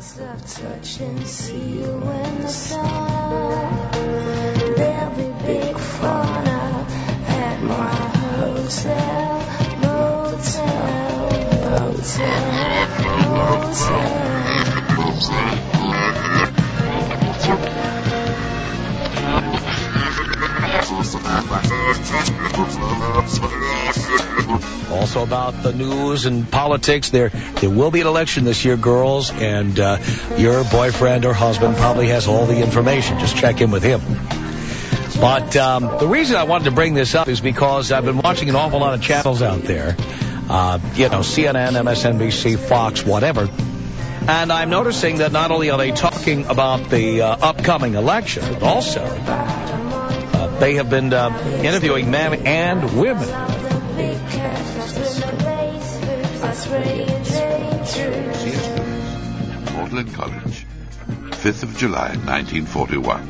Touch and see you in the sun. There'll be big fun out at my hotel, Also about the news and politics, there will be an election this year, girls, and your boyfriend or husband probably has all the information. Just check in with him. But the reason I wanted to bring this up is because I've been watching an awful lot of channels out there, CNN, MSNBC, Fox, whatever, and I'm noticing that not only are they talking about the upcoming election, but also they have been interviewing men and women. Magdalen College, 5th of July, 1941.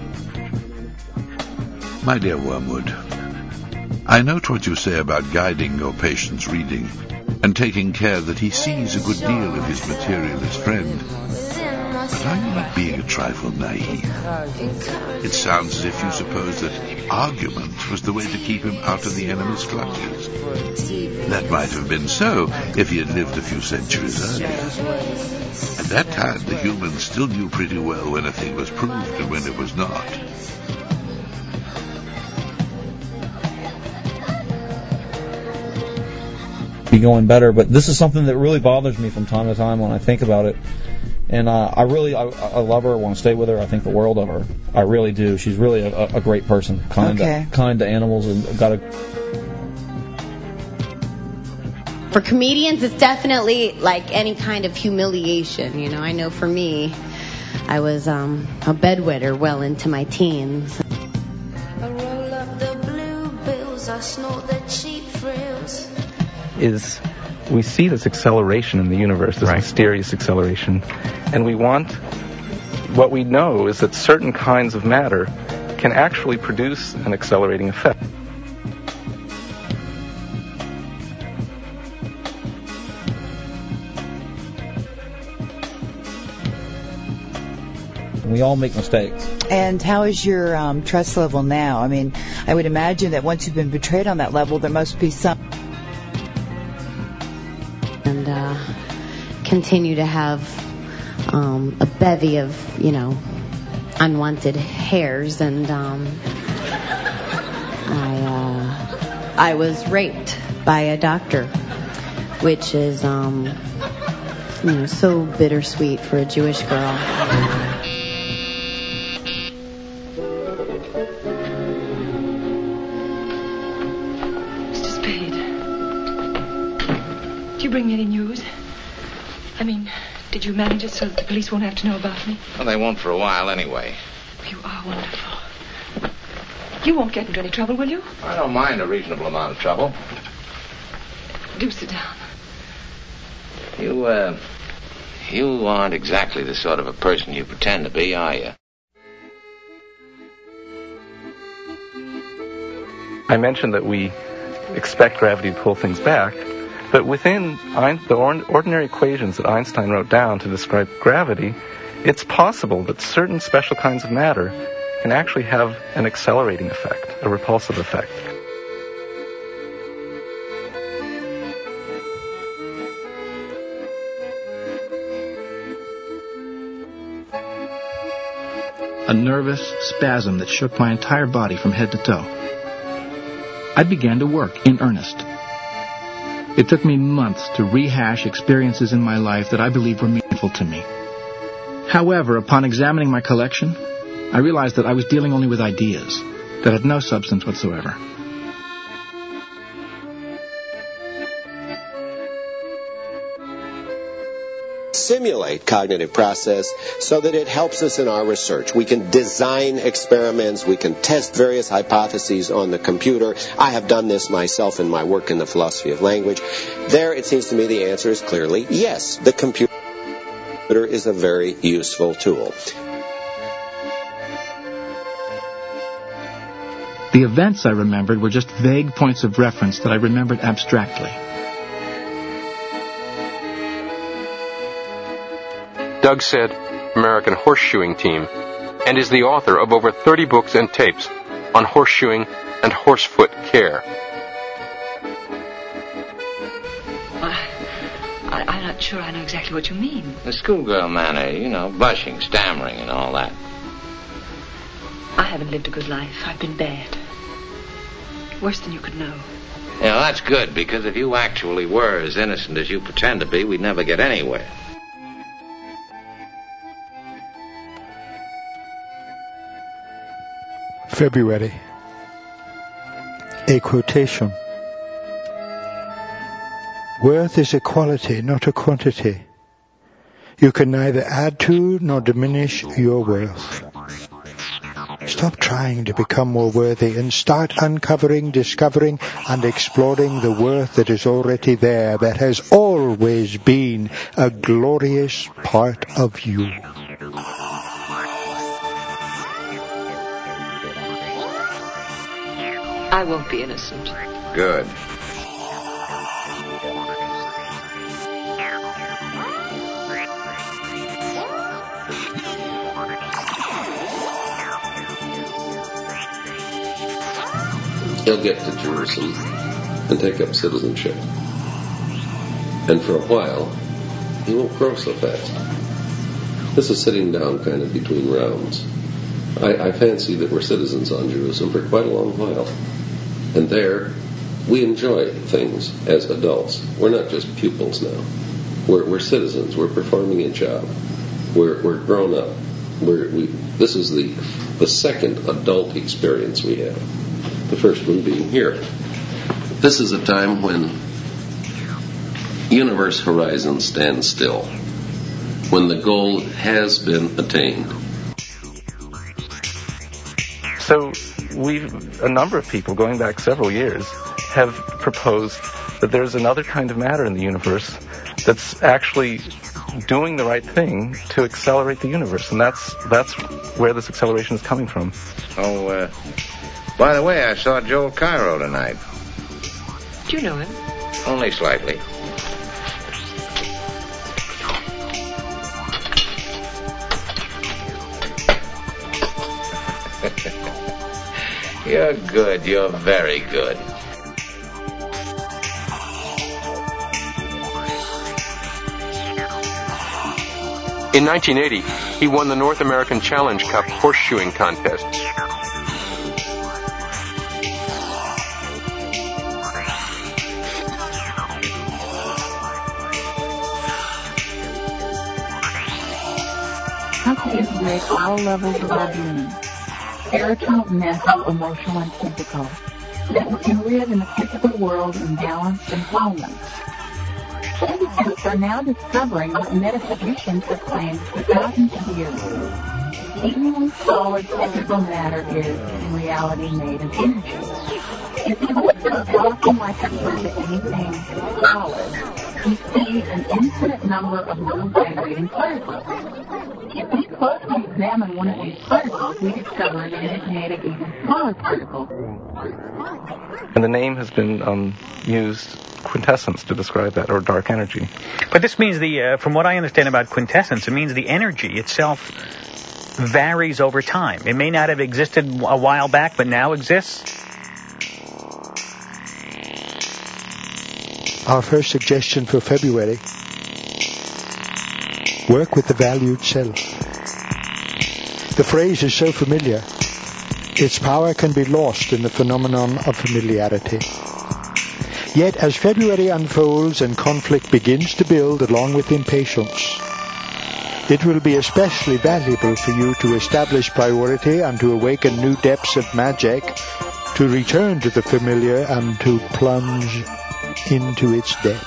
My dear Wormwood, I note what you say about guiding your patient's reading and taking care that he sees a good deal of his materialist friend. But are you not being a trifle naive? It sounds as if you suppose that argument was the way to keep him out of the enemy's clutches. That might have been so if he had lived a few centuries earlier. At that time, the humans still knew pretty well when a thing was proved and when it was not. Be going better, but this is something that really bothers me from time to time when I think about it. And I love her. I want to stay with her. I think the world of her. I really do. She's really a great person. Kind to animals, and got a. For comedians, it's definitely like any kind of humiliation. You know, I know for me, I was a bedwetter well into my teens. I roll up the blue bills. I snort the cheap frills. We see this acceleration in the universe, this mysterious acceleration, and what we know is that certain kinds of matter can actually produce an accelerating effect. We all make mistakes. And how is your trust level now? I mean, I would imagine that once you've been betrayed on that level, there must be some... And continue to have a bevy of, unwanted hairs. And I was raped by a doctor, which is, so bittersweet for a Jewish girl. Did you bring me any news? I mean, did you manage it so that the police won't have to know about me? Well, they won't for a while anyway. You are wonderful. You won't get into any trouble, will you? I don't mind a reasonable amount of trouble. Do sit down. You aren't exactly the sort of a person you pretend to be, are you? I mentioned that we expect gravity to pull things back, but within the ordinary equations that Einstein wrote down to describe gravity, it's possible that certain special kinds of matter can actually have an accelerating effect, a repulsive effect. A nervous spasm that shook my entire body from head to toe. I began to work in earnest. It took me months to rehash experiences in my life that I believed were meaningful to me. However, upon examining my collection, I realized that I was dealing only with ideas that had no substance whatsoever. Simulate cognitive process so that it helps us in our research. We can design experiments, we can test various hypotheses on the computer. I have done this myself in my work in the philosophy of language. There, it seems to me the answer is clearly yes. The computer is a very useful tool. The events I remembered were just vague points of reference that I remembered abstractly. Doug said American Horseshoeing Team, and is the author of over 30 books and tapes on horseshoeing and horsefoot care. I'm not sure I know exactly what you mean. The schoolgirl manner, you know, blushing, stammering, and all that. I haven't lived a good life. I've been bad. Worse than you could know. Yeah, that's good, because if you actually were as innocent as you pretend to be, we'd never get anywhere. February. A quotation. Worth is a quality, not a quantity. You can neither add to nor diminish your worth. Stop trying to become more worthy and start uncovering, discovering, and exploring the worth that is already there, that has always been a glorious part of you. I won't be innocent. Good. He'll get to Jerusalem and take up citizenship. And for a while, he won't grow so fast. This is sitting down kind of between rounds. I fancy that we're citizens on Jerusalem for quite a long while. And there, we enjoy things as adults. We're not just pupils now. We're citizens. We're performing a job. We're grown up. This is the second adult experience we have. The first one being here. This is a time when universe horizons stand still, when the goal has been attained. So a number of people, going back several years, have proposed that there's another kind of matter in the universe that's actually doing the right thing to accelerate the universe, and that's where this acceleration is coming from. Oh, by the way, I saw Joel Cairo tonight. Do you know him? Only slightly. You're good. You're very good. In 1980, he won the North American Challenge Cup horseshoeing contest. How to integrate all levels of our being, spiritual, mental, emotional, and physical, that we can live in a physical world in balance and wholeness. Scientists are now discovering what metaphysicians have claimed for thousands of years. Seemingly solid physical matter is, in reality, made of energy. If we look at a blocking like anything solid, we see an infinite number of little vibrating particles. If we closely examine one of these particles, we discover that it is made of even smaller particles. And the name has been used, quintessence, to describe that, or dark energy. But this means from what I understand about quintessence, it means the energy itself varies over time. It may not have existed a while back, but now exists. Our first suggestion for February: work with the valued self. The phrase is so familiar, its power can be lost in the phenomenon of familiarity. Yet as February unfolds and conflict begins to build along with impatience, it will be especially valuable for you to establish priority and to awaken new depths of magic, to return to the familiar and to plunge into its depths.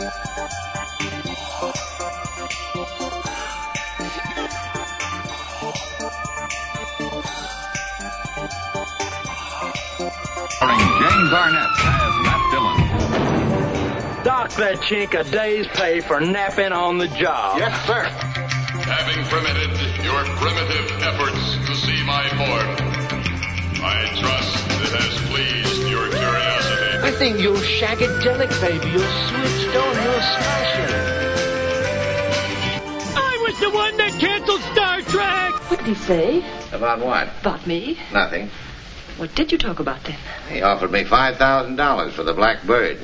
Jane Barnett as Matt Dillon. Dock that chink a day's pay for napping on the job. Yes, sir. Having permitted your primitive efforts to see my form, I trust it has pleased your curiosity. I think you're shagadelic, baby. You're switched on. You're smashing. I was was the one that canceled Star Trek. What did he say? About what? About me? Nothing. What did you talk about then? He offered me $5,000 for the Black Bird.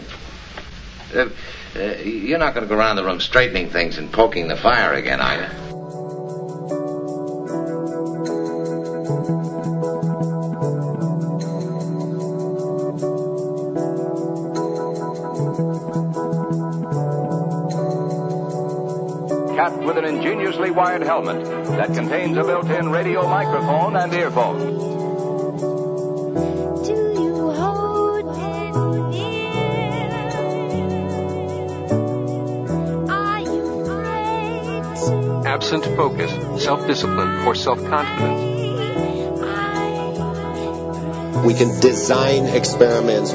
You're not going to go around the room straightening things and poking the fire again, are you? Capped with an ingeniously wired helmet that contains a built-in radio microphone and earphones. Absent focus, self-discipline, or self-confidence. We can design experiments.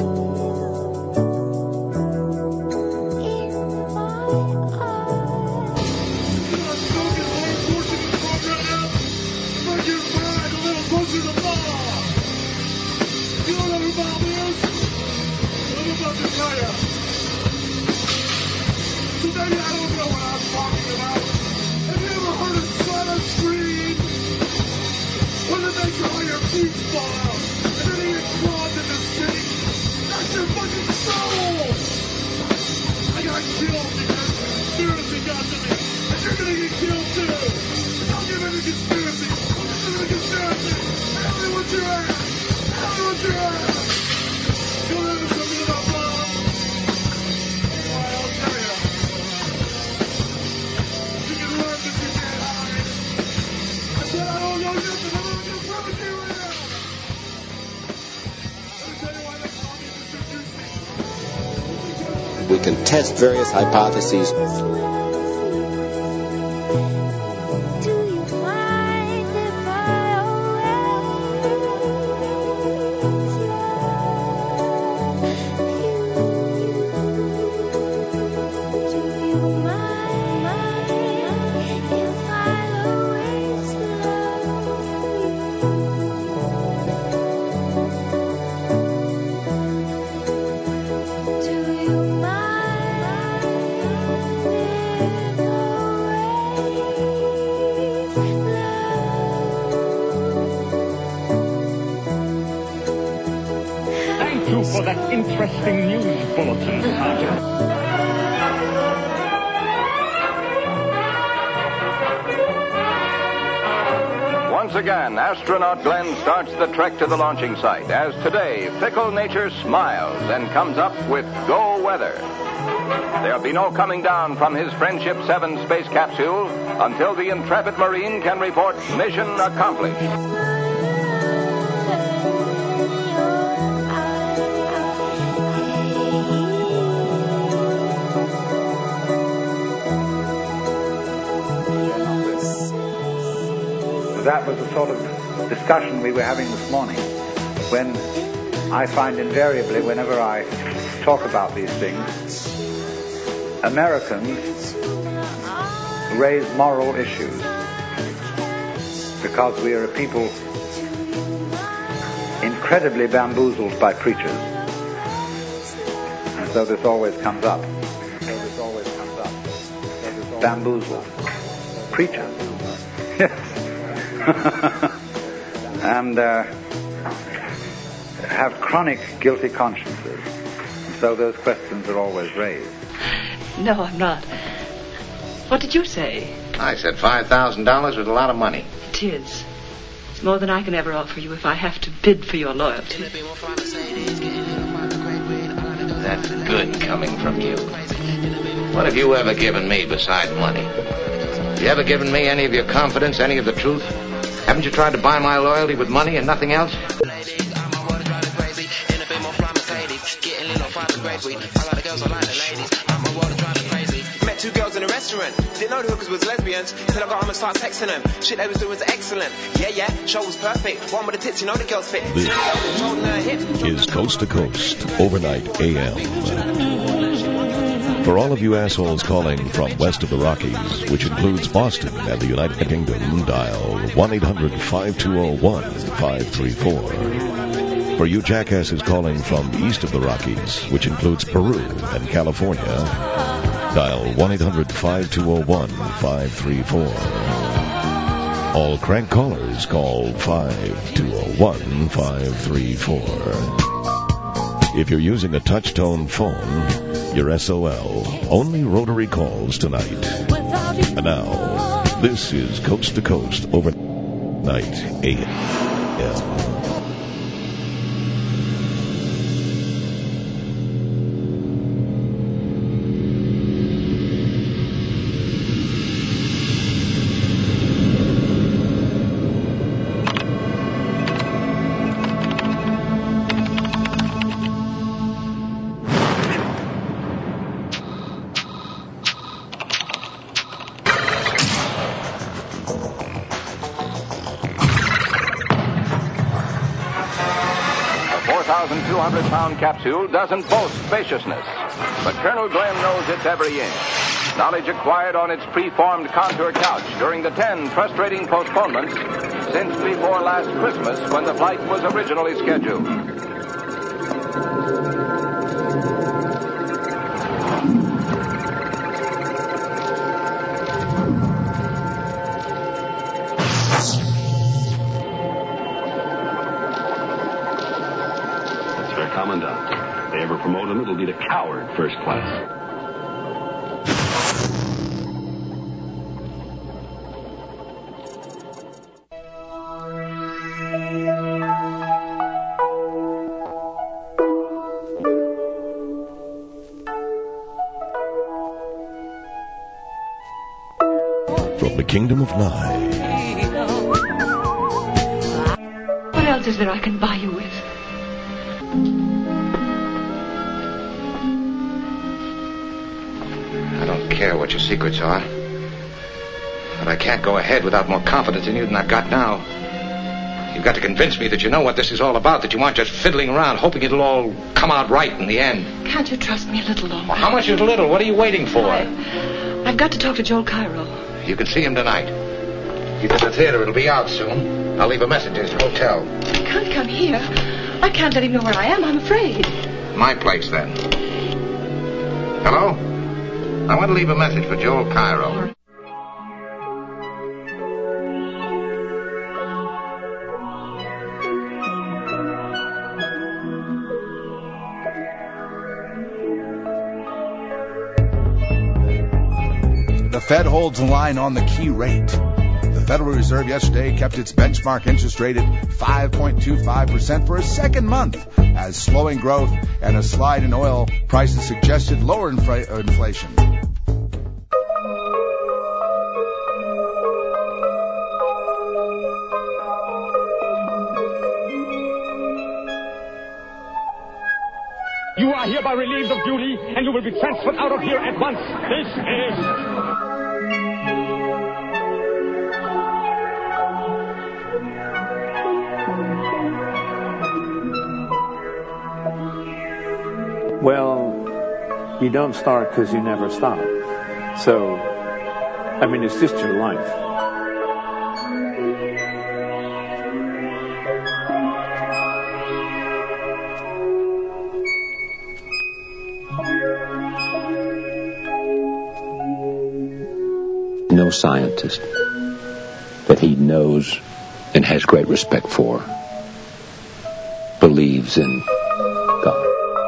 We can test various hypotheses. For that interesting news bulletin, Sergeant. Once again, astronaut Glenn starts the trek to the launching site as today fickle nature smiles and comes up with go weather. There'll be no coming down from his Friendship 7 space capsule until the intrepid Marine can report mission accomplished. That was the sort of discussion we were having this morning, when I find invariably, whenever I talk about these things, Americans raise moral issues because we are a people incredibly bamboozled by preachers. And so this always comes up. Bamboozled. Preachers. Yes. And have chronic guilty consciences. So those questions are always raised. No, I'm not. What did you say? I said $5,000 was a lot of money. It is. It's more than I can ever offer you if I have to bid for your loyalty. That's good coming from you. What have you ever given me besides money? Have you ever given me any of your confidence, any of the truth? Haven't you tried to buy my loyalty with money and nothing else? Met two girls in a restaurant. Didn't know the hookers was lesbians till I got home and started texting them. Shit they was doing was excellent. Yeah, show was perfect. One with the tits, you know the girls fit. This is Coast to Coast, overnight AM. For all of you assholes calling from west of the Rockies, which includes Boston and the United Kingdom, dial 1-800-520-1534. For you jackasses calling from east of the Rockies, which includes Peru and California, Dial 1-800-5201-534. All crank callers call 5-201-534. If you're using a touch-tone phone, you're SOL. Only rotary calls tonight. And now, this is Coast to Coast Overnight AM. Capsule doesn't boast spaciousness, but Colonel Glenn knows its every inch. Knowledge acquired on its preformed contour couch during the 10 frustrating postponements since before last Christmas when the flight was originally scheduled. Commandant. If they ever promote him, it'll be to coward first class. From the Kingdom of Nye. What else is there I can buy you with? I don't care what your secrets are. But I can't go ahead without more confidence in you than I've got now. You've got to convince me that you know what this is all about, that you aren't just fiddling around hoping it'll all come out right in the end. Can't you trust me a little longer? Well, how much is little? What are you waiting for? I've got to talk to Joel Cairo. You can see him tonight. He's at the theater. It'll be out soon. I'll leave a message at his hotel. He can't come here. I can't let him know where I am, I'm afraid. My place, then. Hello? I want to leave a message for Joel Cairo. The Fed holds the line on the key rate. The Federal Reserve yesterday kept its benchmark interest rate at 5.25% for a second month, as slowing growth and a slide in oil prices suggested lower inflation. You are hereby relieved of duty, and you will be transferred out of here at once. This is... Well, you don't start because you never stop. So, I mean, it's just your life. No scientist that he knows and has great respect for believes in God.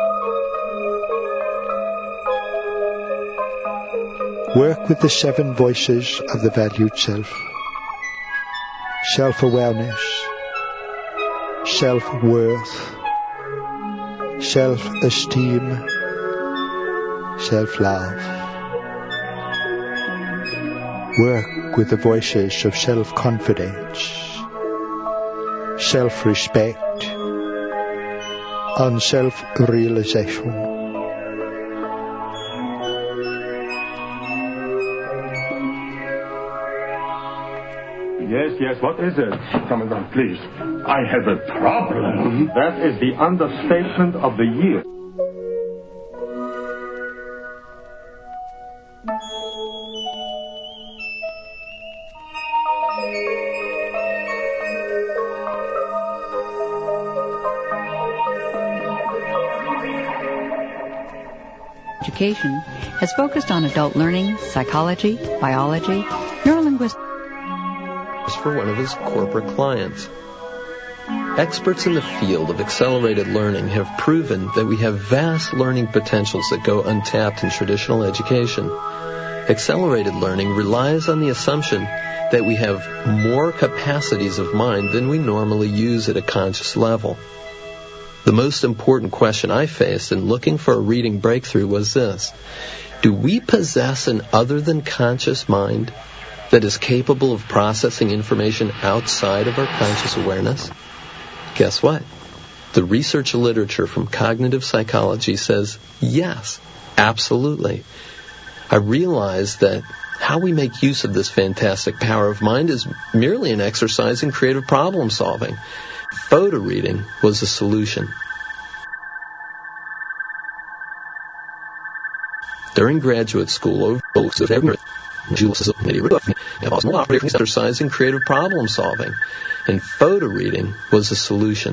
Work with the 7 voices of the valued self. Self-awareness, self-worth, self-esteem, self-love. Work with the voices of self-confidence, self-respect, and self-realization. Yes, what is it? Commandant, please. I have a problem. That is the understatement of the year. Education has focused on adult learning, psychology, biology, neurolinguistics. For one of his corporate clients. Experts in the field of accelerated learning have proven that we have vast learning potentials that go untapped in traditional education. Accelerated learning relies on the assumption that we have more capacities of mind than we normally use at a conscious level. The most important question I faced in looking for a reading breakthrough was this: do we possess an other than conscious mind that is capable of processing information outside of our conscious awareness? Guess what? The research literature from cognitive psychology says yes, absolutely. I realized that how we make use of this fantastic power of mind is merely an exercise in creative problem solving. Photo reading was the solution. During graduate school, exercise in creative problem solving, and photo reading was the solution.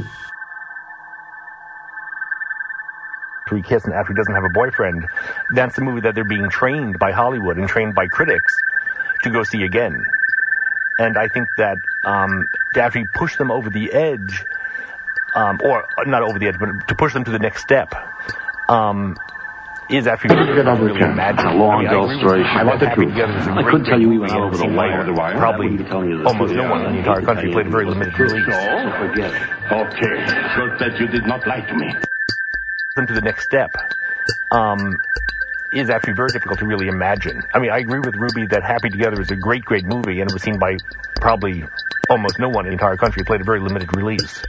We kiss and after he doesn't have a boyfriend, that's the movie that they're being trained by Hollywood and trained by critics to go see again. And I think that to actually push them over the edge, or not over the edge, but to push them to the next step, is actually really magical. A long, dull story. I want the truth. I couldn't tell you he went over the wire. Probably almost no one in the entire country played a very limited release. So forget it. Okay, just that you did not lie to me. Them to the next step is actually very difficult to really imagine. I mean, I agree with Ruby that Happy Together is a great, great movie, and it was seen by probably almost no one in the entire country. It played a very limited release.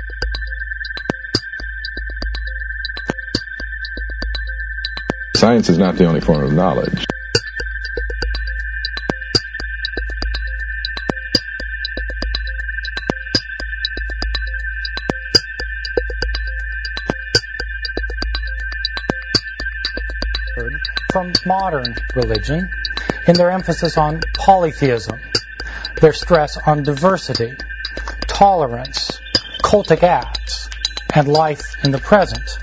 Science is not the only form of knowledge. From modern religion in their emphasis on polytheism, their stress on diversity, tolerance, cultic acts, and life in the present.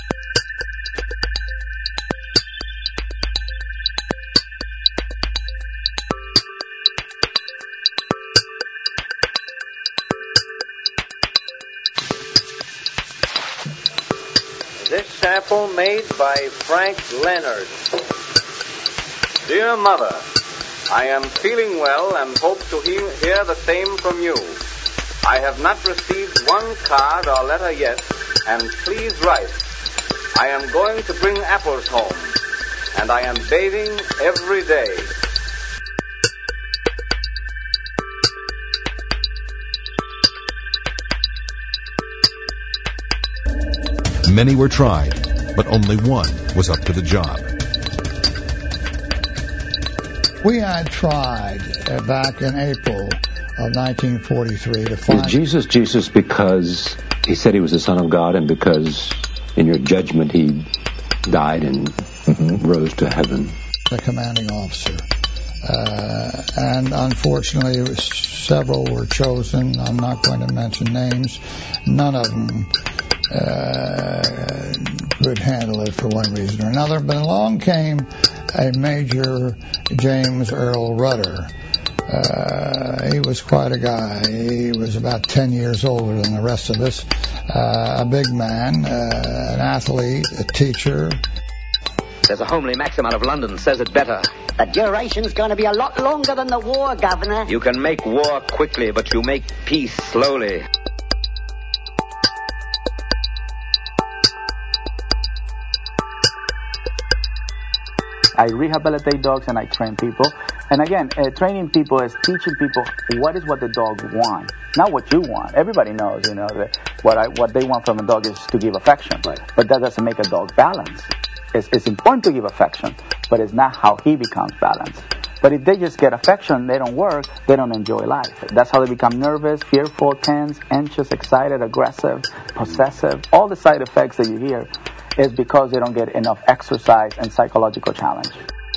This sample made by Frank Leonard. Dear Mother, I am feeling well and hope to hear the same from you. I have not received one card or letter yet, and please write. I am going to bring apples home, and I am bathing every day. Many were tried, but only one was up to the job. We had tried back in April of 1943 to find... Is Jesus Jesus because he said he was the Son of God and because in your judgment he died and rose to heaven? The commanding officer. And unfortunately, several were chosen. I'm not going to mention names. None of them could handle it for one reason or another. But along came a Major James Earl Rudder. He was quite a guy. He was about 10 years older than the rest of us. A big man, an athlete, a teacher. There's a homely maxim out of London says it better. The duration's going to be a lot longer than the war, Governor. You can make war quickly, but you make peace slowly. I rehabilitate dogs and I train people. And again, training people is teaching people what is what the dog wants, not what you want. Everybody knows, that what they want from a dog is to give affection. Right. But that doesn't make a dog balanced. It's important to give affection, but it's not how he becomes balanced. But if they just get affection, they don't work, they don't enjoy life. That's how they become nervous, fearful, tense, anxious, excited, aggressive, possessive. All the side effects that you hear is because they don't get enough exercise and psychological challenge.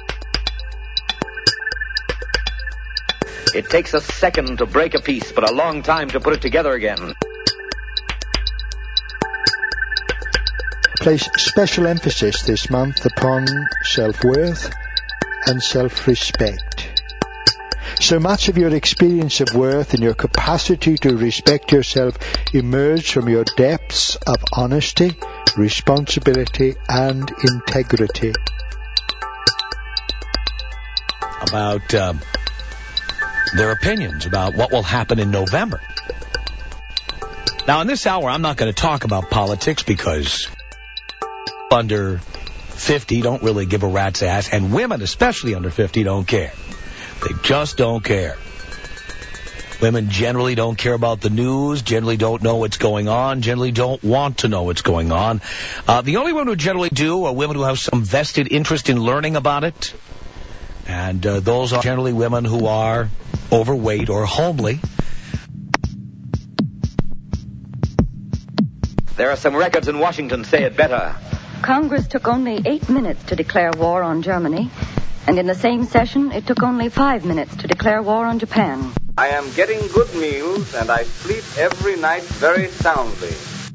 It takes a second to break a piece, but a long time to put it together again. place special emphasis this month upon self-worth and self-respect. So much of your experience of worth and your capacity to respect yourself emerge from your depths of honesty, responsibility, and integrity. About their opinions about what will happen in November. Now, in this hour, I'm not going to talk about politics because under 50 don't really give a rat's ass, and women, especially under 50, don't care. They just don't care. Women generally don't care about the news, generally don't know what's going on, generally don't want to know what's going on. The only women who generally do are women who have some vested interest in learning about it. And those are generally women who are overweight or homely. There are some records in Washington say it better. Congress took only 8 minutes to declare war on Germany, and in the same session, it took only 5 minutes to declare war on Japan. I am getting good meals, and I sleep every night very soundly.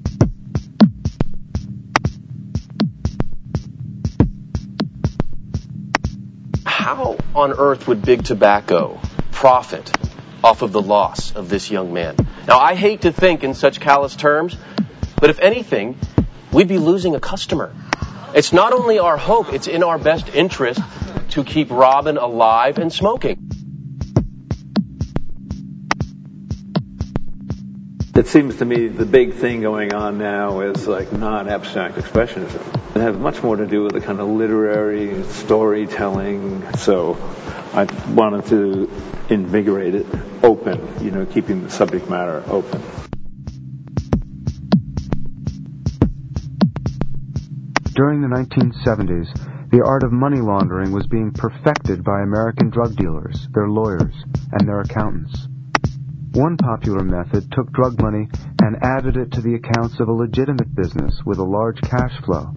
How on earth would Big Tobacco profit off of the loss of this young man? Now, I hate to think in such callous terms, but if anything, we'd be losing a customer. It's not only our hope, it's in our best interest to keep Robin alive and smoking. It seems to me the big thing going on now is like non-abstract expressionism. It has much more to do with the kind of literary storytelling. So I wanted to invigorate it open, keeping the subject matter open. During the 1970s, the art of money laundering was being perfected by American drug dealers, their lawyers, and their accountants. One popular method took drug money and added it to the accounts of a legitimate business with a large cash flow.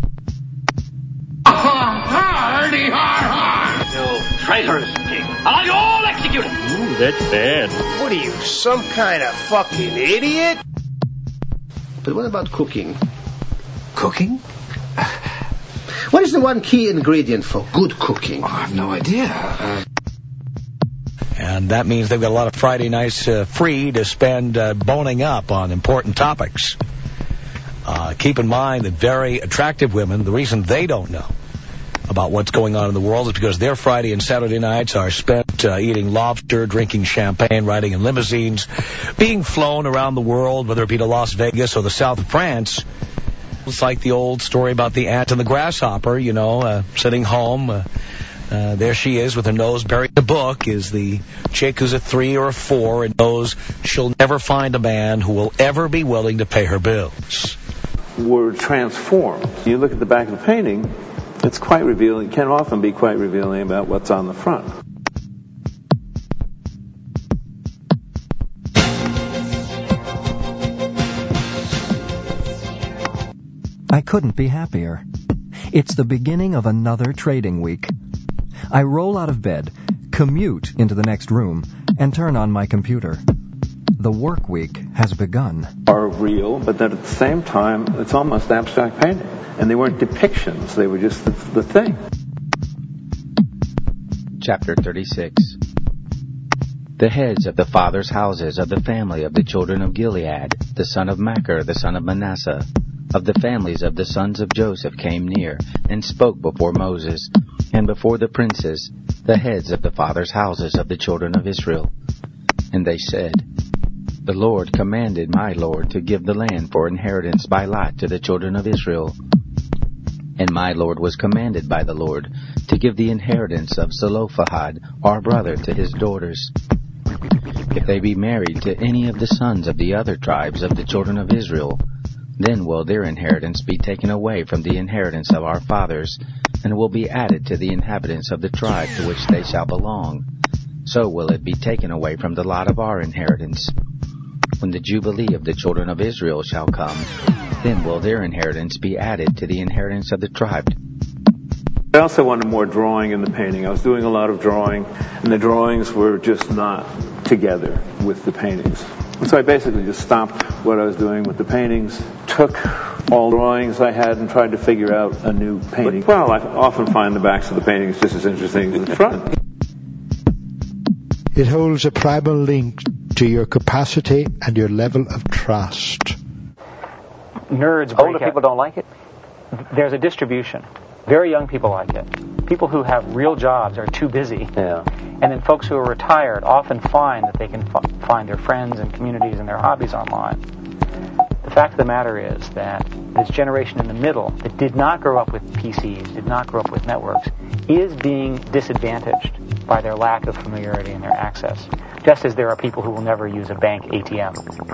Hardy, har, You traitors, King. I'll you all executed. Ooh, that's bad. What are you, some kind of fucking idiot? But what about cooking? Cooking? What is the one key ingredient for good cooking? Oh, I have no idea. And that means they've got a lot of Friday nights free to spend boning up on important topics. Keep in mind that very attractive women, the reason they don't know about what's going on in the world is because their Friday and Saturday nights are spent eating lobster, drinking champagne, riding in limousines, being flown around the world, whether it be to Las Vegas or the south of France. It's like the old story about the ant and the grasshopper, sitting home. There she is with her nose buried in a book, is the chick who's a 3 or a 4 and knows she'll never find a man who will ever be willing to pay her bills. We're transformed. You look at the back of the painting, it's quite revealing, can often be quite revealing about what's on the front. I couldn't be happier. It's the beginning of another trading week. I roll out of bed, commute into the next room, and turn on my computer. The work week has begun. Are real, but then at the same time, it's almost abstract painting. And they weren't depictions, they were just the thing. Chapter 36. The heads of the fathers' houses of the family of the children of Gilead, the son of Machir, the son of Manasseh, of the families of the sons of Joseph came near, and spoke before Moses, and before the princes, the heads of the fathers' houses of the children of Israel. And they said, The Lord commanded my Lord to give the land for inheritance by lot to the children of Israel. And my Lord was commanded by the Lord to give the inheritance of Zelophehad, our brother, to his daughters. If they be married to any of the sons of the other tribes of the children of Israel, then will their inheritance be taken away from the inheritance of our fathers, and will be added to the inhabitants of the tribe to which they shall belong. So will it be taken away from the lot of our inheritance. When the Jubilee of the children of Israel shall come, then will their inheritance be added to the inheritance of the tribe. I also wanted more drawing in the painting. I was doing a lot of drawing, and the drawings were just not together with the paintings. And so I basically just stopped what I was doing with the paintings, took all the drawings I had and tried to figure out a new painting. Well, I often find the backs of the paintings just as interesting as the front. It holds a primal link to your capacity and your level of trust. Nerds break Older out. people don't like it? There's a distribution. Very young people like it. People who have real jobs are too busy. Yeah. And then folks who are retired often find that they can find their friends and communities and their hobbies online. The fact of the matter is that this generation in the middle that did not grow up with PCs, did not grow up with networks, is being disadvantaged by their lack of familiarity and their access. Just as there are people who will never use a bank ATM.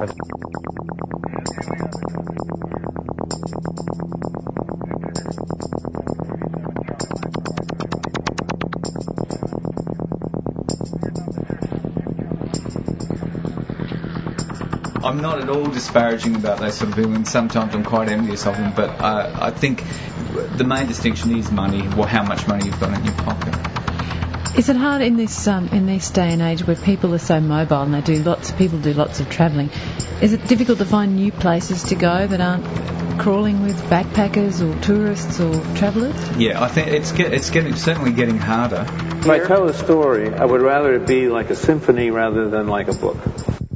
I'm not at all disparaging about those sort of people, and sometimes I'm quite envious of them, but I think the main distinction is money, or how much money you've got in your pocket. Is it hard in this day and age where people are so mobile and people do lots of travelling? Is it difficult to find new places to go that aren't crawling with backpackers or tourists or travellers? Yeah, I think it's certainly getting harder. If I tell a story, I would rather it be like a symphony rather than like a book.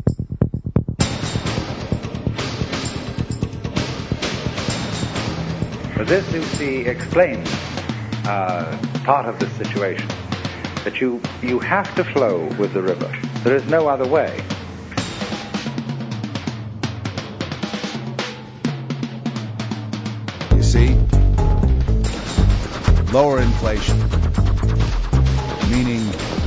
This is the explained part of the situation, that you have to flow with the river. There is no other way. You see, lower inflation, meaning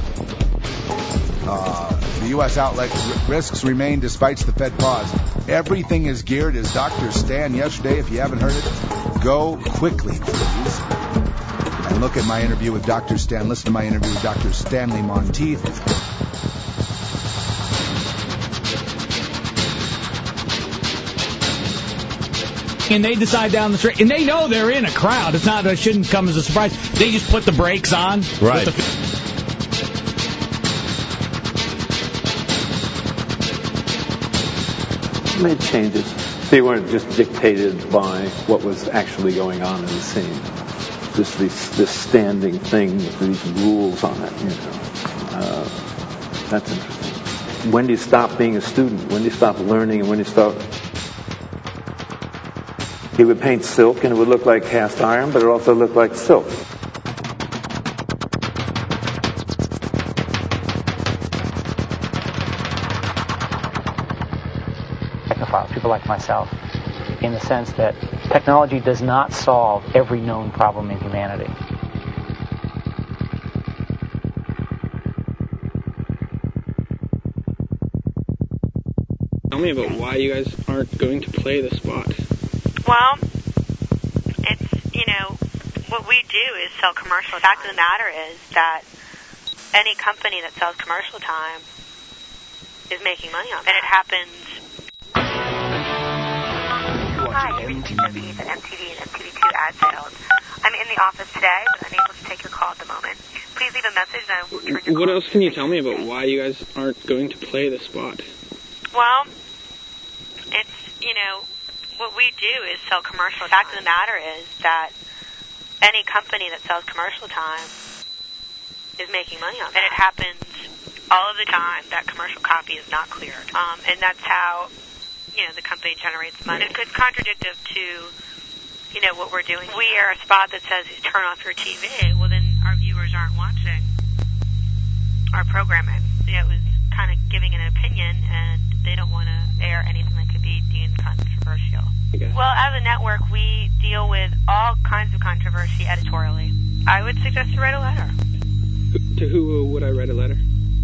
the U.S. outlet risks remain despite the Fed pause. Everything is geared, as Dr. Stan yesterday, if you haven't heard it, go quickly, please. And look at my interview with Dr. Stan. Listen to my interview with Dr. Stanley Monteith. And they decide down the street, and they know they're in a crowd. It shouldn't come as a surprise. They just put the brakes on. Right. Made changes. They weren't just dictated by what was actually going on in the scene. Just this standing thing with these rules on it, That's interesting. When do you stop being a student? When do you stop learning? And when do you start? He would paint silk, and it would look like cast iron, but it also looked like silk. People like myself, in the sense that technology does not solve every known problem in humanity. Tell me about why you guys aren't going to play the spot. Well, it's, what we do is sell commercial. The fact of the matter is that any company that sells commercial time is making money on it. And it happens. Hi, you reached Steve at MTV and MTV2 ad sales. I'm in the office today, but unable to take your call at the moment. Please leave a message and I will return your call. What else can you tell me about why you guys aren't going to play the spot? Well, it's, what we do is sell commercial. The fact of the matter is that any company that sells commercial time is making money on it. And it happens all of the time that commercial copy is not cleared. And that's how, the company generates money. It's contradictive to, what we're doing. We are a spot that says turn off your TV. Well, then our viewers aren't watching our programming. It was kind of giving an opinion, and they don't want to air anything that could be deemed controversial. Well, as a network, we deal with all kinds of controversy editorially. I would suggest you write a letter. To who would I write a letter?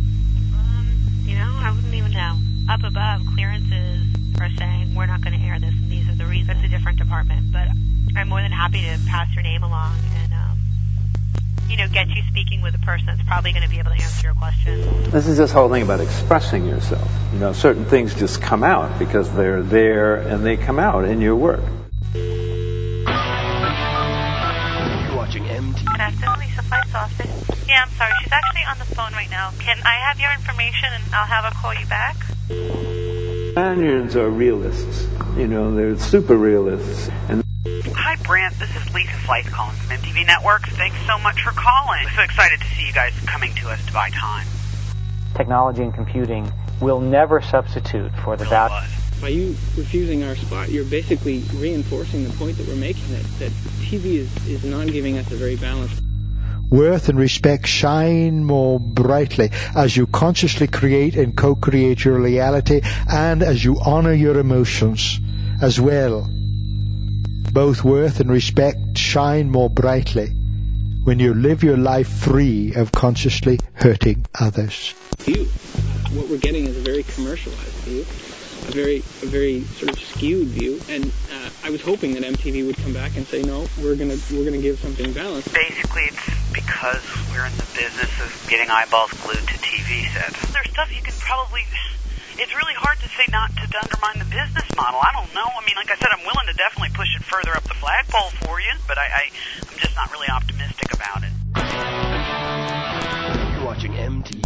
I wouldn't even know. Up above, clearances are saying we're not going to air this, and these are the reasons. It's a different department, but I'm more than happy to pass your name along and, get you speaking with a person that's probably going to be able to answer your question. This is this whole thing about expressing yourself. Certain things just come out because they're there and they come out in your work. You're watching MTV. Good afternoon, Lisa Flight Office. Yeah, I'm sorry. She's actually on the phone right now. Can I have your information and I'll have her call you back? Spaniards are realists. You know, they're super realists. And Hi, Brent. This is Lisa Fleiss calling from MTV Networks. Thanks so much for calling. I'm so excited to see you guys coming to us to buy time. Technology and computing will never substitute for the value. By you refusing our spot, you're basically reinforcing the point that we're making, that TV is not giving us a very balanced. Worth and respect shine more brightly as you consciously create and co-create your reality, and as you honor your emotions as well. Both worth and respect shine more brightly when you live your life free of consciously hurting others. What we're getting is a very commercialized view, a very sort of skewed view, and I was hoping that MTV would come back and say, no, we're gonna give something balanced. Basically, it's because we're in the business of getting eyeballs glued to TV sets. There's stuff you can probably... It's really hard to say not to undermine the business model. I don't know. I mean, like I said, I'm willing to definitely push it further up the flagpole for you, but I'm just not really optimistic about it. You're watching MTV.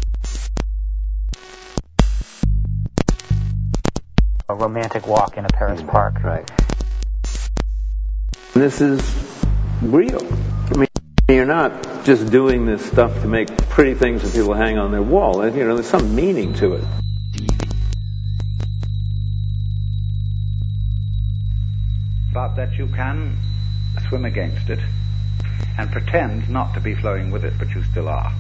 A romantic walk in a Paris park. Right. This is real. I mean, you're not just doing this stuff to make pretty things that people hang on their wall. You know, there's some meaning to it. But that you can swim against it and pretend not to be flowing with it, but you still are.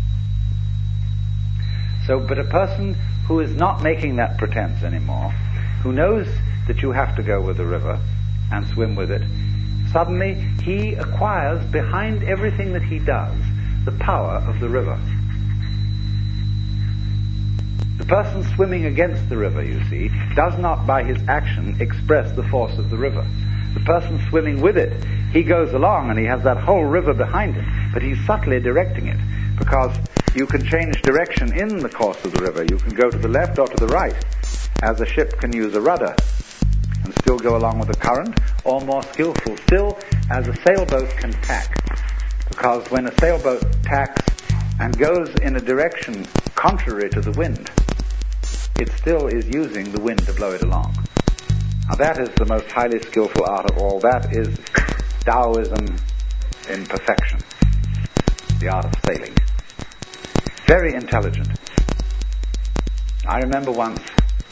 So, but a person who is not making that pretense anymore, who knows that you have to go with the river and swim with it, suddenly he acquires behind everything that he does the power of the river. The person swimming against the river, you see, does not by his action express the force of the river. The person swimming with it, he goes along and he has that whole river behind him, but he's subtly directing it, because you can change direction in the course of the river. You can go to the left or to the right, as a ship can use a rudder and still go along with the current, or more skillful still, as a sailboat can tack. Because when a sailboat tacks and goes in a direction contrary to the wind, it still is using the wind to blow it along. Now that is the most highly skillful art of all. That is Taoism in perfection, the art of sailing. Very intelligent. I remember once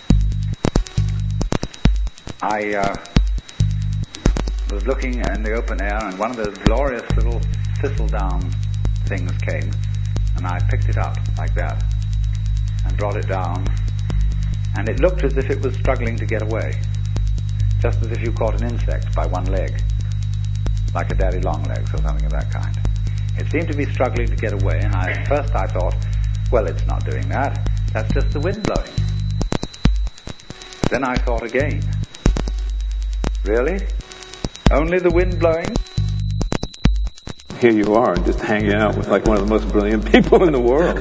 I was looking in the open air, and one of those glorious little thistledown things came, and I picked it up like that and brought it down, and it looked as if it was struggling to get away, just as if you caught an insect by one leg, like a daddy long legs or something of that kind. It seemed to be struggling to get away, and at first I thought, well, it's not doing that, that's just the wind blowing. Then I thought again, really? Only the wind blowing? Here you are, just hanging out with like one of the most brilliant people in the world.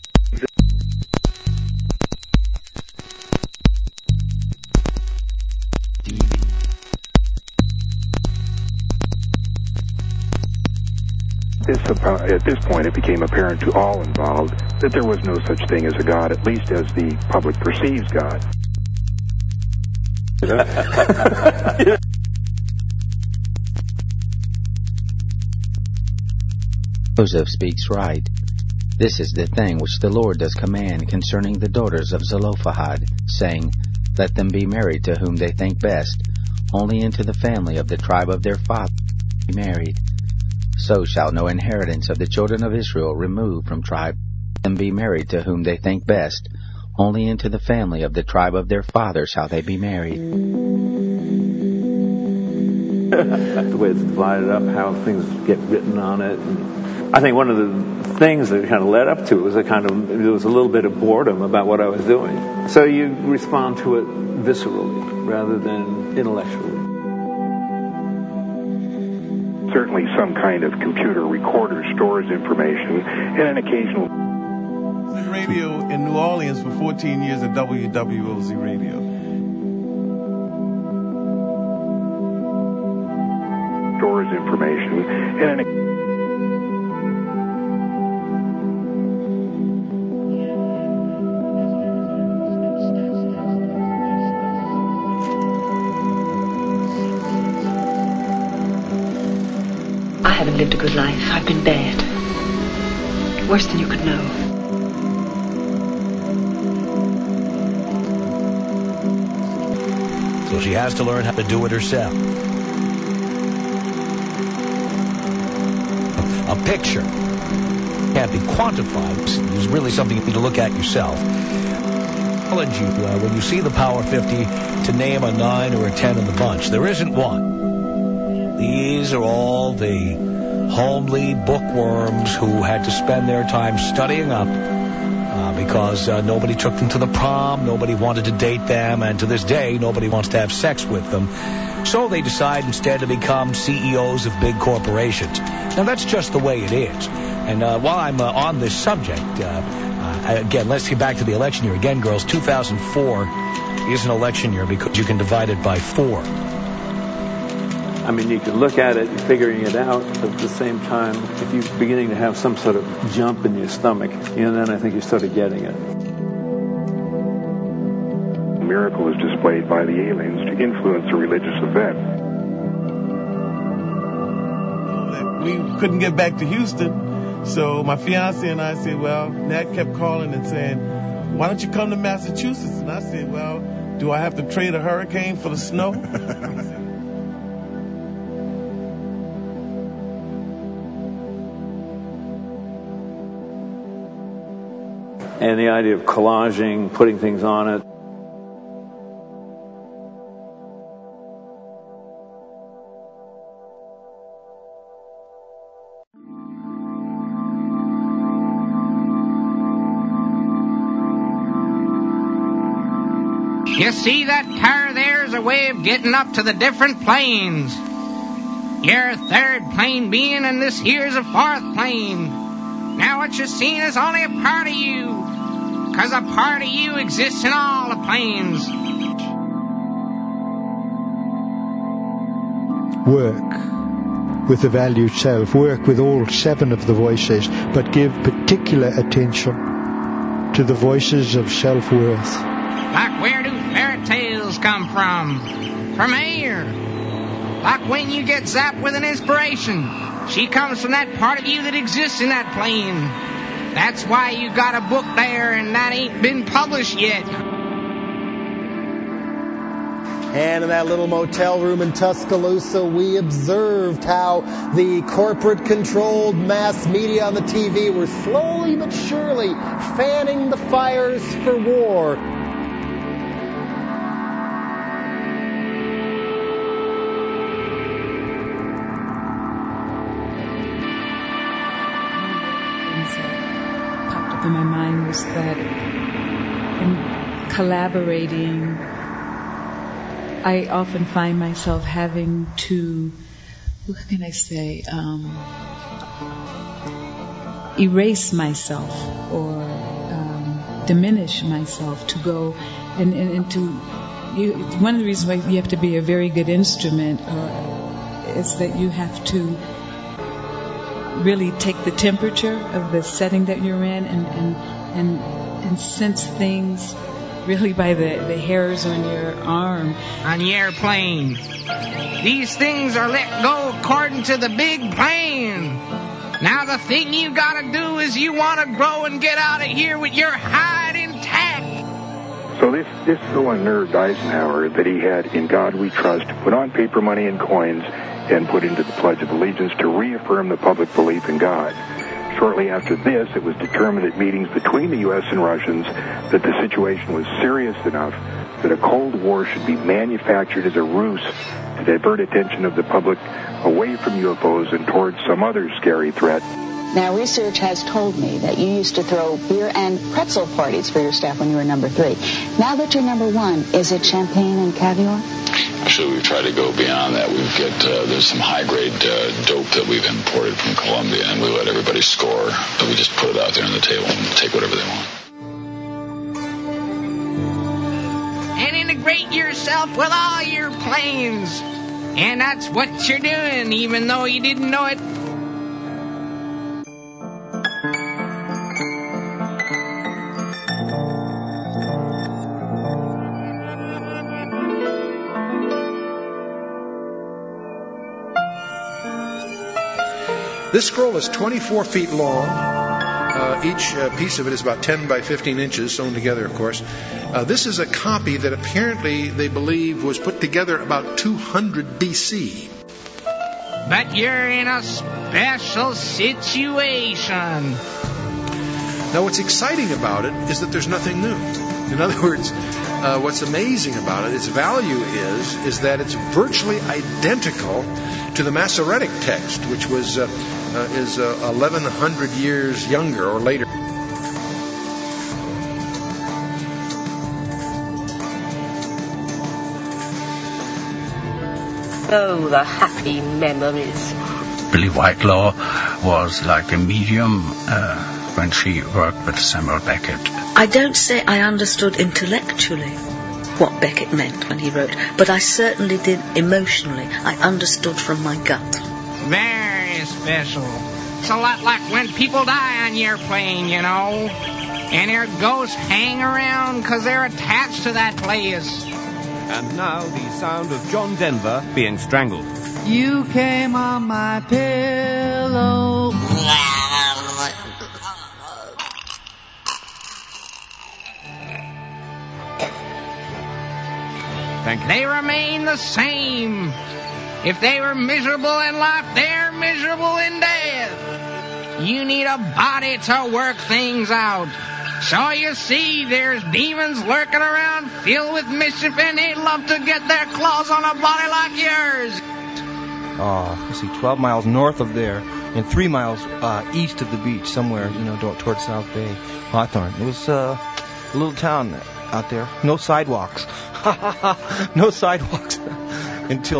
At this point, it became apparent to all involved that there was no such thing as a God, at least as the public perceives God. Joseph speaks right. This is the thing which the Lord does command concerning the daughters of Zelophehad, saying, Let them be married to whom they think best, only into the family of the tribe of their father be married. So shall no inheritance of the children of Israel remove from tribe. Let them be married to whom they think best, only into the family of the tribe of their father shall they be married. The way it's divided up, how things get written on it. And I think one of the things that kind of led up to it was there was a little bit of boredom about what I was doing. So you respond to it viscerally rather than intellectually. Certainly some kind of computer recorder stores information, and an occasional radio in New Orleans for 14 years at WWOZ Radio. Stores information, and an lived a good life. I've been bad. Worse than you could know. So she has to learn how to do it herself. A picture can't be quantified. It's really something you need to look at yourself. I challenge you, when you see the Power 50, to name a 9 or a 10 in the bunch. There isn't one. These are all the homely bookworms who had to spend their time studying up because nobody took them to the prom, nobody wanted to date them, and to this day, nobody wants to have sex with them. So they decide instead to become CEOs of big corporations. Now, that's just the way it is. And while I'm on this subject, again, let's get back to the election year. Again, girls, 2004 is an election year because you can divide it by 4. I mean, you can look at it, figuring it out, but at the same time, if you're beginning to have some sort of jump in your stomach, then I think you started getting it. A miracle is displayed by the aliens to influence a religious event. We couldn't get back to Houston, so my fiance and I said, well, Nat kept calling and saying, why don't you come to Massachusetts? And I said, well, do I have to trade a hurricane for the snow? And the idea of collaging, putting things on it. You see, that tower there's a way of getting up to the different planes. You're a 3rd plane being, and this here's a 4th plane. Now what you're seeing is only a part of you, 'cause a part of you exists in all the planes. Work with the valued self. Work with all 7 of the voices, but give particular attention to the voices of self-worth. Like, where do fairy tales come from? From air. Like when you get zapped with an inspiration. She comes from that part of you that exists in that plane. That's why you got a book there and that ain't been published yet. And in that little motel room in Tuscaloosa, we observed how the corporate-controlled mass media on the TV were slowly but surely fanning the fires for war. In my mind was that in collaborating, I often find myself having to, what can I say, erase myself or diminish myself to go and to, one of the reasons why you have to be a very good instrument is that you have to really take the temperature of the setting that you're in and sense things really by the hairs on your arm. On the airplane. These things are let go according to the big plan. Now the thing you gotta do is you wanna grow and get out of here with your hide intact. So this is the one nerd, Eisenhower, that he had In God We Trust, put on paper money and coins and put into the Pledge of Allegiance to reaffirm the public belief in God. Shortly after this, it was determined at meetings between the U.S. and Russians that the situation was serious enough that a Cold War should be manufactured as a ruse to divert attention of the public away from UFOs and towards some other scary threat. Now, research has told me that you used to throw beer and pretzel parties for your staff when you were number 3. Now that you're number 1, is it champagne and caviar? Actually, we've tried to go beyond that. We've got there's some high-grade dope that we've imported from Colombia, and we let everybody score. But we just put it out there on the table and take whatever they want. And integrate yourself with all your planes. And that's what you're doing, even though you didn't know it. This scroll is 24 feet long. Each piece of it is about 10 by 15 inches, sewn together, of course. This is a copy that apparently they believe was put together about 200 B.C. But you're in a special situation. Now, what's exciting about it is that there's nothing new. In other words, what's amazing about it, its value is that it's virtually identical to the Masoretic text, which was is 1,100 years younger or later. Oh, the happy memories. Billy Whitelaw was like a medium when she worked with Samuel Beckett. I don't say I understood intellectually what Beckett meant when he wrote, but I certainly did emotionally. I understood from my gut. Very special. It's a lot like when people die on your plane, you know, and their ghosts hang around because they're attached to that place. And now the sound of John Denver being strangled. You came on my pillow. Thank you. They remain the same. If they were miserable in life, they're miserable in death. You need a body to work things out. So you see, there's demons lurking around filled with mischief, and they love to get their claws on a body like yours. Let's see, 12 miles north of there and 3 miles east of the beach, somewhere, towards South Bay, Hawthorne. It was a little town out there. No sidewalks. No sidewalks until,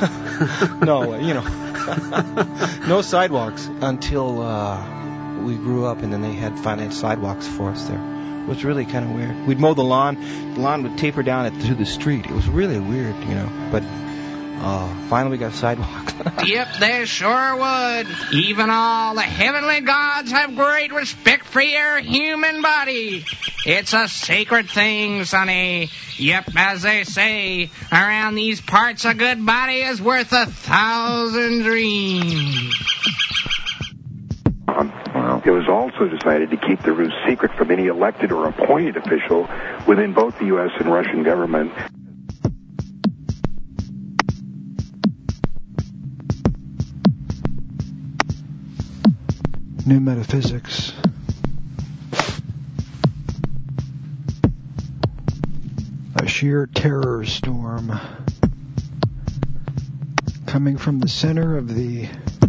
no sidewalks until we grew up, and then they finally had sidewalks for us there. It was really kind of weird. We'd mow the lawn. The lawn would taper down to the street. It was really weird, but finally we got sidewalks. Yep, they sure would. Even all the heavenly gods have great respect for your human body. It's a sacred thing, sonny. Yep, as they say, around these parts a good body is worth 1,000 dreams. It was also decided to keep the ruse secret from any elected or appointed official within both the U.S. and Russian government. New metaphysics. A sheer terror storm coming from the center of the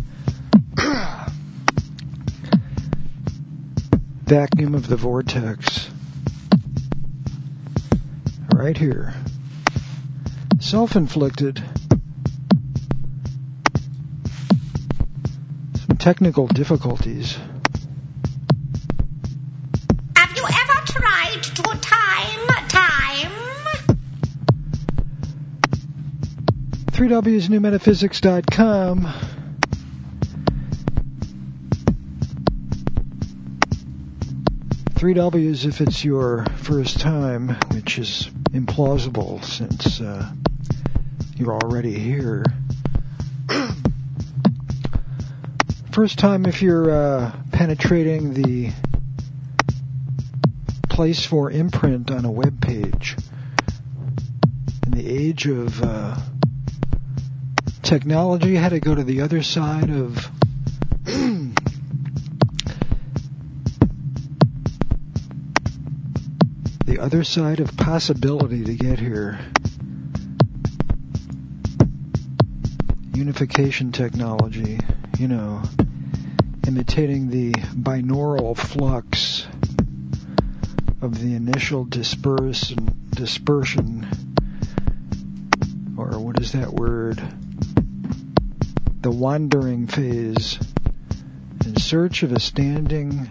vacuum of the vortex. Right here. Self-inflicted. Some technical difficulties. Have you ever tried to time? 3wsnewmetaphysics.com. Three W's if it's your first time, which is implausible since you're already here. First time if you're penetrating the place for imprint on a web page. In the age of technology, you had to go to the other side of the other side of possibility to get here. Unification technology, imitating the binaural flux of the initial dispersion, or what is that word? The wandering phase, in search of a standing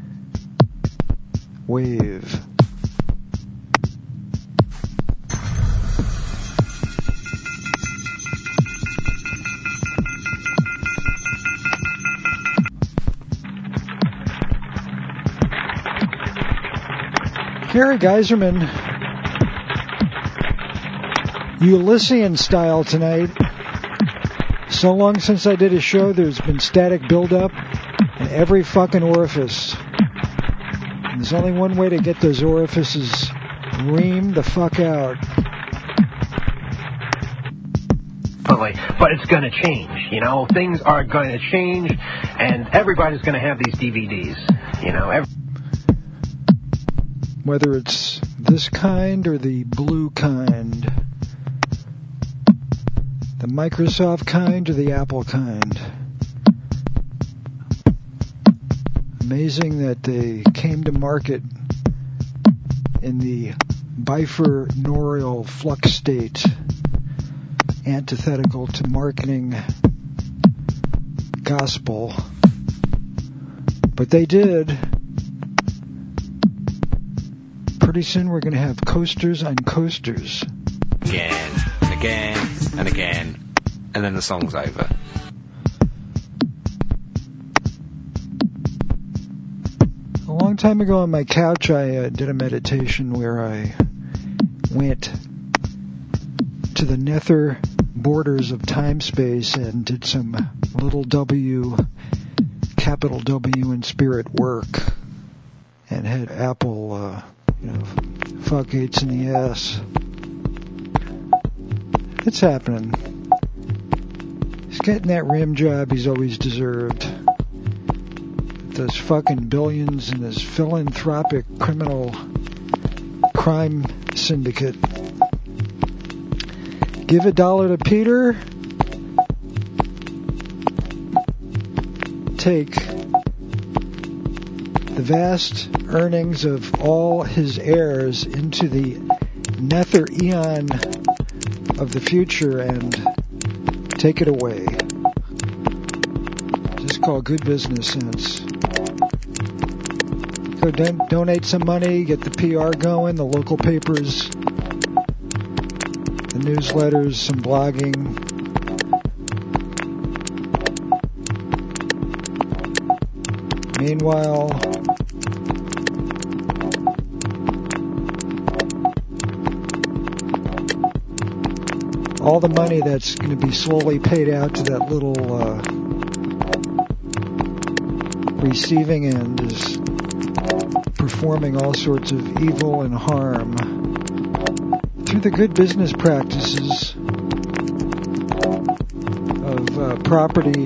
wave. Gary Geiserman, Ulyssean style tonight, So long since I did a show, there's been static buildup in every fucking orifice. And there's only one way to get those orifices reamed the fuck out. But it's going to change, you know. Things are going to change, and everybody's going to have these DVDs, you know. Whether it's this kind or the blue kind, the Microsoft kind or the Apple kind. Amazing that they came to market in the bifurnorial flux state, antithetical to marketing gospel. But they did. Pretty soon we're going to have coasters on coasters. Again, and again, and again. And then the song's over. A long time ago on my couch, I did a meditation where I went to the nether borders of time-space and did some little W, capital W in spirit work, and had Apple, fuck Gates in the ass. It's happening. He's getting that rim job he's always deserved. Those fucking billions in his philanthropic criminal crime syndicate. Give $1 to Peter. Take the vast earnings of all his heirs into the nether eon of the future and take it away. Just call good business sense. Go donate some money, get the PR going, the local papers, the newsletters, some blogging. Meanwhile, all the money that's going to be slowly paid out to that little receiving end is performing all sorts of evil and harm through the good business practices of property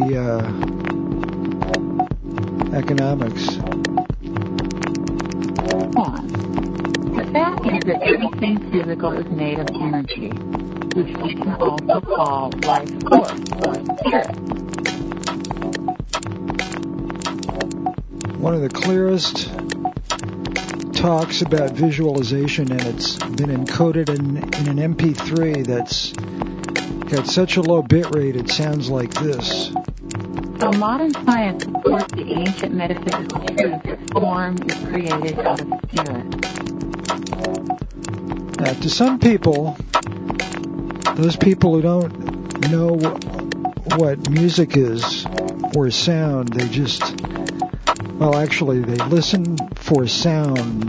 economics. The fact is that everything physical is made of energy, which we can also call life force or spirit. One of the clearest talks about visualization, and it's been encoded in an MP3 that's got such a low bit rate it sounds like this. So modern science supports the ancient metaphysical truth that form is created out of spirit. Now, to some people, those people who don't know what music is or sound, they just, well, actually, they listen for sound.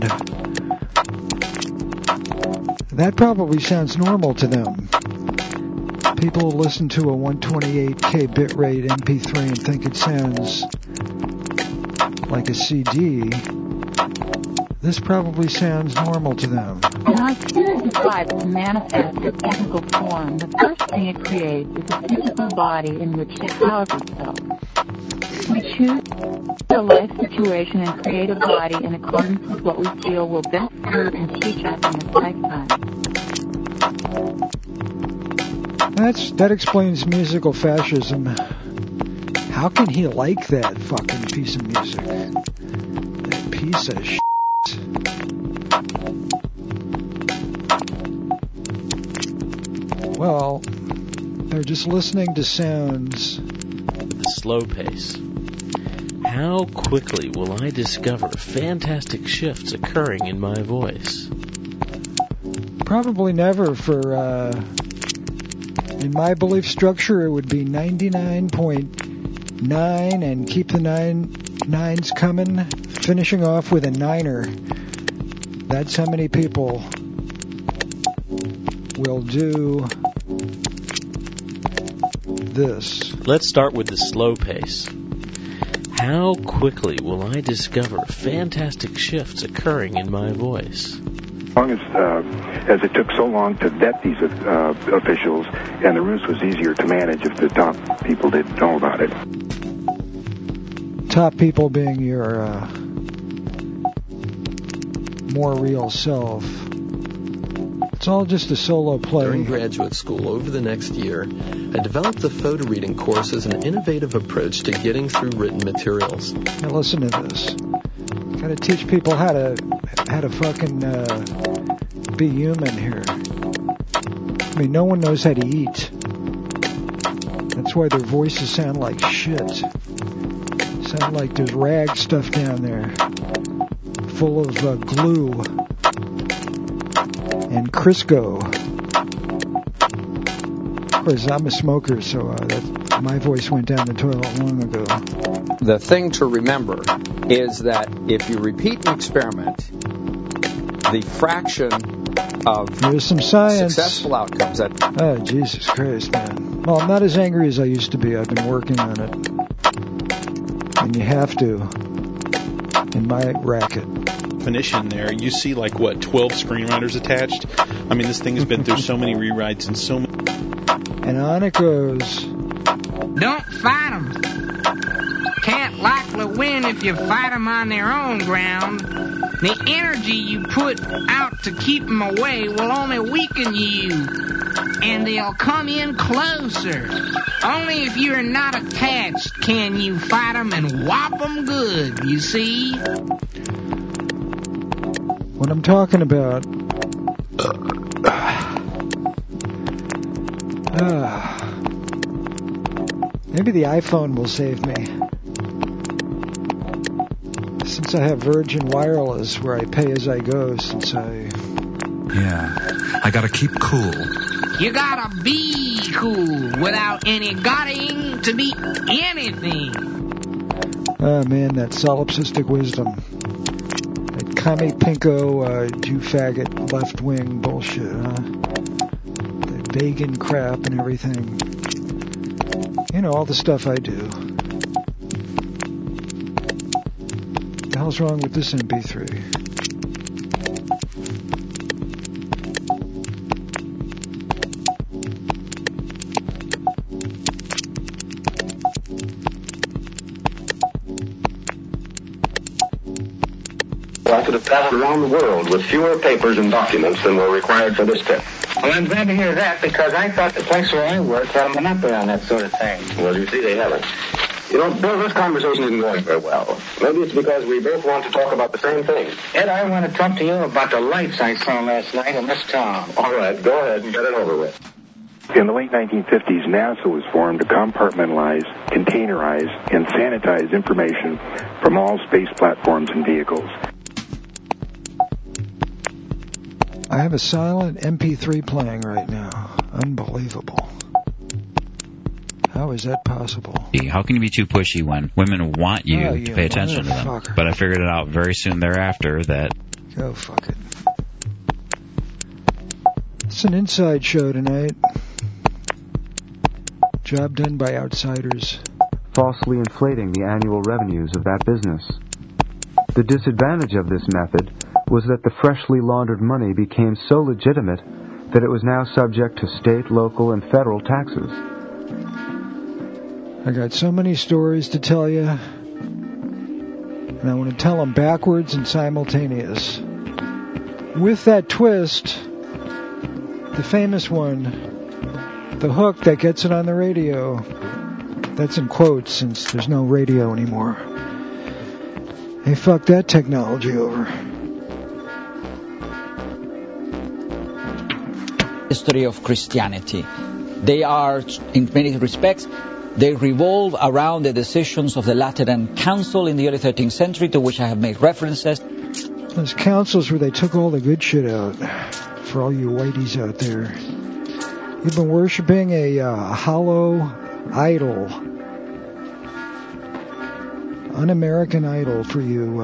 That probably sounds normal to them. People who listen to a 128K bitrate MP3 and think it sounds like a CD, this probably sounds normal to them. When our spirit decides to manifest its physical form, the first thing it creates is a physical body in which to house itself. We choose a life situation and create a body in accordance with what we feel will best serve and teach us in this lifetime. That explains musical fascism. How can he like that fucking piece of music? That piece of shit. Well, they're just listening to sounds. With a slow pace. How quickly will I discover fantastic shifts occurring in my voice? Probably never. For in my belief structure, it would be 99.9 and keep the nines coming, finishing off with a niner. That's how many people will do this. Let's start with the slow pace. How quickly will I discover fantastic shifts occurring in my voice? As long as it took so long to vet these officials, and the ruse was easier to manage if the top people didn't know about it. Top people being your more real self. It's all just a solo play. During graduate school over the next year, I developed the photo reading course as an innovative approach to getting through written materials. Now listen to this. Got to teach people how to fucking be human here. I mean, no one knows how to eat. That's why their voices sound like shit. Sound like there's rag stuff down there, full of glue and Crisco. Of course, I'm a smoker, so my voice went down the toilet long ago. The thing to remember is that if you repeat an experiment, the fraction of there's some science. Successful outcomes. Oh, Jesus Christ, man. Well, I'm not as angry as I used to be. I've been working on it. And you have to in my racket. Definition there, you see 12 screenwriters attached. I mean, this thing has been through so many rewrites and so many. And on it goes. Don't fight them. Can't likely win if you fight them on their own ground. The energy you put out to keep them away will only weaken you, and they'll come in closer. Only if you're not attached can you fight them and whop them good, you see? What I'm talking about... maybe the iPhone will save me. Since I have Virgin Wireless, where I pay as I go, Yeah, I gotta keep cool. You gotta be cool without any gotting to be anything. Oh, man, that solipsistic wisdom. That commie pinko, Jew faggot, left-wing bullshit, huh? That vegan crap and everything. You know, all the stuff I do. What the hell's wrong with this MP3? I could have traveled around the world with fewer papers and documents than were required for this trip. Well, I'm glad to hear that, because I thought the place where I worked had a monopoly on that sort of thing. Well, you see, they haven't. You know, Bill, this conversation isn't going very well. Maybe it's because we both want to talk about the same thing. Ed, I want to talk to you about the lights I saw last night in this town. All right, go ahead and get it over with. In the late 1950s, NASA was formed to compartmentalize, containerize, and sanitize information from all space platforms and vehicles. I have a silent MP3 playing right now. Unbelievable. How is that possible? How can you be too pushy when women want you to pay attention to them? But I figured it out very soon thereafter that... Go fuck it. It's an inside show tonight. Job done by outsiders. Falsely inflating the annual revenues of that business. The disadvantage of this method was that the freshly laundered money became so legitimate that it was now subject to state, local, and federal taxes. I got so many stories to tell you, and I want to tell them backwards and simultaneous. With that twist, the famous one, the hook that gets it on the radio. That's in quotes since there's no radio anymore. They fucked that technology over. History of Christianity. They are, in many respects, they revolve around the decisions of the Lateran Council in the early 13th century, to which I have made references. Those councils where they took all the good shit out, for all you whiteys out there. You've been worshiping a hollow idol. Un-American idol for you,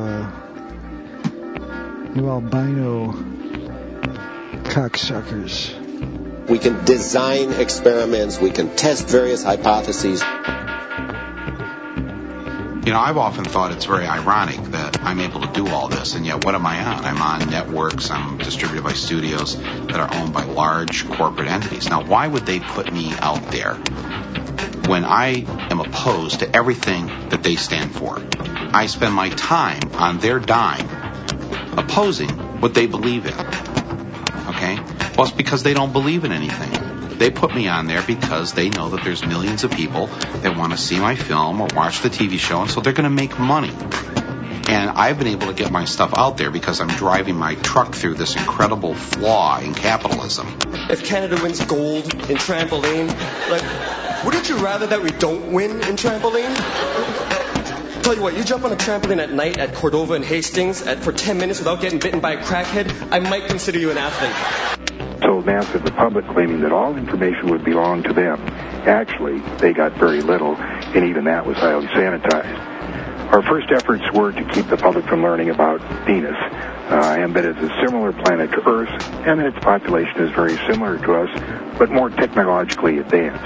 you albino cocksuckers. We can design experiments. We can test various hypotheses. You know, I've often thought it's very ironic that I'm able to do all this, and yet what am I on? I'm on networks, I'm distributed by studios that are owned by large corporate entities. Now, why would they put me out there when I am opposed to everything that they stand for? I spend my time on their dime opposing what they believe in. Okay? Well, it's because they don't believe in anything. They put me on there because they know that there's millions of people that want to see my film or watch the TV show, and so they're going to make money. And I've been able to get my stuff out there because I'm driving my truck through this incredible flaw in capitalism. If Canada wins gold in trampoline, like, wouldn't you rather that we don't win in trampoline? Tell you what, you jump on a trampoline at night at Cordova and Hastings for 10 minutes without getting bitten by a crackhead, I might consider you an athlete. Told NASA the public, claiming that all information would belong to them. Actually, they got very little, and even that was highly sanitized. Our first efforts were to keep the public from learning about Venus, and that it's a similar planet to Earth, and that its population is very similar to us, but more technologically advanced.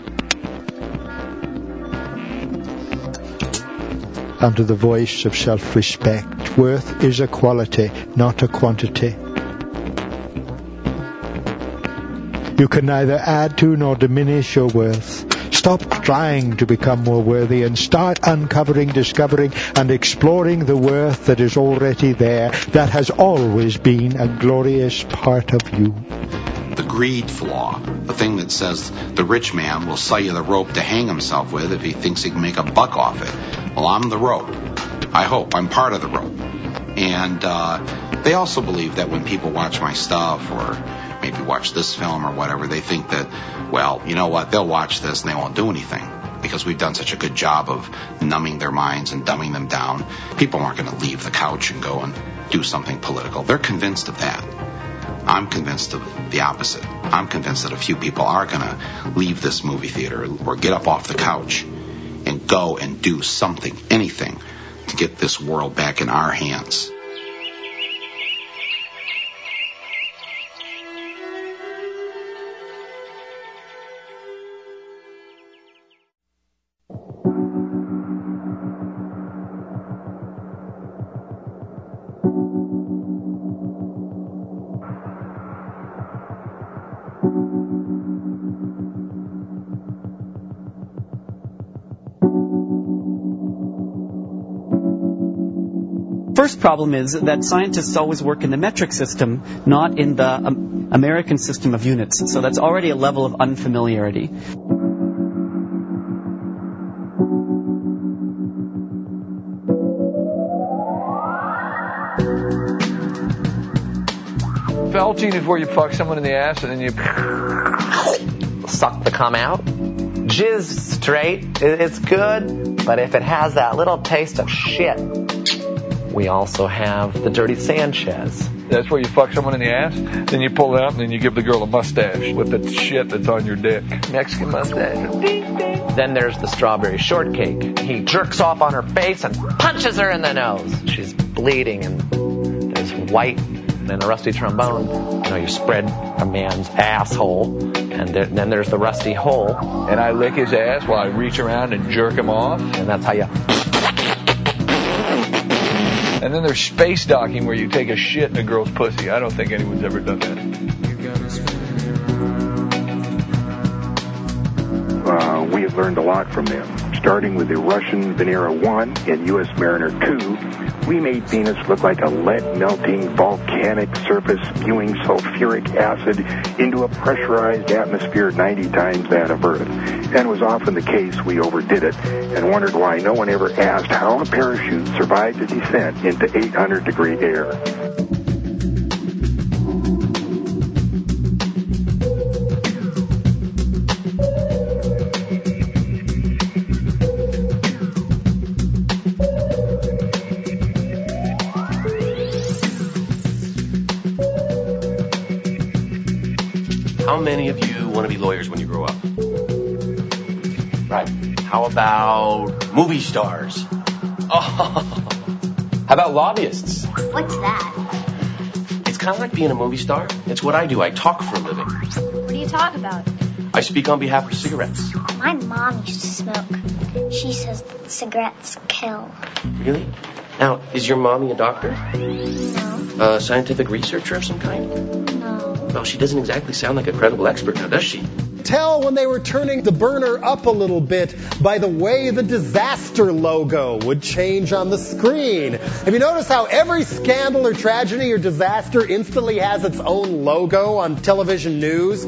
Under the voice of self-respect, worth is a quality, not a quantity. You can neither add to nor diminish your worth. Stop trying to become more worthy and start uncovering, discovering, and exploring the worth that is already there, that has always been a glorious part of you. The greed flaw, the thing that says the rich man will sell you the rope to hang himself with if he thinks he can make a buck off it. Well, I'm the rope. I hope I'm part of the rope. And they also believe that when people watch my stuff or maybe watch this film or whatever, they think that, well, you know what, they'll watch this and they won't do anything because we've done such a good job of numbing their minds and dumbing them down. People aren't going to leave the couch and go and do something political. They're convinced of that. I'm convinced of the opposite. I'm convinced that a few people are going to leave this movie theater or get up off the couch and go and do something, anything, to get this world back in our hands. First problem is that scientists always work in the metric system, not in the American system of units. So that's already a level of unfamiliarity. Belching is where you fuck someone in the ass and then you suck the cum out. Jizz straight, it's good, but if it has that little taste of shit. We also have the dirty Sanchez. That's where you fuck someone in the ass, then you pull it out, and then you give the girl a mustache with the shit that's on your dick. Mexican mustache. Then there's the strawberry shortcake. He jerks off on her face and punches her in the nose. She's bleeding, and there's white and a rusty trombone. You know, you spread a man's asshole, and then there's the rusty hole. And I lick his ass while I reach around and jerk him off. And that's how you... And then there's space docking where you take a shit in a girl's pussy. I don't think anyone's ever done that. We have learned a lot from them. Starting with the Russian Venera 1 and U.S. Mariner 2, we made Venus look like a lead-melting volcanic surface spewing sulfuric acid into a pressurized atmosphere 90 times that of Earth. And was often the case we overdid it and wondered why no one ever asked how a parachute survived a descent into 800-degree air. How many of you want to be lawyers when you grow up? Right. How about movie stars? Oh. How about lobbyists? What's that? It's kind of like being a movie star. It's what I do. I talk for a living. What do you talk about? I speak on behalf of cigarettes. My mom used to smoke. She says cigarettes kill. Really? Now, is your mommy a doctor? No. A scientific researcher of some kind? No. Well, she doesn't exactly sound like a credible expert now, does she? Tell when they were turning the burner up a little bit by the way the disaster logo would change on the screen. Have you noticed how every scandal or tragedy or disaster instantly has its own logo on television news?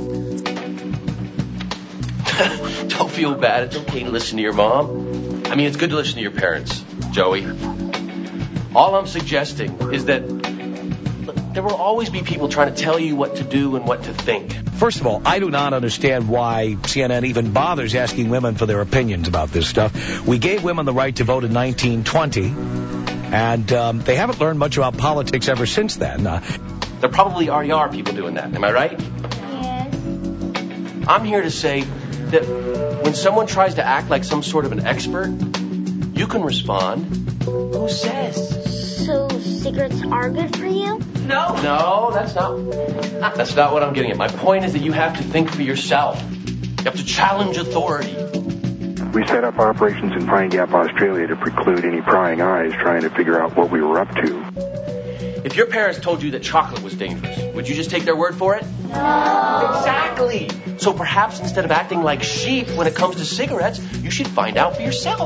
Don't feel bad. It's okay to listen to your mom. I mean, it's good to listen to your parents, Joey. All I'm suggesting is that there will always be people trying to tell you what to do and what to think. First of all, I do not understand why CNN even bothers asking women for their opinions about this stuff. We gave women the right to vote in 1920, and they haven't learned much about politics ever since then. There probably already are people doing that. Am I right? Yes. I'm here to say that when someone tries to act like some sort of an expert, you can respond, who says? So cigarettes are good for you? No, that's not what I'm getting at. My point is that you have to think for yourself. You have to challenge authority. We set up operations in Pine Gap, Australia to preclude any prying eyes trying to figure out what we were up to. If your parents told you that chocolate was dangerous, would you just take their word for it? No. Exactly. So perhaps instead of acting like sheep when it comes to cigarettes, you should find out for yourself.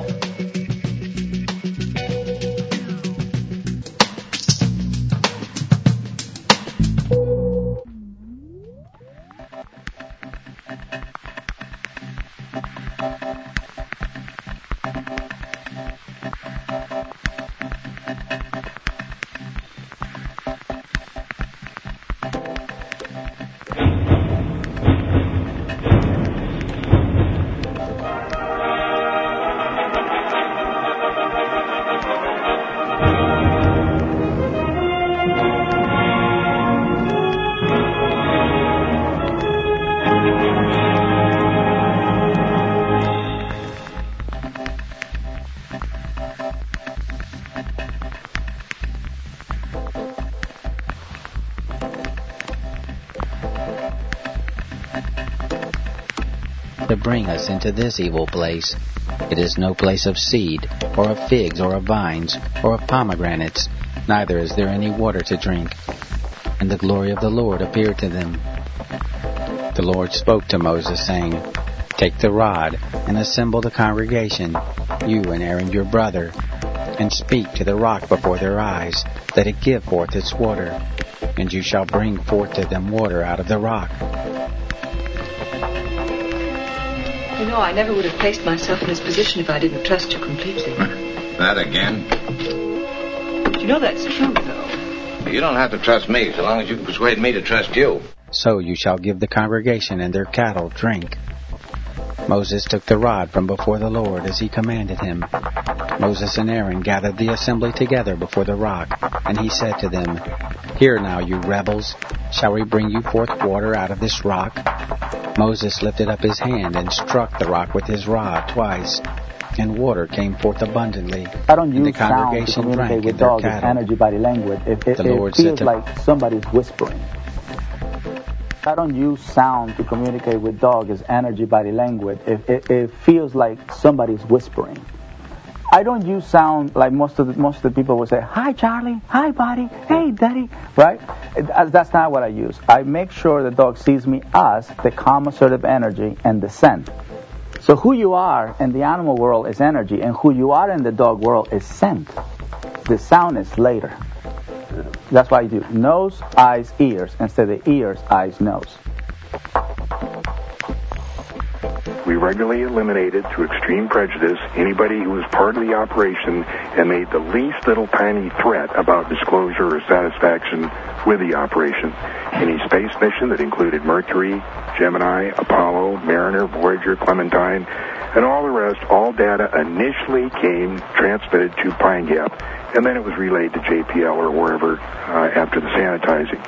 To bring us into this evil place. It is no place of seed, or of figs, or of vines, or of pomegranates, neither is there any water to drink. And the glory of the Lord appeared to them. The Lord spoke to Moses, saying, Take the rod, and assemble the congregation, you and Aaron your brother, and speak to the rock before their eyes, that it give forth its water, and you shall bring forth to them water out of the rock. You know, I never would have placed myself in this position if I didn't trust you completely. That again? You know that's true, though. You don't have to trust me, so long as you can persuade me to trust you. So you shall give the congregation and their cattle drink. Moses took the rod from before the Lord as he commanded him. Moses and Aaron gathered the assembly together before the rock, and he said to them, Hear now, you rebels, shall we bring you forth water out of this rock? Moses lifted up his hand and struck the rock with his rod twice, and water came forth abundantly. I don't and use the congregation sound to communicate with their dogs. It's cattle. energy body language. It feels like somebody's whispering. I don't use sound to communicate with dogs. It's energy body language. It feels like somebody's whispering. I don't use sound like most of the people would say, Hi, Charlie. Hi, buddy. Hey, Daddy. Right? That's not what I use. I make sure the dog sees me as the calm, assertive energy and the scent. So who you are in the animal world is energy, and who you are in the dog world is scent. The sound is later. That's why I do nose, eyes, ears, instead of ears, eyes, nose. We regularly eliminated, through extreme prejudice, anybody who was part of the operation and made the least little tiny threat about disclosure or satisfaction with the operation. Any space mission that included Mercury, Gemini, Apollo, Mariner, Voyager, Clementine, and all the rest, all data initially came transmitted to Pine Gap, and then it was relayed to JPL or wherever after the sanitizing.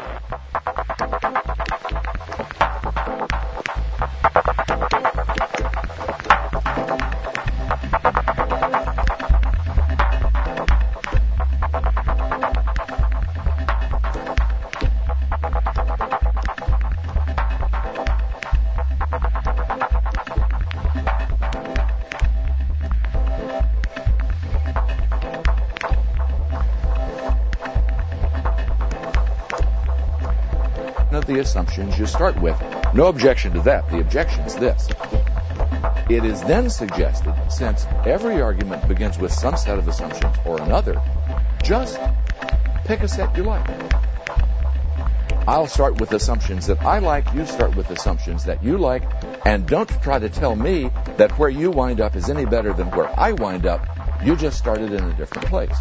the assumptions you start with. No objection to that. The objection is this. It is then suggested, since every argument begins with some set of assumptions or another, just pick a set you like. I'll start with assumptions that I like, you start with assumptions that you like, and don't try to tell me that where you wind up is any better than where I wind up. You just started in a different place.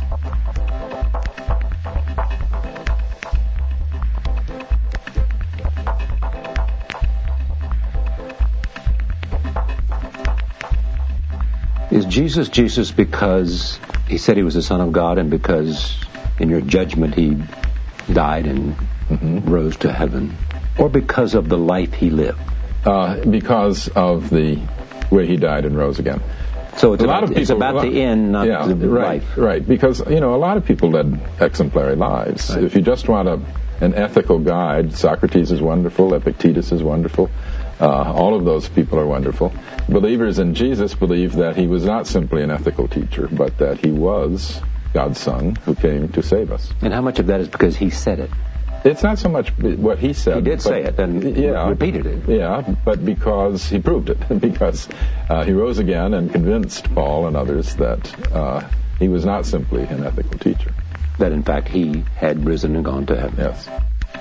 Is Jesus Jesus because he said he was the Son of God and because in your judgment he died and rose to heaven? Or because of the life he lived? Because of the way he died and rose again. So it's about the end, not the life. Right, because, a lot of people led exemplary lives. Right. If you just want an ethical guide, Socrates is wonderful, Epictetus is wonderful. All of those people are wonderful. Believers in Jesus believe that he was not simply an ethical teacher, but that he was God's Son who came to save us. And how much of that is because he said it? It's not so much what he said. He did say it and repeated it. Yeah, but because he proved it. Because he rose again and convinced Paul and others that he was not simply an ethical teacher. That, in fact, he had risen and gone to heaven. Yes.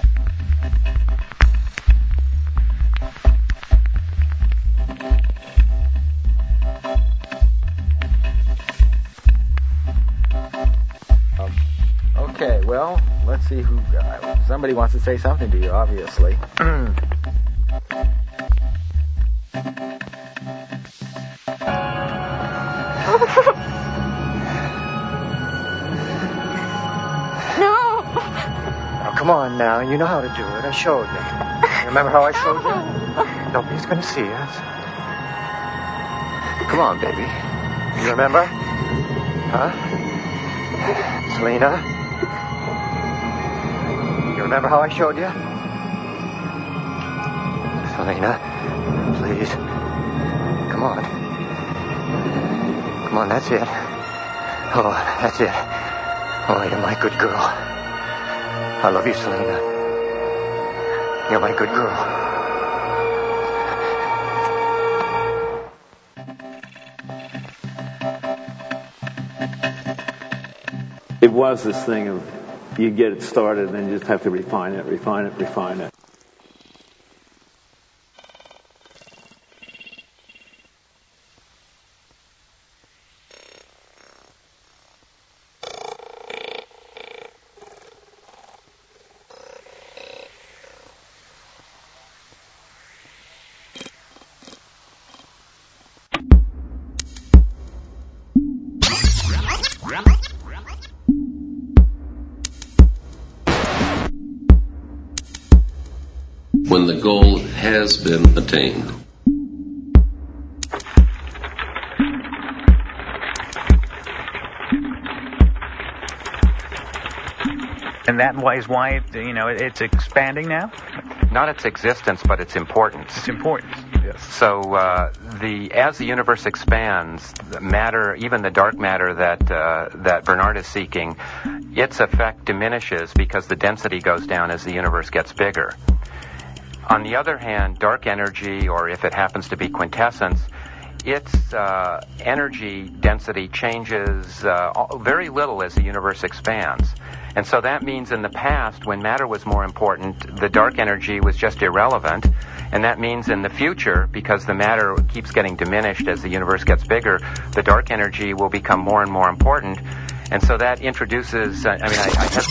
Okay, well, let's see who... somebody wants to say something to you, obviously. No! Now, come on now. You know how to do it. I showed you. Remember how I showed you? Nobody's going to see us. Come on, baby. You remember? Huh? Selena? You remember how I showed you? Selena, please. Come on. Come on, that's it. Oh, that's it. Oh, you're my good girl. I love you, Selena. You're my good girl. It was this thing of you get it started and then you just have to refine it. When the goal has been attained. And that is why it's expanding now? Not its existence, but its importance. Its importance, yes. So as the universe expands, the matter, even the dark matter that Bernard is seeking, its effect diminishes because the density goes down as the universe gets bigger. On the other hand, dark energy, or if it happens to be quintessence, its energy density changes very little as the universe expands. And so that means in the past, when matter was more important, the dark energy was just irrelevant. And that means in the future, because the matter keeps getting diminished as the universe gets bigger, the dark energy will become more and more important. And so that introduces, I have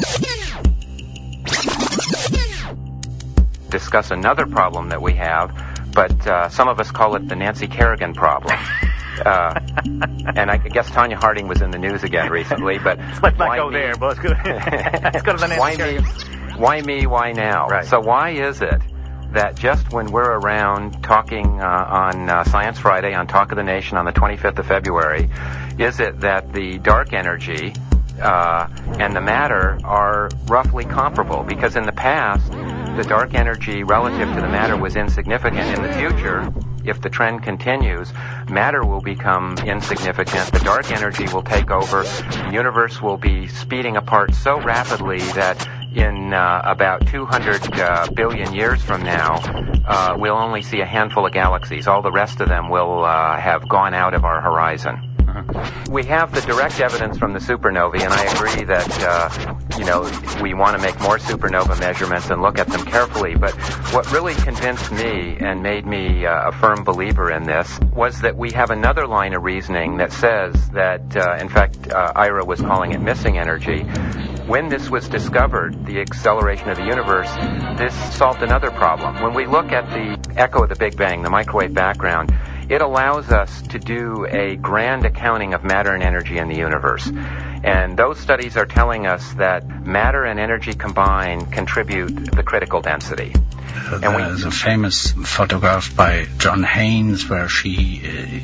discuss another problem that we have, but some of us call it the Nancy Kerrigan problem. And I guess Tanya Harding was in the news again recently, but let's not go there. But let's go to the Nancy Kerrigan. Why me? Why now? Right. So why is it that just when we're around talking on Science Friday on Talk of the Nation on the 25th of February, is it that the dark energy and the matter are roughly comparable? Because in the past, the dark energy relative to the matter was insignificant. In the future, if the trend continues, matter will become insignificant. The dark energy will take over. The universe will be speeding apart so rapidly that in about 200 billion years from now, we'll only see a handful of galaxies. All the rest of them will have gone out of our horizon. We have the direct evidence from the supernovae, and I agree that, we want to make more supernova measurements and look at them carefully. But what really convinced me and made me a firm believer in this was that we have another line of reasoning that says that, in fact, Ira was calling it missing energy. When this was discovered, the acceleration of the universe, this solved another problem. When we look at the echo of the Big Bang, the microwave background, it allows us to do a grand accounting of matter and energy in the universe. And those studies are telling us that matter and energy combined contribute the critical density. There's a famous photograph by John Haynes where she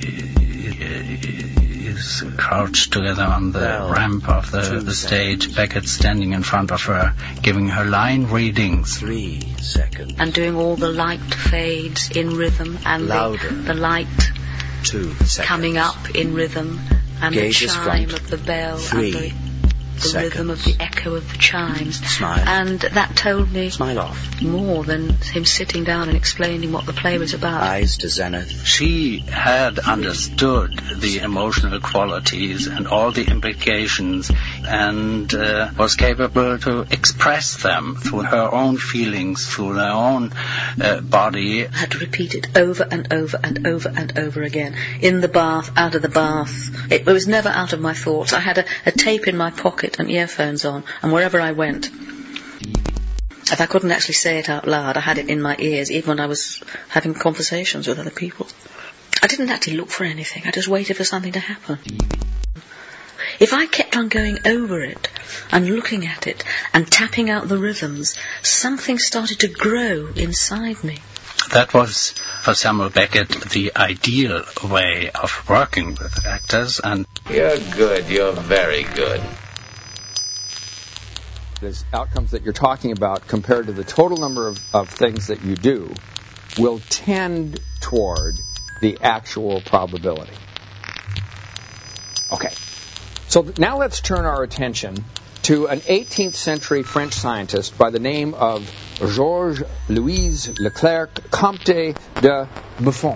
is crouched together on the ramp of the stage, Beckett standing in front of her, giving her line readings. 3 seconds. And doing all the light fades in rhythm, and the light 2 seconds. Coming up in rhythm, and Gaze the chime of the bell, 3 and the rhythm of the echo of the chimes. Smile. And that told me Smile off. more than him sitting down and explaining what the play was about. Eyes to zenith. She had understood the emotional qualities and all the implications, and was capable to express them through her own feelings, through her own body. I had to repeat it over and over and over and over again. In the bath, out of the bath. It was never out of my thoughts. I had a tape in my pocket and earphones on, and wherever I went, if I couldn't actually say it out loud, I had it in my ears, even when I was having conversations with other people. I didn't actually look for anything. I just waited for something to happen. If I kept on going over it and looking at it and tapping out the rhythms, something started to grow inside me. That was, for Samuel Beckett, the ideal way of working with actors. And You're good. You're very good. Those outcomes that you're talking about compared to the total number of things that you do will tend toward the actual probability. Okay. So now let's turn our attention to an 18th century French scientist by the name of Georges Louis Leclerc Comte de Buffon.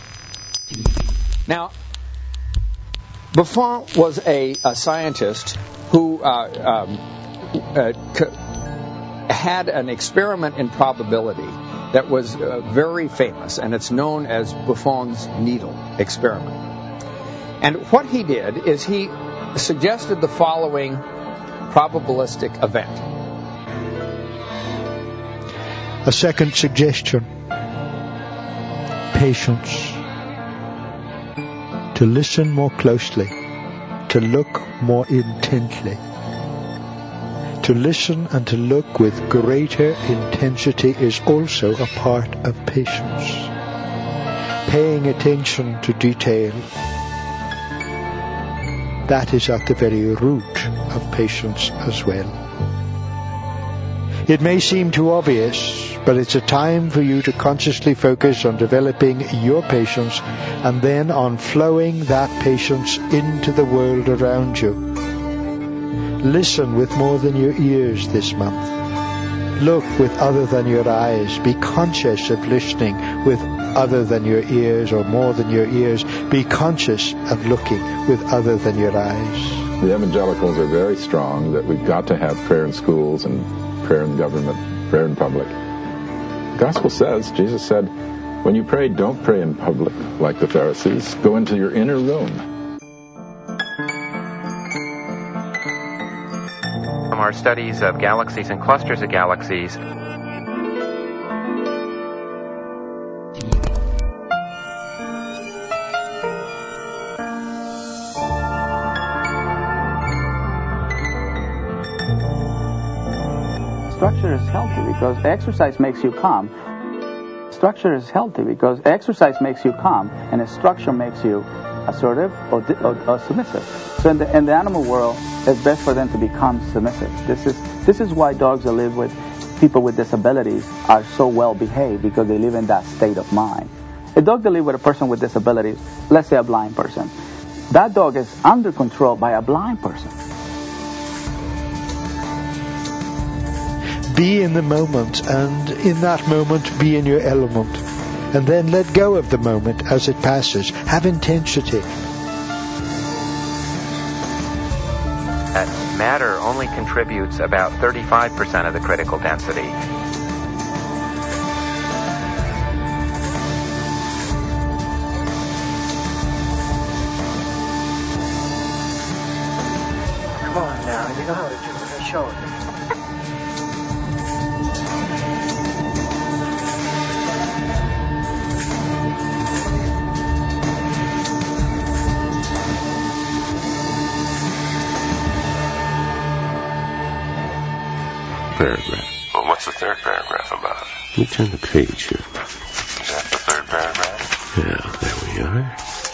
Now, Buffon was a scientist who had an experiment in probability that was very famous, and it's known as Buffon's needle experiment. And what he did is he suggested the following probabilistic event. A second suggestion. Patience. To listen more closely. To look more intently. To listen and to look with greater intensity is also a part of patience. Paying attention to detail. That is at the very root of patience as well. It may seem too obvious, but it's a time for you to consciously focus on developing your patience and then on flowing that patience into the world around you. Listen with more than your ears this month. Look with other than your eyes. Be conscious of listening with other than your ears or more than your ears. Be conscious of looking with other than your eyes. The evangelicals are very strong that we've got to have prayer in schools and prayer in government, prayer in public. The gospel says, Jesus said, when you pray, don't pray in public like the Pharisees. Go into your inner room. From our studies of galaxies and clusters of galaxies, Structure is healthy because exercise makes you calm. Structure is healthy because exercise makes you calm, and a structure makes you assertive or submissive. So in the animal world, it's best for them to become submissive. This is why dogs that live with people with disabilities are so well behaved, because they live in that state of mind. A dog that lives with a person with disabilities, let's say a blind person, that dog is under control by a blind person. be in the moment, and in that moment be in your element. And then let go of the moment as it passes. Have intensity. That matter only contributes about 35% of the critical density. Come on now, you know how to do it. I showed you. Paragraph. Well, what's the third paragraph about? Let me turn the page here. Is that the third paragraph? Yeah, there we are.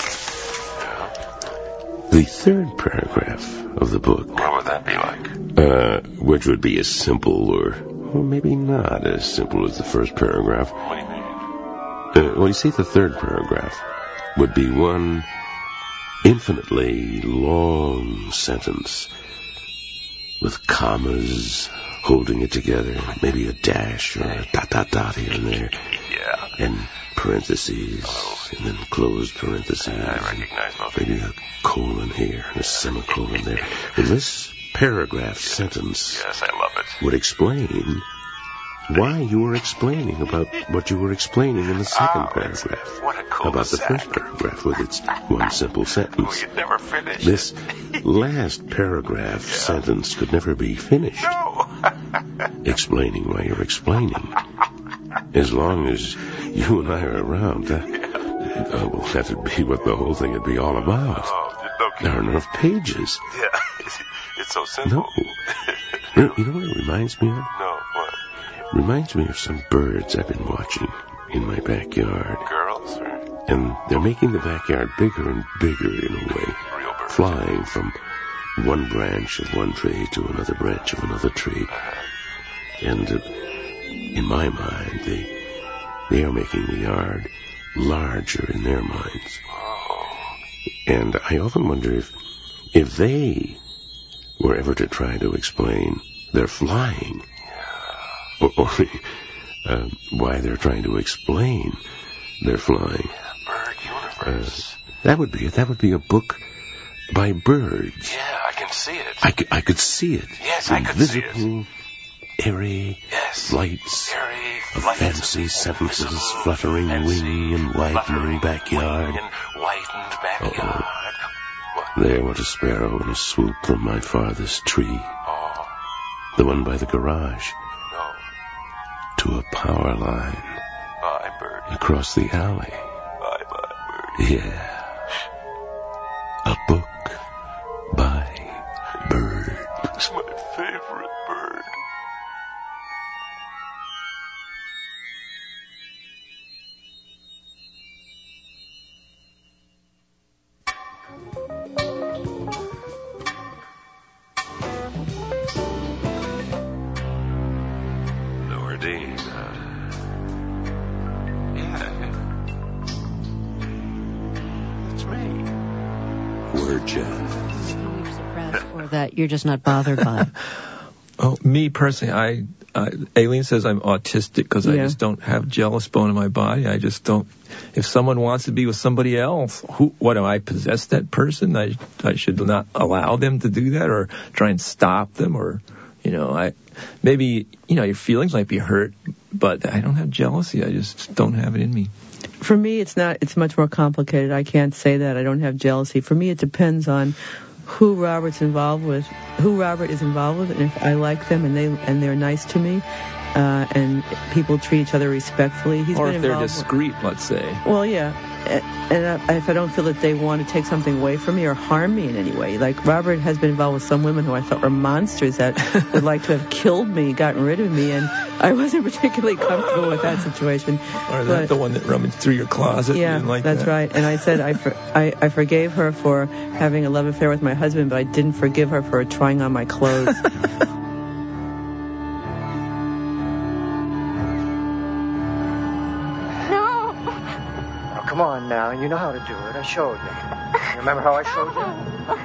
The third paragraph of the book. What would that be like? Which would be as simple or maybe not as simple as the first paragraph. What do you mean? Well, you see, the third paragraph would be one infinitely long sentence with commas holding it together, maybe a dash or a dot here and there. Yeah. And parentheses, and then closed parentheses. I recognize most. Maybe a colon here and a semicolon there. And this paragraph sentence Yes, I love it. would explain why you were explaining about what you were explaining in the second paragraph. What a cool about the first paragraph with its one simple sentence. Oh, you'd never finish. This last paragraph sentence could never be finished. No. Explaining why you're explaining. As long as you and I are around, well, that would be what the whole thing would be all about. Oh, no kidding. There are enough pages. Yeah, it's so simple. No. You know what it reminds me of? No, what? Reminds me of some birds I've been watching in my backyard. Girls? Or? And they're making the backyard bigger and bigger in a way. Real birds. Flying from one branch of one tree to another branch of another tree. And in my mind, they are making the yard larger in their minds. Oh. And I often wonder if they were ever to try to explain their flying, or why they're trying to explain their flying. Bird universe. That would be it. That would be a book by birds. Yeah, I can see it. I could see it. Yes, I could see it. Invisible, airy flights of fancy sentences fluttering wing and widening backyard. There went a sparrow in a swoop from my farthest tree. Oh. The one by the garage. No. To a power line. Bye, bird. Across the alley. Bye, bird. Yeah. A book by bird. It's my favorite bird. Nordine. Yeah. It's me. Word, Jeff. Or that you're just not bothered by it. Oh, me personally, Aileen says I'm autistic because I just don't have jealous bone in my body. I just don't. If someone wants to be with somebody else, what do I possess that person? I should not allow them to do that, or try and stop them, or maybe your feelings might be hurt, but I don't have jealousy. I just don't have it in me. For me, it's not. It's much more complicated. I can't say that I don't have jealousy. For me, it depends on who Robert is involved with, and if I like them and they're nice to me, and people treat each other respectfully. Or if they're discreet, let's say. Well, yeah. And if I don't feel that they want to take something away from me or harm me in any way. Like, Robert has been involved with some women who I thought were monsters that would like to have killed me, gotten rid of me, and I wasn't particularly comfortable with that situation. Or that the one that rummaged through your closet? Yeah, that's right. And I said I forgave her for having a love affair with my husband, but I didn't forgive her for trying on my clothes. Come on now, you know how to do it. I showed you. Remember how I showed you?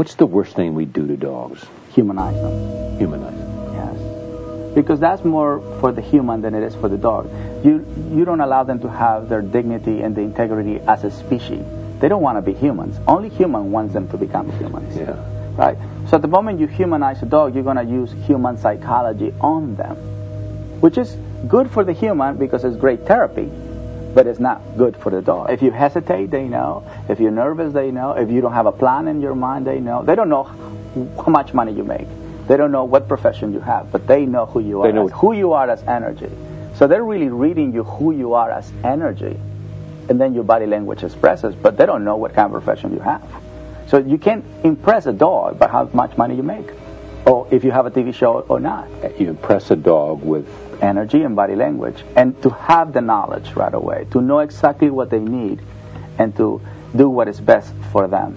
What's the worst thing we do to dogs? Humanize them. Humanize them. Yes. Because that's more for the human than it is for the dog. You don't allow them to have their dignity and the integrity as a species. They don't want to be humans. Only human wants them to become humans. Yeah. Right? So at the moment you humanize a dog, you're going to use human psychology on them, which is good for the human because it's great therapy, but it's not good for the dog. If you hesitate, they know. If you're nervous, they know. If you don't have a plan in your mind, they know. They don't know how much money you make. They don't know what profession you have, but they know who you are. They know who you are as energy. So they're really reading you who you are as energy, and then your body language expresses, but they don't know what kind of profession you have. So you can't impress a dog by how much money you make, or if you have a TV show or not. You impress a dog with energy and body language, and to have the knowledge right away, to know exactly what they need, and to do what is best for them.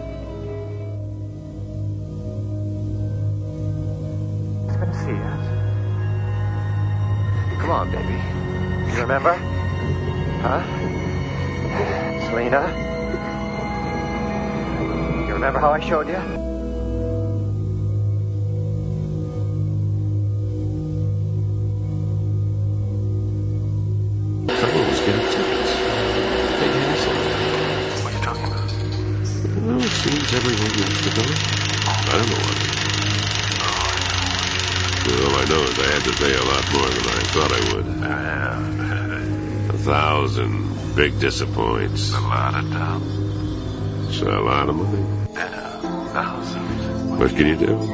It's good to see you. Come on, baby. You remember? Huh? Selena? You remember how I showed you? What are you talking about? Well, it seems everyone wants to go. I don't know what. All I know is I had to pay a lot more than I thought I would. 1,000 big disappoints. A lot of doubt. It's a lot of money. Yeah, 1,000. What can you do?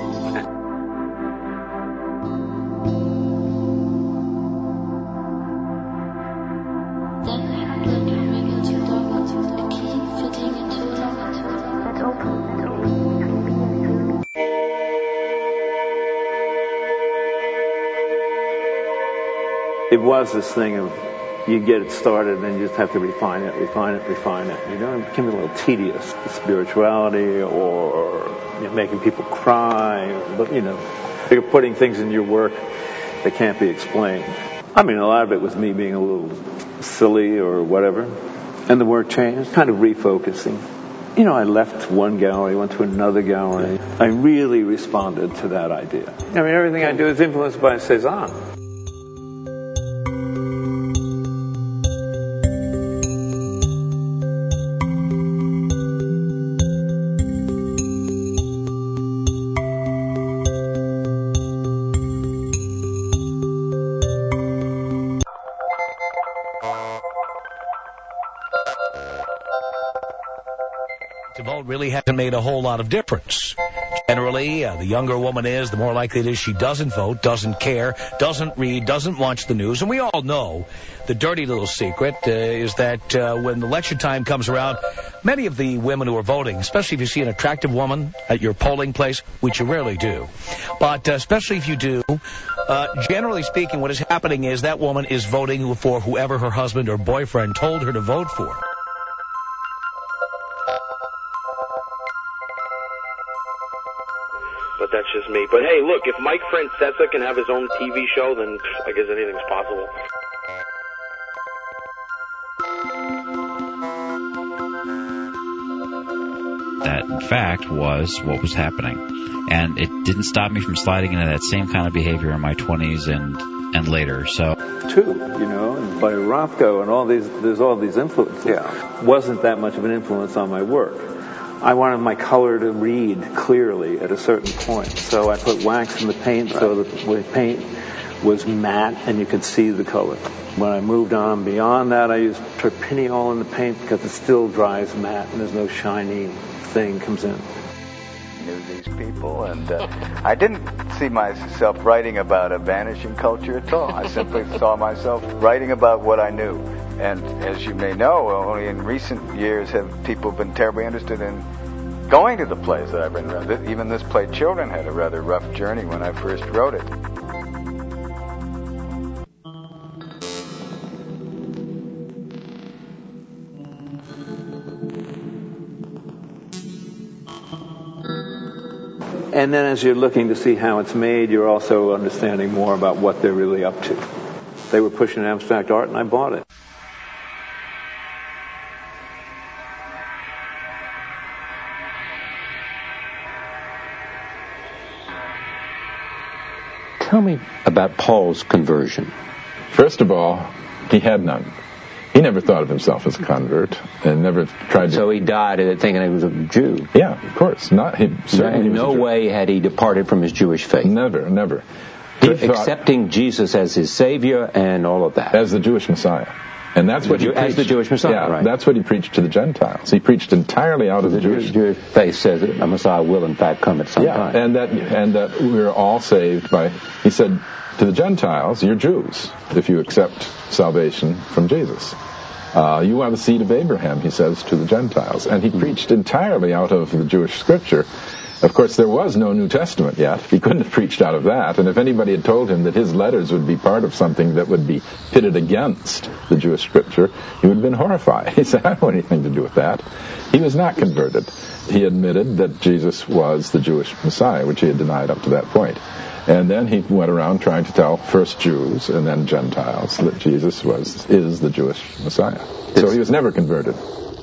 It was this thing of you get it started and then you just have to refine it. You know, it became a little tedious, the spirituality or making people cry. But, you're putting things in your work that can't be explained. I mean, a lot of it was me being a little silly or whatever. And the work changed, kind of refocusing. I left one gallery, went to another gallery. I really responded to that idea. I mean, everything I do is influenced by Cezanne. Really hasn't made a whole lot of difference. Generally, the younger a woman is, the more likely it is she doesn't vote, doesn't care, doesn't read, doesn't watch the news. And we all know the dirty little secret is that when election time comes around, many of the women who are voting, especially if you see an attractive woman at your polling place, which you rarely do, but especially if you do, generally speaking, what is happening is that woman is voting for whoever her husband or boyfriend told her to vote for. But that's just me. But hey, look, if Mike Francesa can have his own TV show, then I guess anything's possible. That, in fact, was what was happening. And it didn't stop me from sliding into that same kind of behavior in my 20s and later. So, and by Rothko and all these, there's all these influences. Yeah. Wasn't that much of an influence on my work. I wanted my color to read clearly at a certain point. So I put wax in the paint so that the paint was matte and you could see the color. When I moved on beyond that, I used terpineol in the paint because it still dries matte and there's no shiny thing comes in. Knew these people, and I didn't see myself writing about a vanishing culture at all. I simply saw myself writing about what I knew. And as you may know, only in recent years have people been terribly interested in going to the plays that I've written around. Even this play, Children, had a rather rough journey when I first wrote it. And then as you're looking to see how it's made, you're also understanding more about what they're really up to. They were pushing abstract art, and I bought it. Tell me about Paul's conversion. First of all, he had none. He never thought of himself as a convert and never tried to... So he died thinking he was a Jew? Yeah, of course. In no way had he departed from his Jewish faith? Never. Accepting Jesus as his Savior and all of that? As the Jewish Messiah. And that's what he preached. As the Jewish Messiah, yeah, right. That's what he preached to the Gentiles. He preached entirely out of the Jewish faith says that a Messiah will in fact come at some time. And that we're all saved by... He said to the Gentiles, you're Jews if you accept salvation from Jesus. You are the seed of Abraham, he says to the Gentiles. And he preached entirely out of the Jewish scripture. Of course, there was no New Testament yet. He couldn't have preached out of that. And if anybody had told him that his letters would be part of something that would be pitted against the Jewish scripture, he would have been horrified. He said, I don't want anything to do with that. He was not converted. He admitted that Jesus was the Jewish Messiah, which he had denied up to that point. And then he went around trying to tell first Jews and then Gentiles that Jesus is the Jewish Messiah. So he was never converted.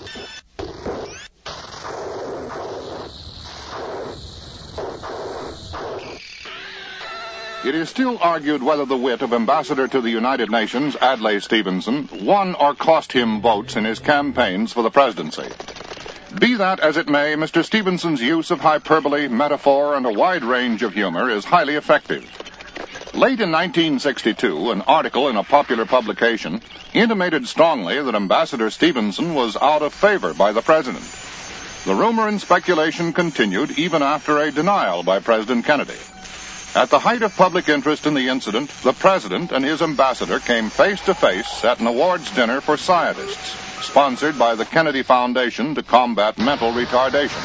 It is still argued whether the wit of Ambassador to the United Nations, Adlai Stevenson, won or cost him votes in his campaigns for the presidency. Be that as it may, Mr. Stevenson's use of hyperbole, metaphor, and a wide range of humor is highly effective. Late in 1962, an article in a popular publication intimated strongly that Ambassador Stevenson was out of favor by the president. The rumor and speculation continued even after a denial by President Kennedy. At the height of public interest in the incident, the president and his ambassador came face-to-face at an awards dinner for scientists, sponsored by the Kennedy Foundation to combat mental retardation.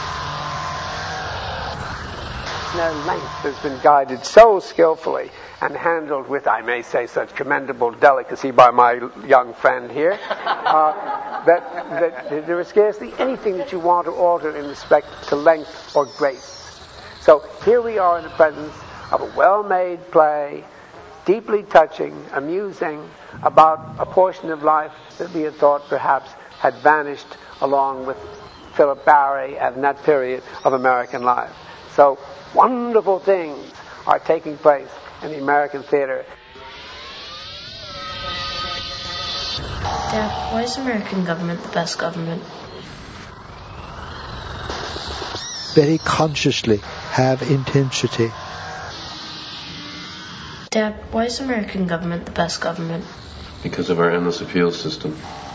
No length has been guided so skillfully and handled with, I may say, such commendable delicacy by my young friend here, that there is scarcely anything that you want to alter in respect to length or grace. So here we are in the presence of a well-made play, deeply touching, amusing, about a portion of life that we had thought perhaps had vanished along with Philip Barry and that period of American life. So wonderful things are taking place in the American theater. Dad, why is the American government the best government? Very consciously have intensity. Dad, why is the American government the best government? Because of our endless appeal system.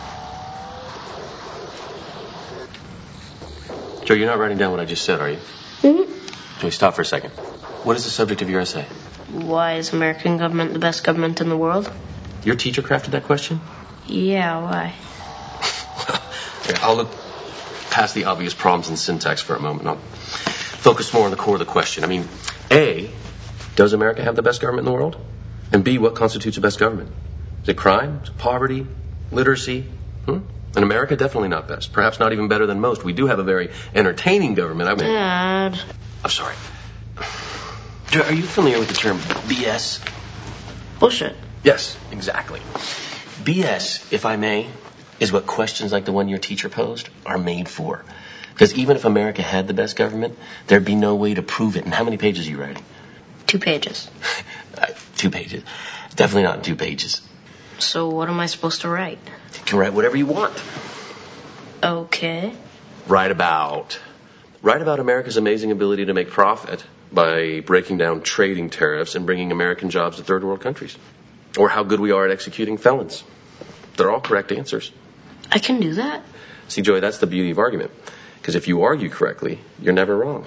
Joe, you're not writing down what I just said, are you? Mm-hmm. Joey, stop for a second. What is the subject of your essay? Why is American government the best government in the world? Your teacher crafted that question? Yeah, why? Okay, I'll look past the obvious problems in syntax for a moment. I'll focus more on the core of the question. I mean, A, does America have the best government in the world? And B, what constitutes the best government? Is it crime? Is it poverty? Literacy? In America, definitely not best. Perhaps not even better than most. We do have a very entertaining government. I mean, Dad. I'm sorry. Joe, are you familiar with the term BS? Bullshit. Yes, exactly. BS, if I may, is what questions like the one your teacher posed are made for. Because even if America had the best government, there'd be no way to prove it. And how many pages are you writing? 2 pages. 2 pages. Definitely not 2 pages. So what am I supposed to write? You can write whatever you want. Okay. Write about America's amazing ability to make profit by breaking down trading tariffs and bringing American jobs to third world countries. Or how good we are at executing felons. They're all correct answers. I can do that? See, Joey, that's the beauty of argument. Because if you argue correctly, you're never wrong.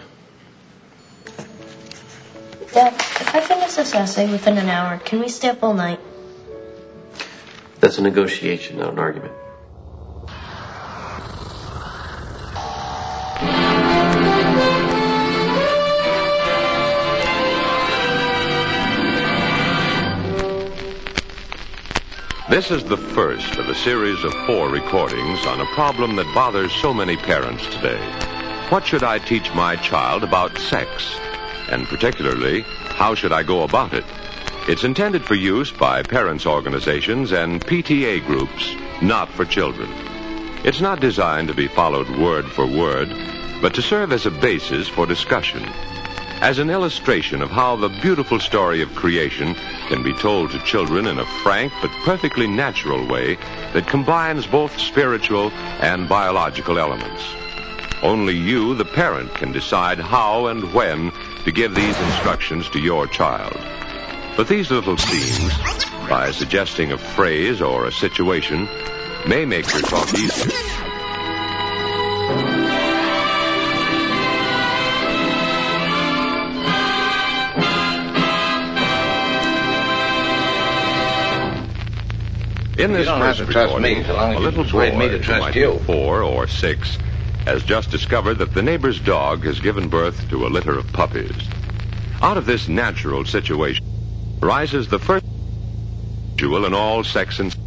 Dad, if I finish this essay within an hour, can we stay up all night? That's a negotiation, not an argument. This is the first of a series of 4 recordings on a problem that bothers so many parents today. What should I teach my child about sex? And particularly, how should I go about it? It's intended for use by parents' organizations and PTA groups, not for children. It's not designed to be followed word for word, but to serve as a basis for discussion. as an illustration of how the beautiful story of creation can be told to children in a frank but perfectly natural way that combines both spiritual and biological elements. Only you, the parent, can decide how and when to give these instructions to your child. But these little scenes, by suggesting a phrase or a situation, may make your talk easier. In this first recording, a little boy, who might be 4 or 6, has just discovered that the neighbor's dog has given birth to a litter of puppies. Out of this natural situation arises the first duel in all sex and...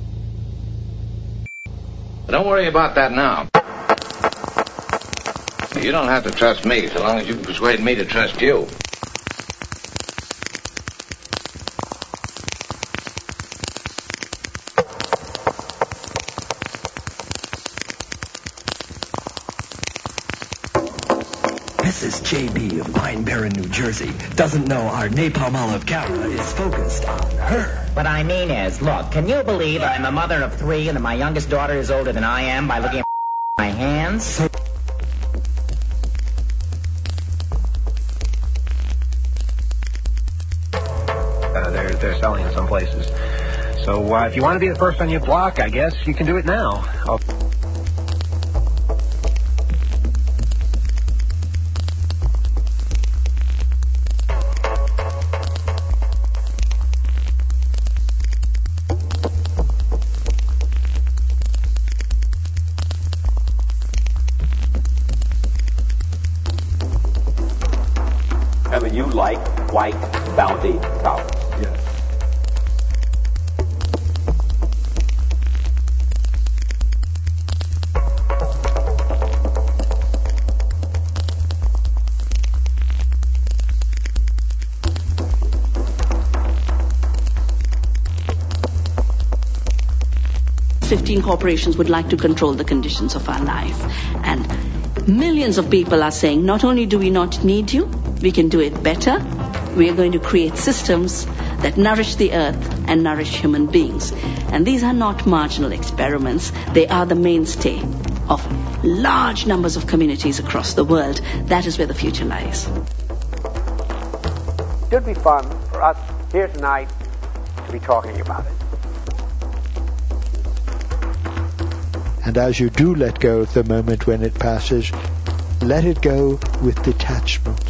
Don't worry about that now. You don't have to trust me so long as you can persuade me to trust you. Mrs. J.B. of Pine Barren, New Jersey, doesn't know our napalm olive camera is focused on her. What I mean is, look, can you believe I'm a mother of 3 and that my youngest daughter is older than I am by looking at my hands? They're selling in some places. So if you want to be the first on your block, I guess you can do it now. You like white Bounty towels? Yes. $15 corporations would like to control the conditions of our life. And millions of people are saying, not only do we not need you, we can do it better. We are going to create systems that nourish the earth and nourish human beings. And these are not marginal experiments. They are the mainstay of large numbers of communities across the world. That is where the future lies. It would be fun for us here tonight to be talking about it. And as you do let go of the moment when it passes, let it go with detachment.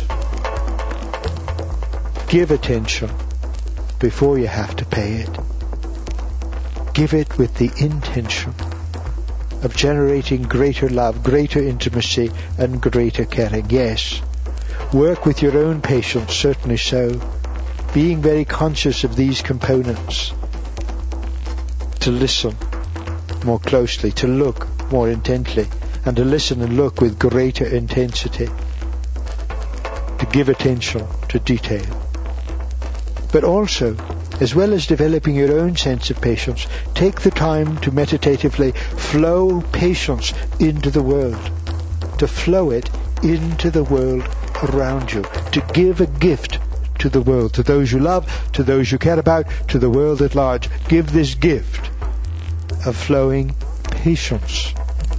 Give attention before you have to pay it. Give it with the intention of generating greater love, greater intimacy, and greater caring. Yes, work with your own patients, certainly so, being very conscious of these components. To listen more closely, to look more intently, and to listen and look with greater intensity. To give attention to detail. But also, as well as developing your own sense of patience, take the time to meditatively flow patience into the world. To flow it into the world around you. To give a gift to the world, to those you love, to those you care about, to the world at large. Give this gift of flowing patience.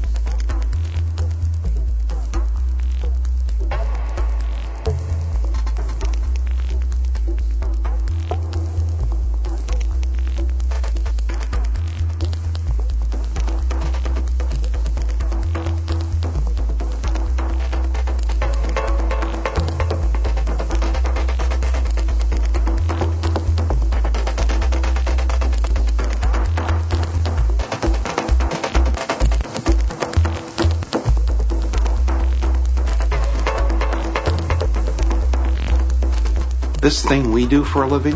This thing we do for a living?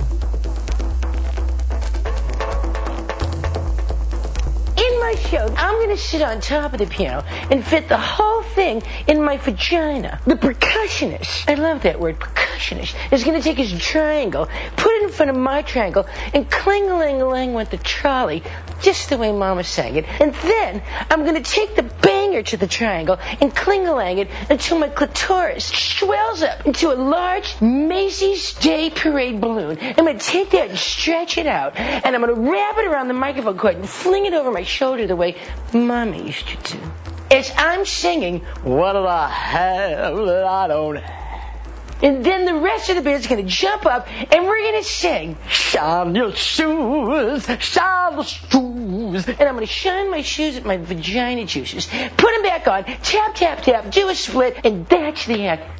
In my show, I'm going to sit on top of the piano and fit the whole thing in my vagina. The percussionist, I love that word, percussionist, is going to take his triangle, put it in front of my triangle, and cling-a-ling-a-ling with the trolley, just the way Mama sang it. And then I'm going to take the bang finger to the triangle and cling-a-lang it until my clitoris swells up into a large Macy's Day Parade balloon. I'm going to take that and stretch it out, and I'm going to wrap it around the microphone cord and fling it over my shoulder the way Mommy used to do. As I'm singing, what do I have that I don't have? And then the rest of the band's going to jump up, and we're going to sing, shine your shoes, shine the shoes. And I'm going to shine my shoes at my vagina juices, put them back on, tap, tap, tap, do a split, and that's the act.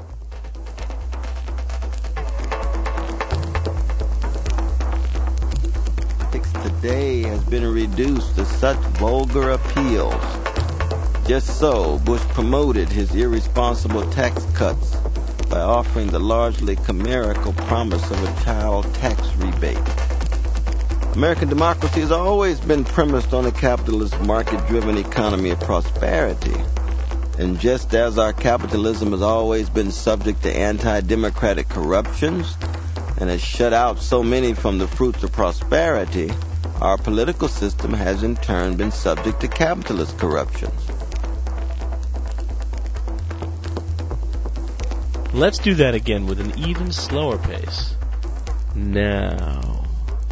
Today has been reduced to such vulgar appeals. Just so, Bush promoted his irresponsible tax cuts by offering the largely chimerical promise of a child tax rebate. American democracy has always been premised on a capitalist market-driven economy of prosperity. And just as our capitalism has always been subject to anti-democratic corruptions and has shut out so many from the fruits of prosperity, our political system has in turn been subject to capitalist corruptions. Let's do that again with an even slower pace. Now.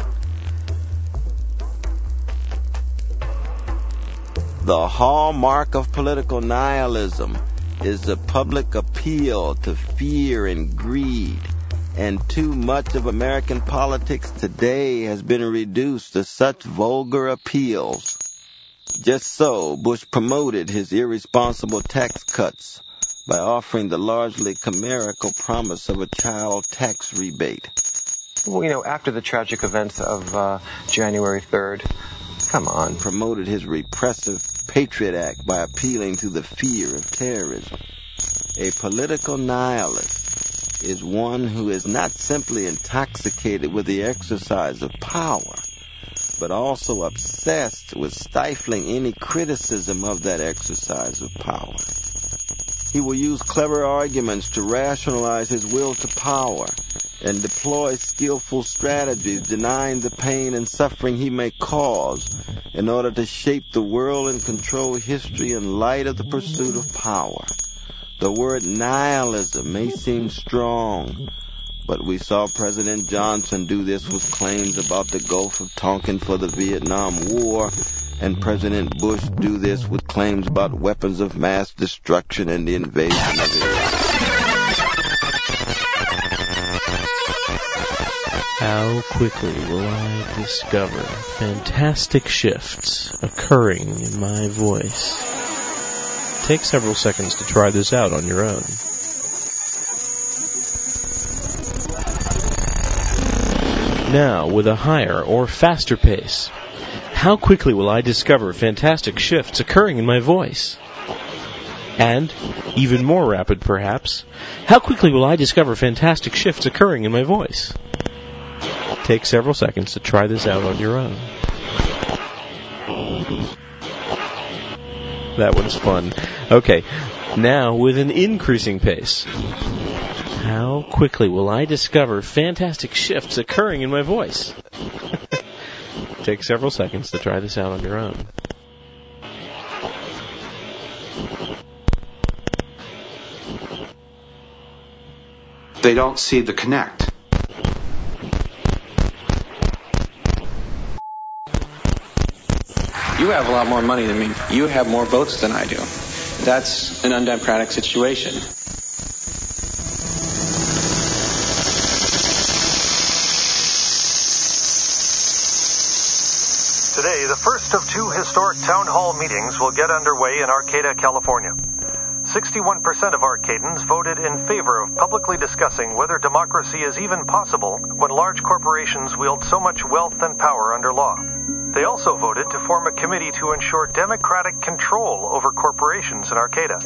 The hallmark of political nihilism is the public appeal to fear and greed, and too much of American politics today has been reduced to such vulgar appeals. Just so, Bush promoted his irresponsible tax cuts by offering the largely chimerical promise of a child tax rebate. Well, you know, after the tragic events of January 3rd, come on. Promoted his repressive Patriot Act by appealing to the fear of terrorism. A political nihilist is one who is not simply intoxicated with the exercise of power, but also obsessed with stifling any criticism of that exercise of power. He will use clever arguments to rationalize his will to power and deploy skillful strategies denying the pain and suffering he may cause in order to shape the world and control history in light of the pursuit of power. The word nihilism may seem strong, but we saw President Johnson do this with claims about the Gulf of Tonkin for the Vietnam War, and President Bush do this with claims about weapons of mass destruction and the invasion of Iraq. How quickly will I discover fantastic shifts occurring in my voice? Take several seconds to try this out on your own. Now, with a higher or faster pace, how quickly will I discover fantastic shifts occurring in my voice? And, even more rapid perhaps, how quickly will I discover fantastic shifts occurring in my voice? Take several seconds to try this out on your own. That one's fun. Okay, now with an increasing pace. How quickly will I discover fantastic shifts occurring in my voice? Take several seconds to try this out on your own. They don't see the connect. You have a lot more money than me. You have more votes than I do. That's an undemocratic situation. Today, the first of two historic town hall meetings will get underway in Arcata, California. 61% of Arcadans voted in favor of publicly discussing whether democracy is even possible when large corporations wield so much wealth and power under law. They also voted to form a committee to ensure democratic control over corporations in Arcata.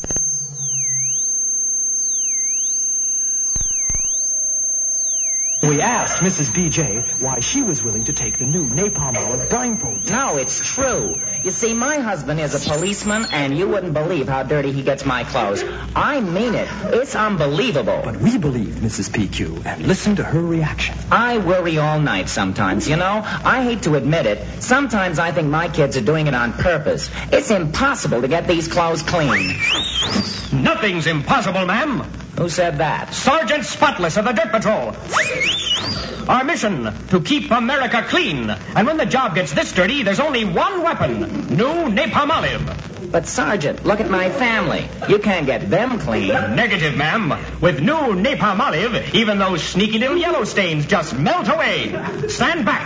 We We asked Mrs. B.J. why she was willing to take the new Napalm Olive blindfold. No, it's true. You see, my husband is a policeman, and you wouldn't believe how dirty he gets my clothes. I mean it. It's unbelievable. But we believe Mrs. PQ and listen to her reaction. I worry all night sometimes, you know. I hate to admit it. Sometimes I think my kids are doing it on purpose. It's impossible to get these clothes clean. Nothing's impossible, ma'am. Who said that? Sergeant Spotless of the Dirt Patrol. Our mission, to keep America clean. And when the job gets this dirty, there's only one weapon. New Napalm Olive. But, Sergeant, look at my family. You can't get them clean. Negative, ma'am. With new Napalm Olive, even those sneaky little yellow stains just melt away. Stand back.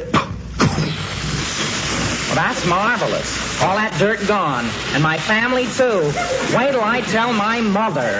Well, that's marvelous. All that dirt gone. And my family, too. Wait till I tell my mother.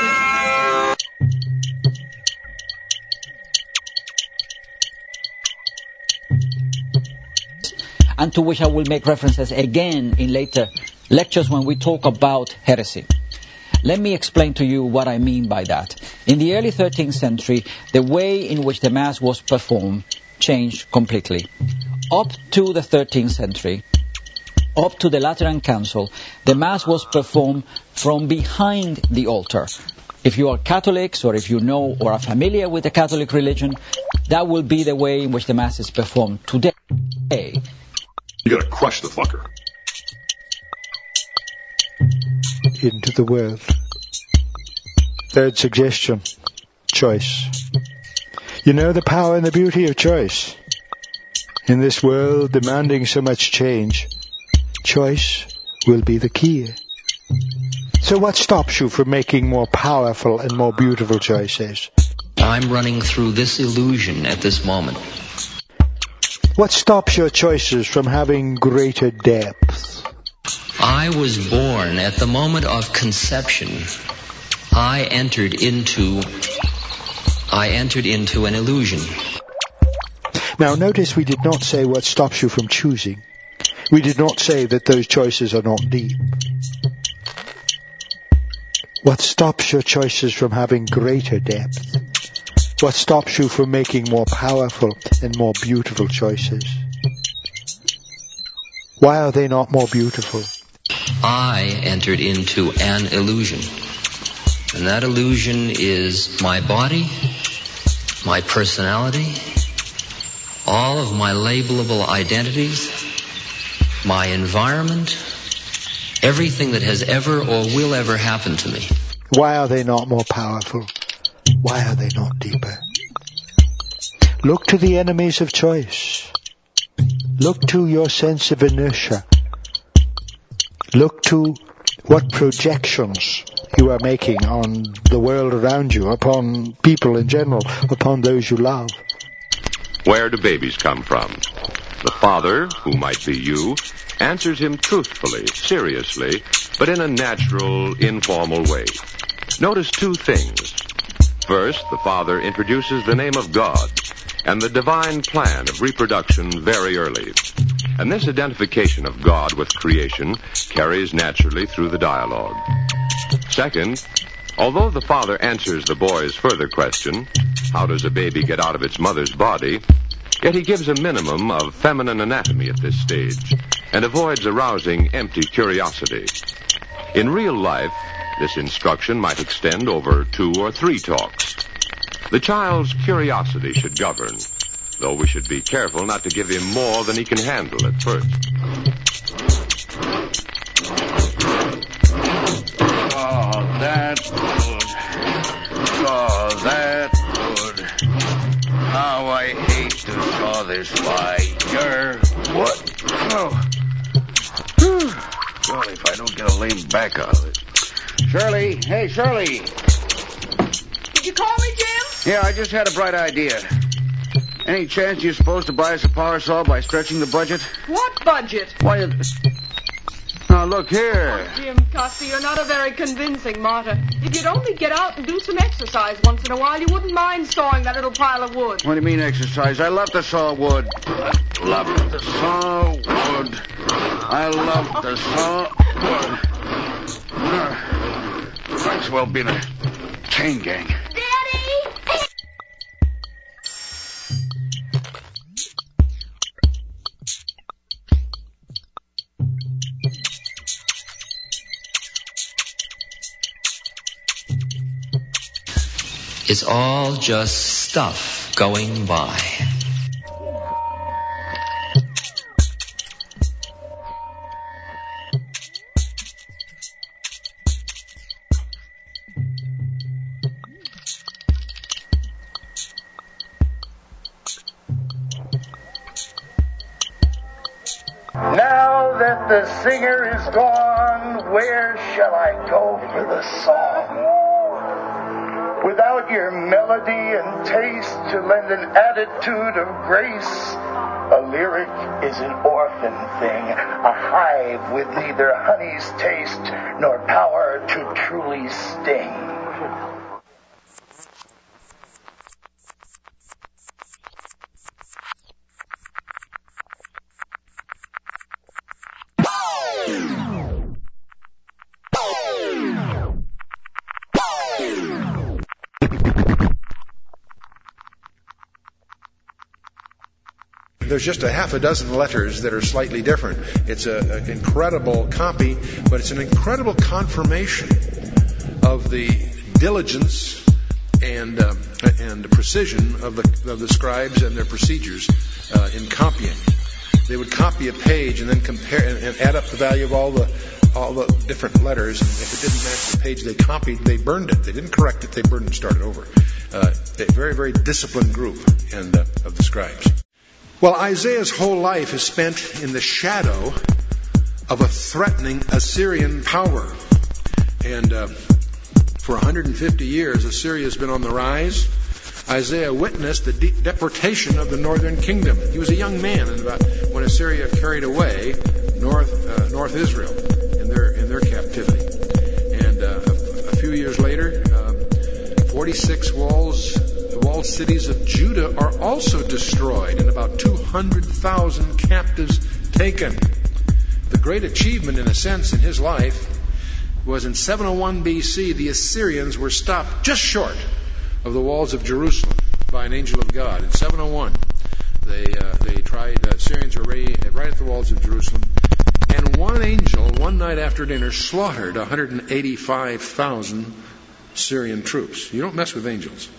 And to which I will make references again in later lectures when we talk about heresy. Let me explain to you what I mean by that. In the early 13th century, the way in which the Mass was performed changed completely. Up to the 13th century, up to the Lateran Council, the Mass was performed from behind the altar. If you are Catholics, or if you know or are familiar with the Catholic religion, that will be the way in which the Mass is performed today. You gotta crush the fucker. Into the world. Third suggestion. Choice. You know the power and the beauty of choice. In this world demanding so much change, choice will be the key. So what stops you from making more powerful and more beautiful choices? I'm running through this illusion at this moment. What stops your choices from having greater depth? I was born at the moment of conception. I entered into an illusion. Now notice we did not say what stops you from choosing. We did not say that those choices are not deep. What stops your choices from having greater depth? What stops you from making more powerful and more beautiful choices? Why are they not more beautiful? I entered into an illusion. And that illusion is my body, my personality, all of my labelable identities, my environment, everything that has ever or will ever happen to me. Why are they not more powerful? Why are they not deeper? Look to the enemies of choice. Look to your sense of inertia. Look to what projections you are making on the world around you, upon people in general, upon those you love. Where do babies come from? The father, who might be you, answers him truthfully, seriously, but in a natural, informal way. Notice two things. First, the father introduces the name of God and the divine plan of reproduction very early. And this identification of God with creation carries naturally through the dialogue. Second, although the father answers the boy's further question, how does a baby get out of its mother's body, yet he gives a minimum of feminine anatomy at this stage and avoids arousing empty curiosity. In real life, this instruction might extend over 2 or 3 talks. The child's curiosity should govern, though we should be careful not to give him more than he can handle at first. Oh, that's good. Oh, that's good. How I hate to saw this fire. What? Oh. Golly, if I don't get a lame back out of it. Shirley! Hey, Shirley! Did you call me, Jim? Yeah, I just had a bright idea. Any chance you're supposed to buy us a power saw by stretching the budget? What budget? Why, now, look here. Oh, Jim Costa, you're not a very convincing martyr. If you'd only get out and do some exercise once in a while, you wouldn't mind sawing that little pile of wood. What do you mean exercise? I love to saw wood. I love to saw wood. I love to saw wood. Might as well be in a chain gang. It's all just stuff going by. Now that the singer is gone, where shall I go for the song? Without your melody and taste to lend an attitude of grace, a lyric is an orphan thing, a hive with neither honey's taste nor power to truly sting. There's just a half a dozen letters that are slightly different. It's an incredible copy, but it's an incredible confirmation of the diligence and precision of the scribes and their procedures in copying. They would copy a page and then compare and add up the value of all the different letters. And if it didn't match the page they copied, they burned it. They didn't correct it. They burned it and started over. A very, very disciplined group of the scribes. Well, Isaiah's whole life is spent in the shadow of a threatening Assyrian power. And for 150 years, Assyria has been on the rise. Isaiah witnessed the deportation of the northern kingdom. He was a young man when Assyria carried away North Israel in their captivity. And a few years later, 46 walled cities of Judah are also destroyed and about 200,000 captives taken. The great achievement, in a sense, in his life was in 701 BC, the Assyrians were stopped just short of the walls of Jerusalem by an angel of God. In 701, the Assyrians were right at the walls of Jerusalem, and one angel, one night after dinner, slaughtered 185,000 Syrian troops. You don't mess with angels.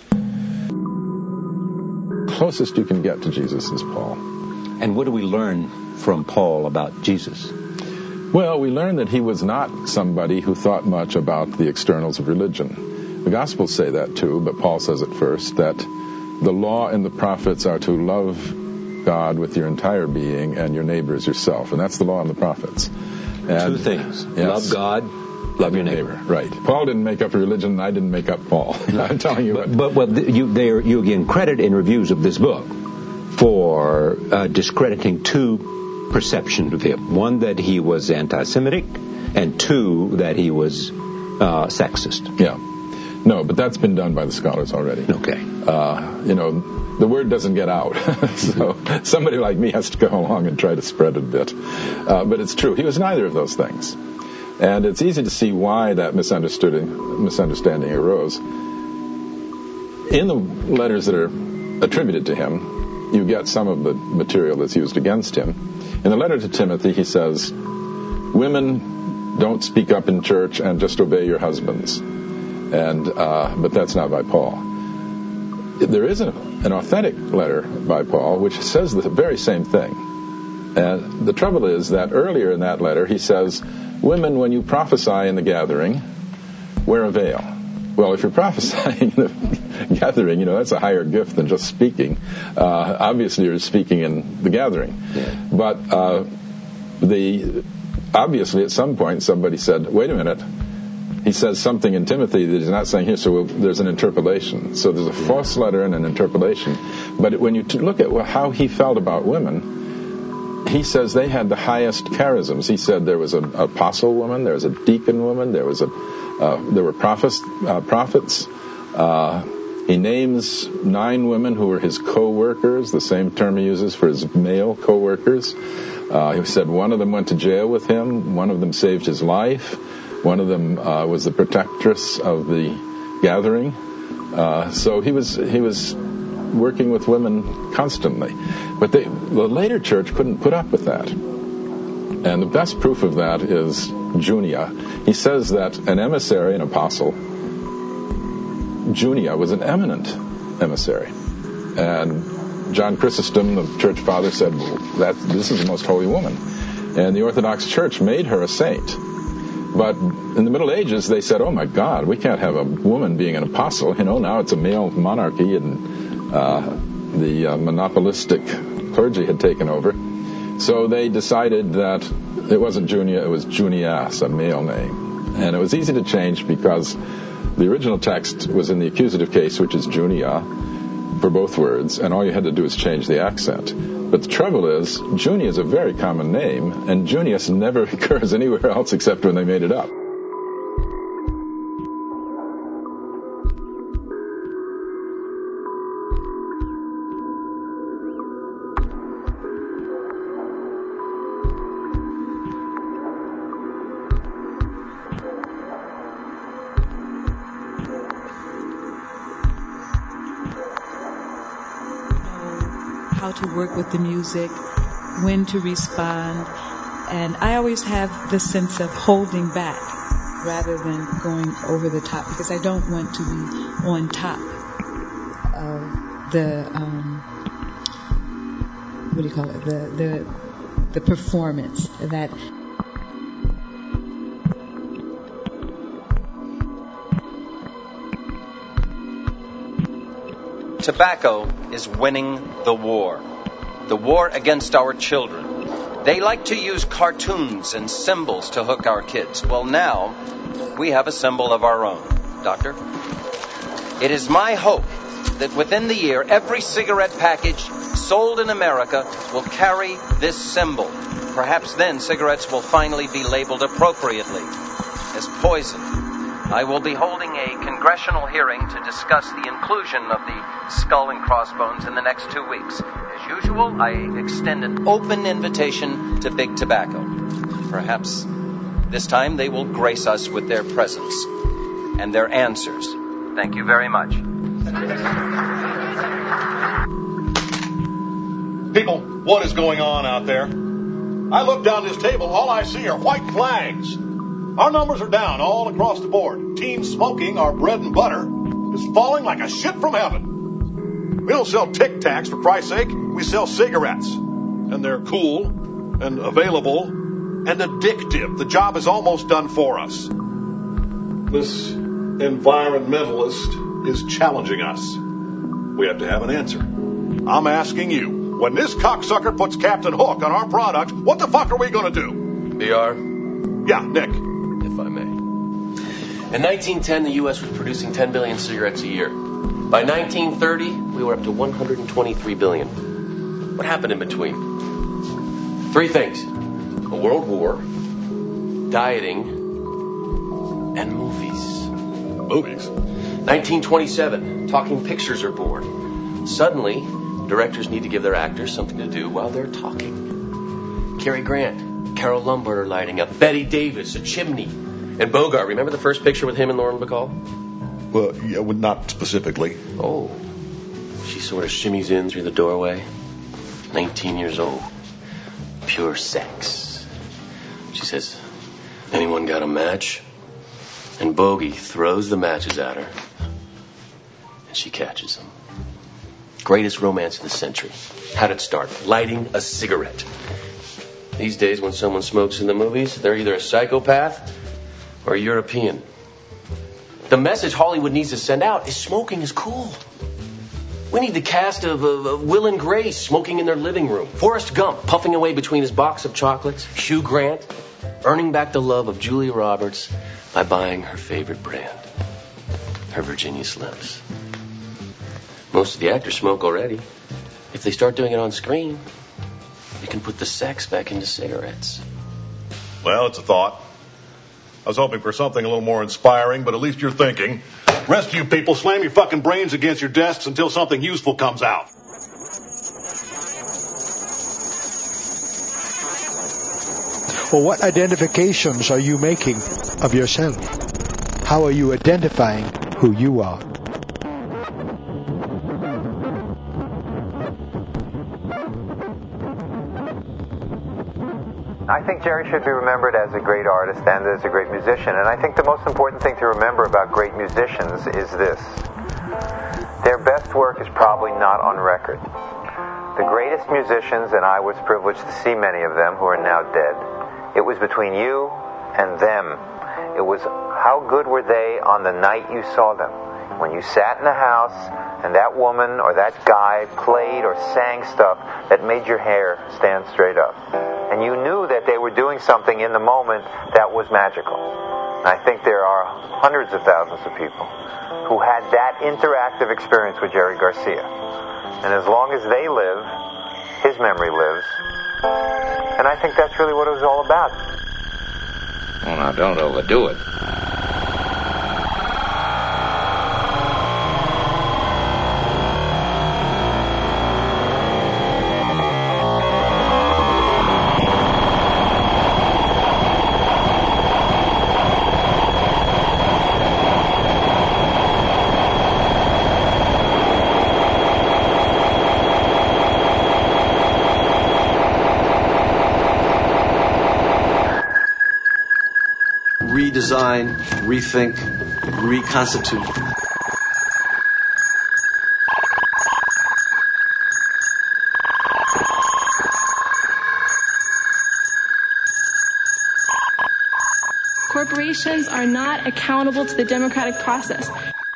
Closest you can get to Jesus is Paul. And what do we learn from Paul about Jesus? Well, we learn that he was not somebody who thought much about the externals of religion. The Gospels say that too, but Paul says it first, that the law and the prophets are to love God with your entire being and your neighbor as yourself. And that's the law and the prophits. And, 2 things. Yes. Love God, love your neighbor. Right. Paul didn't make up a religion, and I didn't make up Paul. I'm telling you. But you gain credit in reviews of this book for discrediting 2 perceptions of him. One, that he was anti-Semitic, and 2, that he was sexist. Yeah. No, but that's been done by the scholars already. Okay. The word doesn't get out. So somebody like me has to go along and try to spread it a bit. But it's true. He was neither of those things. And it's easy to see why that misunderstanding arose. In the letters that are attributed to him, you get some of the material that's used against him. In the letter to Timothy, he says, "Women, don't speak up in church and just obey your husbands." But that's not by Paul. There is an authentic letter by Paul which says the very same thing. And the trouble is that earlier in that letter he says, "Women, when you prophesy in the gathering, wear a veil." Well, if you're prophesying in the gathering, that's a higher gift than just speaking. Obviously, you're speaking in the gathering. Yeah. But obviously, at some point, somebody said, "Wait a minute." He says something in Timothy that he's not saying here, so there's an interpolation. So there's a false letter and an interpolation. But when you look at how he felt about women, he says they had the highest charisms. He said there was an apostle woman, there was a deacon woman, there were prophets. He names 9 women who were his co-workers, the same term he uses for his male co-workers. He said one of them went to jail with him, one of them saved his life. One of them was the protectress of the gathering. So he was working with women constantly. But the later church couldn't put up with that. And the best proof of that is Junia. He says that an emissary, an apostle, Junia was an eminent emissary. And John Chrysostom, the church father, said, well, this is the most holy woman. And the Orthodox Church made her a saint. But in the Middle Ages, they said, oh, my God, we can't have a woman being an apostle. Now it's a male monarchy, and the monopolistic clergy had taken over. So they decided that it wasn't Junia, it was Junias, a male name. And it was easy to change because the original text was in the accusative case, which is Junia, for both words, and all you had to do was change the accent. But the trouble is, Junia is a very common name, and Junius never occurs anywhere else except when they made it up. How to work with the music, when to respond, and I always have the sense of holding back rather than going over the top, because I don't want to be on top of the performance that. Tobacco is winning the war against our children. They like to use cartoons and symbols to hook our kids. Well, now we have a symbol of our own. Doctor, it is my hope that within the year, every cigarette package sold in America will carry this symbol. Perhaps then cigarettes will finally be labeled appropriately as poison. I will be holding a congressional hearing to discuss the inclusion of the skull and crossbones in the next 2 weeks. As usual, I extend an open invitation to Big Tobacco. Perhaps this time they will grace us with their presence and their answers. Thank you very much. People, what is going on out there? I look down this table, all I see are white flags. Our numbers are down all across the board. Teen smoking, our bread and butter, is falling like a shit from heaven. We don't sell Tic Tacs, for Christ's sake. We sell cigarettes. And they're cool and available and addictive. The job is almost done for us. This environmentalist is challenging us. We have to have an answer. I'm asking you, when this cocksucker puts Captain Hook on our product, what the fuck are we going to do? BR? Yeah, Nick. If I may. In 1910, the U.S. was producing 10 billion cigarettes a year. By 1930, we were up to 123 billion. What happened in between? 3 things. A world war, dieting, and movies. Movies? 1927, talking pictures are born. Suddenly, directors need to give their actors something to do while they're talking. Cary Grant, Carol Lombard are lighting up. Betty Davis, A Chimney. And Bogart, remember the first picture with him and Lauren Bacall? Well, yeah, not specifically. Oh. She sort of shimmies in through the doorway. 19 years old. Pure sex. She says, anyone got a match? And Bogey throws the matches at her. And she catches them. Greatest romance of the century. How'd it start? Lighting a cigarette. These days, when someone smokes in the movies, they're either a psychopath or a European. The message Hollywood needs to send out is smoking is cool. We need the cast of Will and Grace smoking in their living room. Forrest Gump puffing away between his box of chocolates. Hugh Grant earning back the love of Julia Roberts by buying her favorite brand, her Virginia Slims. Most of the actors smoke already. If they start doing it on screen, you can put the sex back into cigarettes. Well, it's a thought. I was hoping for something a little more inspiring, but at least you're thinking. Rest of you people, slam your fucking brains against your desks until something useful comes out. Well, what identifications are you making of yourself? How are you identifying who you are? I think Jerry should be remembered as a great artist and as a great musician. And I think the most important thing to remember about great musicians is this. Their best work is probably not on record. The greatest musicians, and I was privileged to see many of them who are now dead, it was between you and them. It was how good were they on the night you saw them. When you sat in a house and that woman or that guy played or sang stuff that made your hair stand straight up. And you knew that they were doing something in the moment that was magical. And I think there are hundreds of thousands of people who had that interactive experience with Jerry Garcia. And as long as they live, his memory lives. And I think that's really what it was all about. Well, now, don't overdo it. Redesign, rethink, reconstitute. Corporations are not accountable to the democratic process.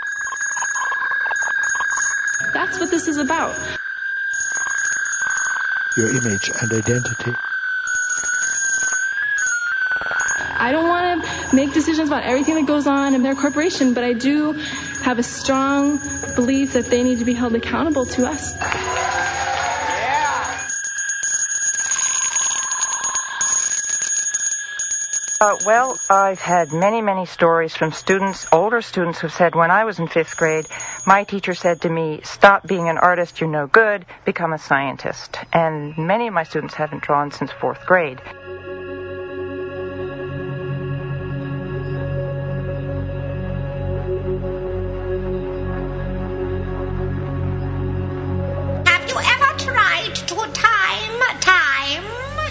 That's what this is about. Your image and identity. I don't want to make decisions about everything that goes on in their corporation, but I do have a strong belief that they need to be held accountable to us. Well, I've had many stories from students, older students, who've said, when I was in 5th grade, my teacher said to me, stop being an artist, you're no good, become a scientist. And many of my students haven't drawn since 4th grade. Have you ever tried to time time?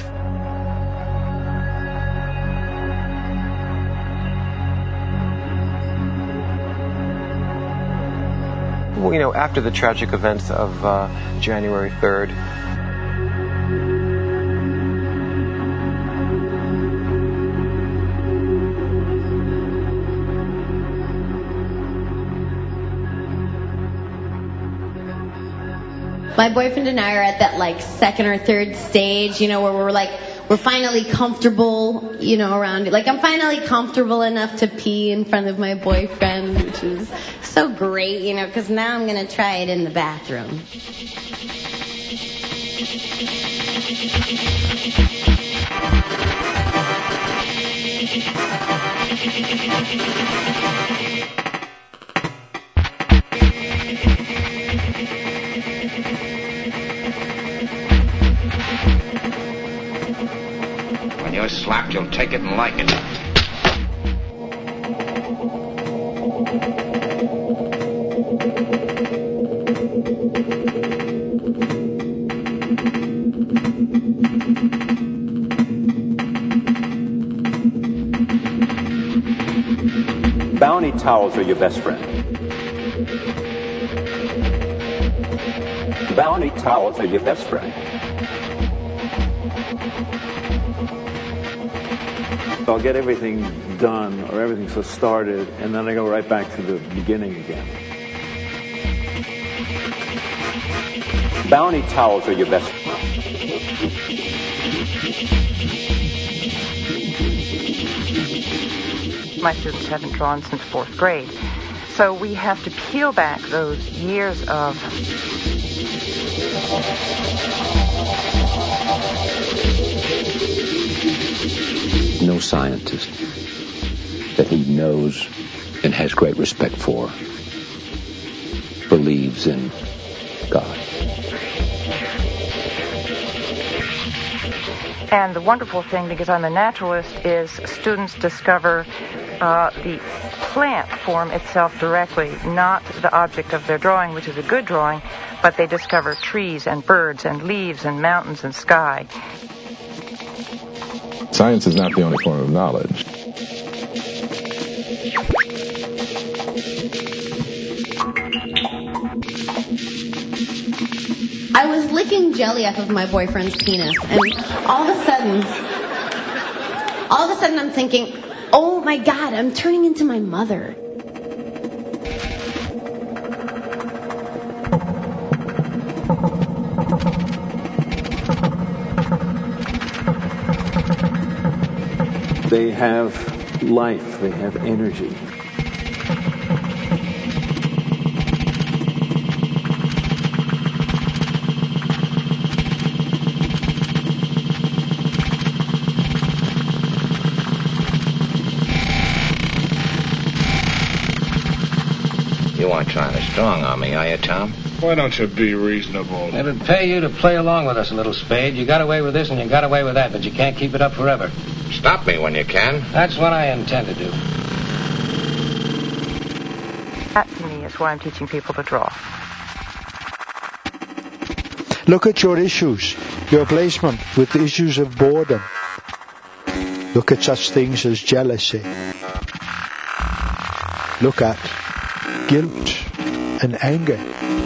You know, after the tragic events of January 3rd, my boyfriend and I are at that like second or third stage, you know, where we're finally comfortable, you know, around it. Like, I'm finally comfortable enough to pee in front of my boyfriend, which is so great, you know, because now I'm going to try it in the bathroom. When you're slapped, you'll take it and like it. Bounty towels are your best friend. Bounty towels are your best friend. I'll get everything done or everything so started, and then I go right back to the beginning again. Bounty towels are your best friend. My students haven't drawn since 4th grade. So we have to peel back those years of no scientist that he knows and has great respect for believes in God. And the wonderful thing, because I'm a naturalist, is students discover the plant form itself directly, not the object of their drawing, which is a good drawing, but they discover trees and birds and leaves and mountains and sky. Science is not the only form of knowledge. sucking jelly off of my boyfriend's penis. And all of a sudden I'm thinking, oh my God, I'm turning into my mother. They have life, they have energy. You aren't trying to strong on me, are you, Tom? Why don't you be reasonable? It would pay you to play along with us a little, Spade. You got away with this and you got away with that, but you can't keep it up forever. Stop me when you can. That's what I intend to do. That, to me, is why I'm teaching people to draw. Look at your issues, your placement with the issues of boredom. Look at such things as jealousy. Look at guilt and anger.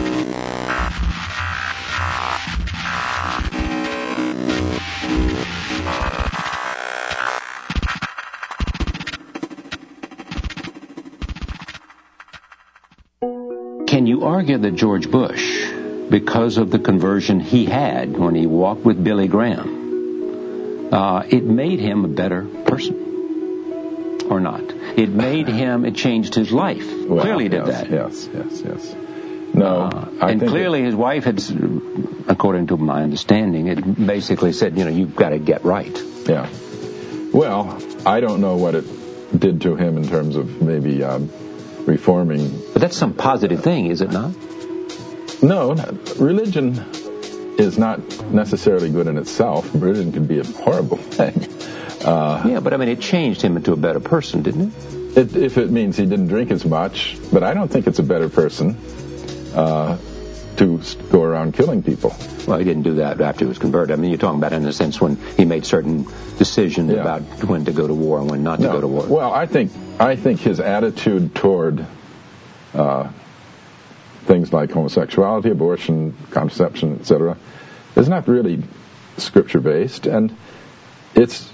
Can you argue that George Bush, because of the conversion he had when he walked with Billy Graham, it made him a better person? Or not? It changed his life. Well, clearly did that. Yes. No. And clearly his wife had, according to my understanding, it basically said, you've got to get right. Yeah. Well, I don't know what it did to him in terms of maybe reforming. But that's some positive thing, is it not? No. Religion is not necessarily good in itself. Religion can be a horrible thing. Yeah, but it changed him into a better person, didn't it? If it means he didn't drink as much, but I don't think it's a better person to go around killing people. Well, he didn't do that after he was converted. You're talking about in the sense when he made certain decisions about when to go to war and when not to go to war. Well, I think his attitude toward things like homosexuality, abortion, contraception, etc., is not really scripture-based, and it's,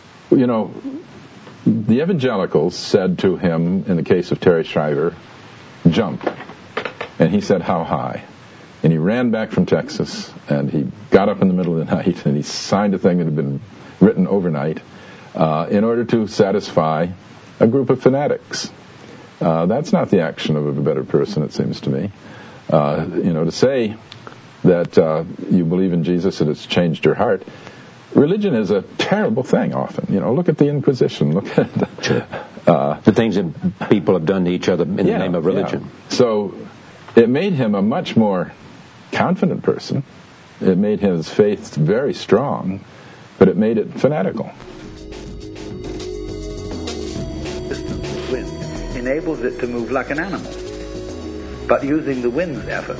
the evangelicals said to him, in the case of Terry Schreiber, jump. And he said, how high? And he ran back from Texas, and he got up in the middle of the night, and he signed a thing that had been written overnight in order to satisfy a group of fanatics. That's not the action of a better person, it seems to me. To say that you believe in Jesus and it's changed your heart, religion is a terrible thing often. Look at the Inquisition. Look at the things that people have done to each other in the name of religion. Yeah. So it made him a much more confident person. It made his faith very strong, but it made it fanatical. The wind enables it to move like an animal, but using the wind's effort,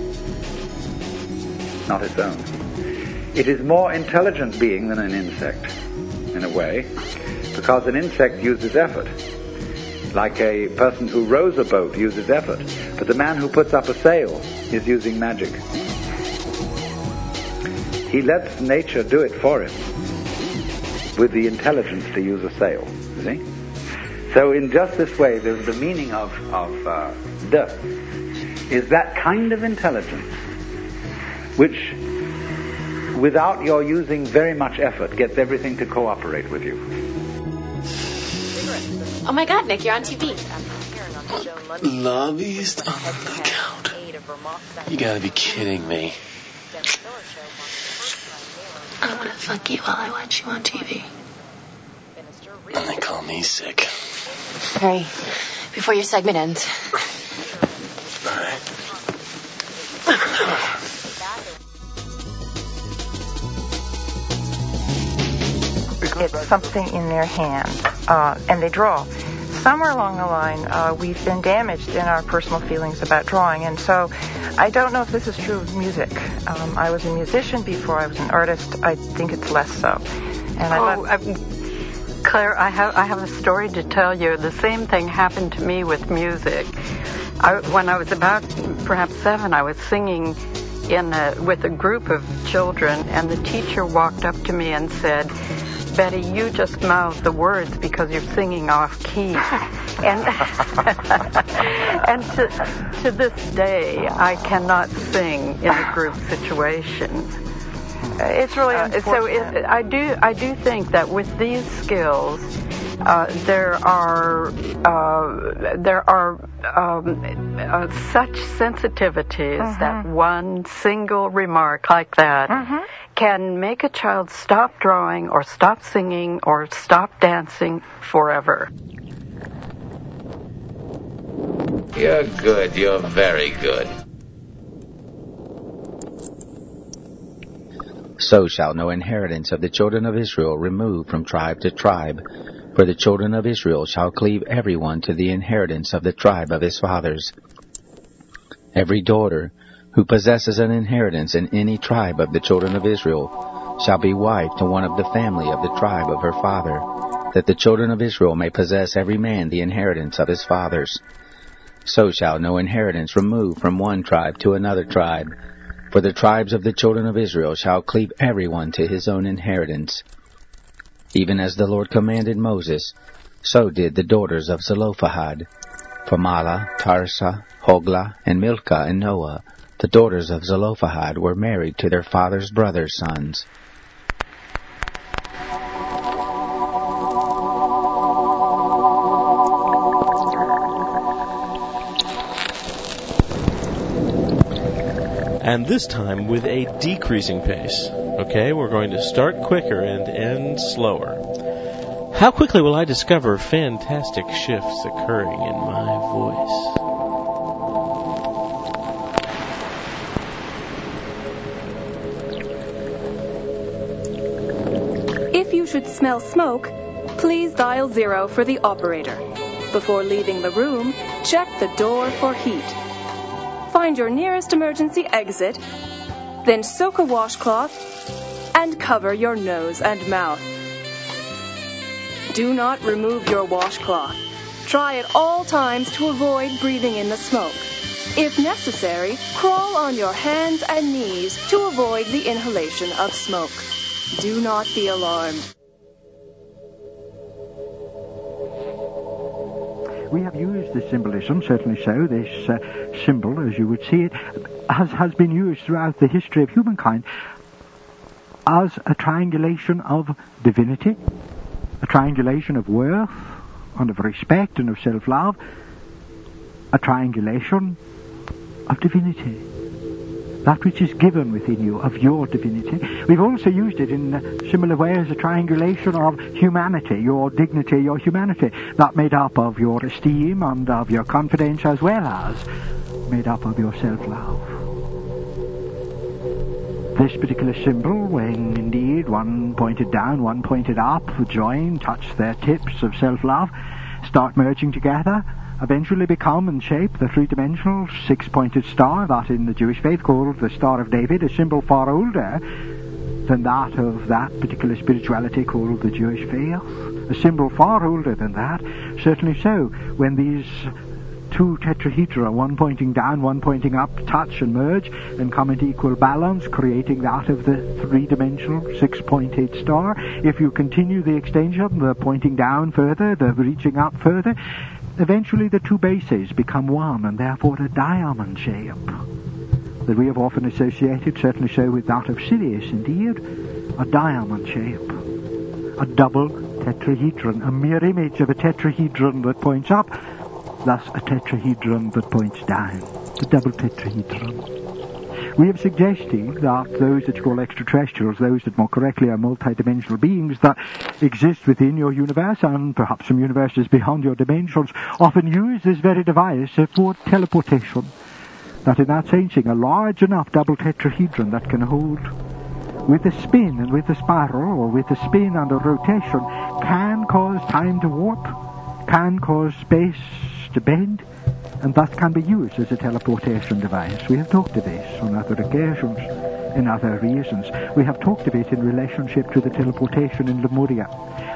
not its own. It is more intelligent being than an insect, in a way, because an insect uses effort. Like a person who rows a boat uses effort, but the man who puts up a sail is using magic. He lets nature do it for him with the intelligence to use a sail, you see? So in just this way, there's the meaning of de is that kind of intelligence which, without your using very much effort, gets everything to cooperate with you. Oh my God, Nick, you're on TV. Lobbyist on the lookout. You gotta be kidding me. I'm gonna fuck you while I watch you on TV. And they call me sick. Hurry, before your segment ends. All right. It's something in their hand, and they draw. Somewhere along the line, we've been damaged in our personal feelings about drawing, and so I don't know if this is true of music. I was a musician before I was an artist. I think it's less so. And Claire, I have a story to tell you. The same thing happened to me with music. When I was about perhaps 7, I was singing with a group of children, and the teacher walked up to me and said, "Betty, you just mouthed the words because you're singing off key." And and to this day, I cannot sing in a group situation. It's really unfortunate. I do think that with these skills, there are such sensitivities that one single remark like that can make a child stop drawing or stop singing or stop dancing forever. You're good. You're very good. So shall no inheritance of the children of Israel remove from tribe to tribe, for the children of Israel shall cleave every one to the inheritance of the tribe of his fathers. Every daughter who possesses an inheritance in any tribe of the children of Israel shall be wife to one of the family of the tribe of her father, that the children of Israel may possess every man the inheritance of his fathers. So shall no inheritance remove from one tribe to another tribe, for the tribes of the children of Israel shall cleave every one to his own inheritance. Even as the Lord commanded Moses, so did the daughters of Zelophehad. For Mahlah, Tirzah, Hoglah, and Milcah, and Noah, the daughters of Zelophehad, were married to their father's brothers' sons. And this time with a decreasing pace. Okay, we're going to start quicker and end slower. How quickly will I discover fantastic shifts occurring in my voice? If you should smell smoke, please dial 0 for the operator. Before leaving the room, check the door for heat. Find your nearest emergency exit, then soak a washcloth and cover your nose and mouth. Do not remove your washcloth. Try at all times to avoid breathing in the smoke. If necessary, crawl on your hands and knees to avoid the inhalation of smoke. Do not be alarmed. We have used this symbolism, certainly so. This symbol, as you would see it, has been used throughout the history of humankind as a triangulation of divinity, a triangulation of worth and of respect and of self-love, a triangulation of divinity, that which is given within you, of your divinity. We've also used it in a similar way as a triangulation of humanity, your dignity, your humanity, that made up of your esteem and of your confidence, as well as made up of your self-love. This particular symbol, when indeed one pointed down, one pointed up, join, touch their tips of self-love, start merging together, eventually become and shape the three-dimensional six-pointed star that in the Jewish faith called the Star of David, a symbol far older than that of that particular spirituality called the Jewish faith, a symbol far older than that. Certainly so, when these two tetrahedra, one pointing down, one pointing up, touch and merge and come into equal balance, creating that of the three-dimensional six-pointed star. If you continue the extension, the pointing down further, the reaching up further, eventually the two bases become one, and therefore a diamond shape that we have often associated, certainly so with that of Sirius indeed, a diamond shape, a double tetrahedron, a mere image of a tetrahedron that points up, thus a tetrahedron that points down, the double tetrahedron. We have suggested that those that you call extraterrestrials, those that more correctly are multidimensional beings that exist within your universe and perhaps some universes beyond your dimensions, often use this very device for teleportation. That in that sensing, a large enough double tetrahedron that can hold, with a spin and with a spiral, or with a spin and a rotation, can cause time to warp, can cause space to bend, and thus can be used as a teleportation device. We have talked of this on other occasions, in other reasons. We have talked of it in relationship to the teleportation in Lemuria.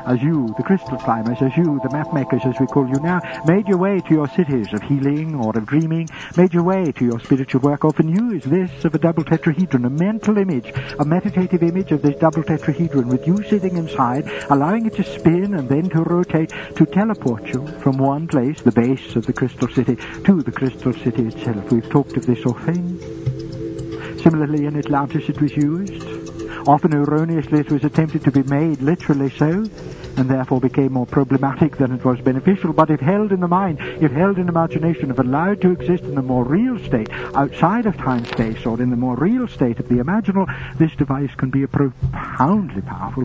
as you, the crystal climbers, as you, the map makers, as we call you now, made your way to your cities of healing or of dreaming, made your way to your spiritual work, often used this of a double tetrahedron, a mental image, a meditative image of this double tetrahedron, with you sitting inside, allowing it to spin and then to rotate, to teleport you from one place, the base of the crystal city, to the crystal city itself. We've talked of this often. Similarly, in Atlantis it was used. Often erroneously it was attempted to be made literally so, and therefore became more problematic than it was beneficial. But if held in the mind, if held in imagination, if allowed to exist in the more real state, outside of time-space, or in the more real state of the imaginal, this device can be a profoundly powerful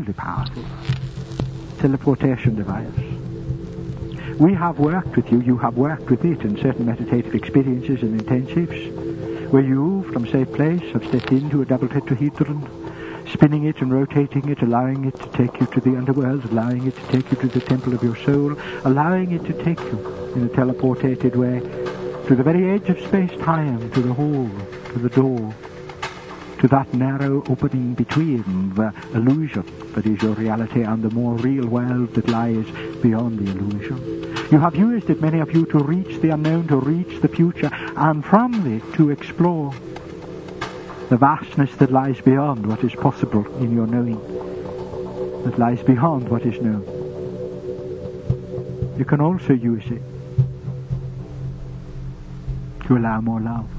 teleportation device. We have worked with you have worked with it in certain meditative experiences and intensives, where you, from safe place, have stepped into a double tetrahedron, spinning it and rotating it, allowing it to take you to the underworld, allowing it to take you to the temple of your soul, allowing it to take you in a teleportated way to the very edge of space-time, to the hall, to the door, to that narrow opening between the illusion that is your reality and the more real world that lies beyond the illusion. You have used it, many of you, to reach the unknown, to reach the future, and from it to explore the vastness that lies beyond what is possible in your knowing, that lies beyond what is known. You can also use it to allow more love.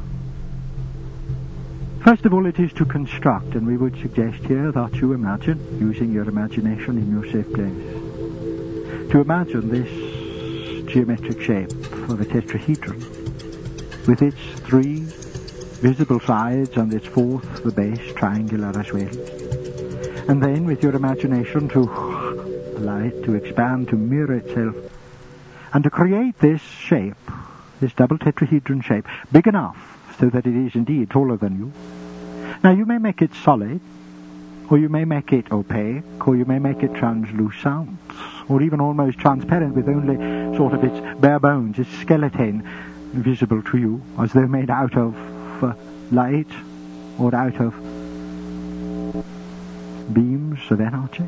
First of all, it is to construct, and we would suggest here that you imagine, using your imagination in your safe place, to imagine this geometric shape of a tetrahedron with its 3 visible sides and its 4th, the base, triangular as well. And then with your imagination to allow it to expand, to mirror itself, and to create this shape, this double tetrahedron shape, big enough so that it is indeed taller than you. Now you may make it solid, or you may make it opaque, or you may make it translucent, or even almost transparent, with only sort of its bare bones, its skeleton, visible to you, as though made out of light or out of beams of energy.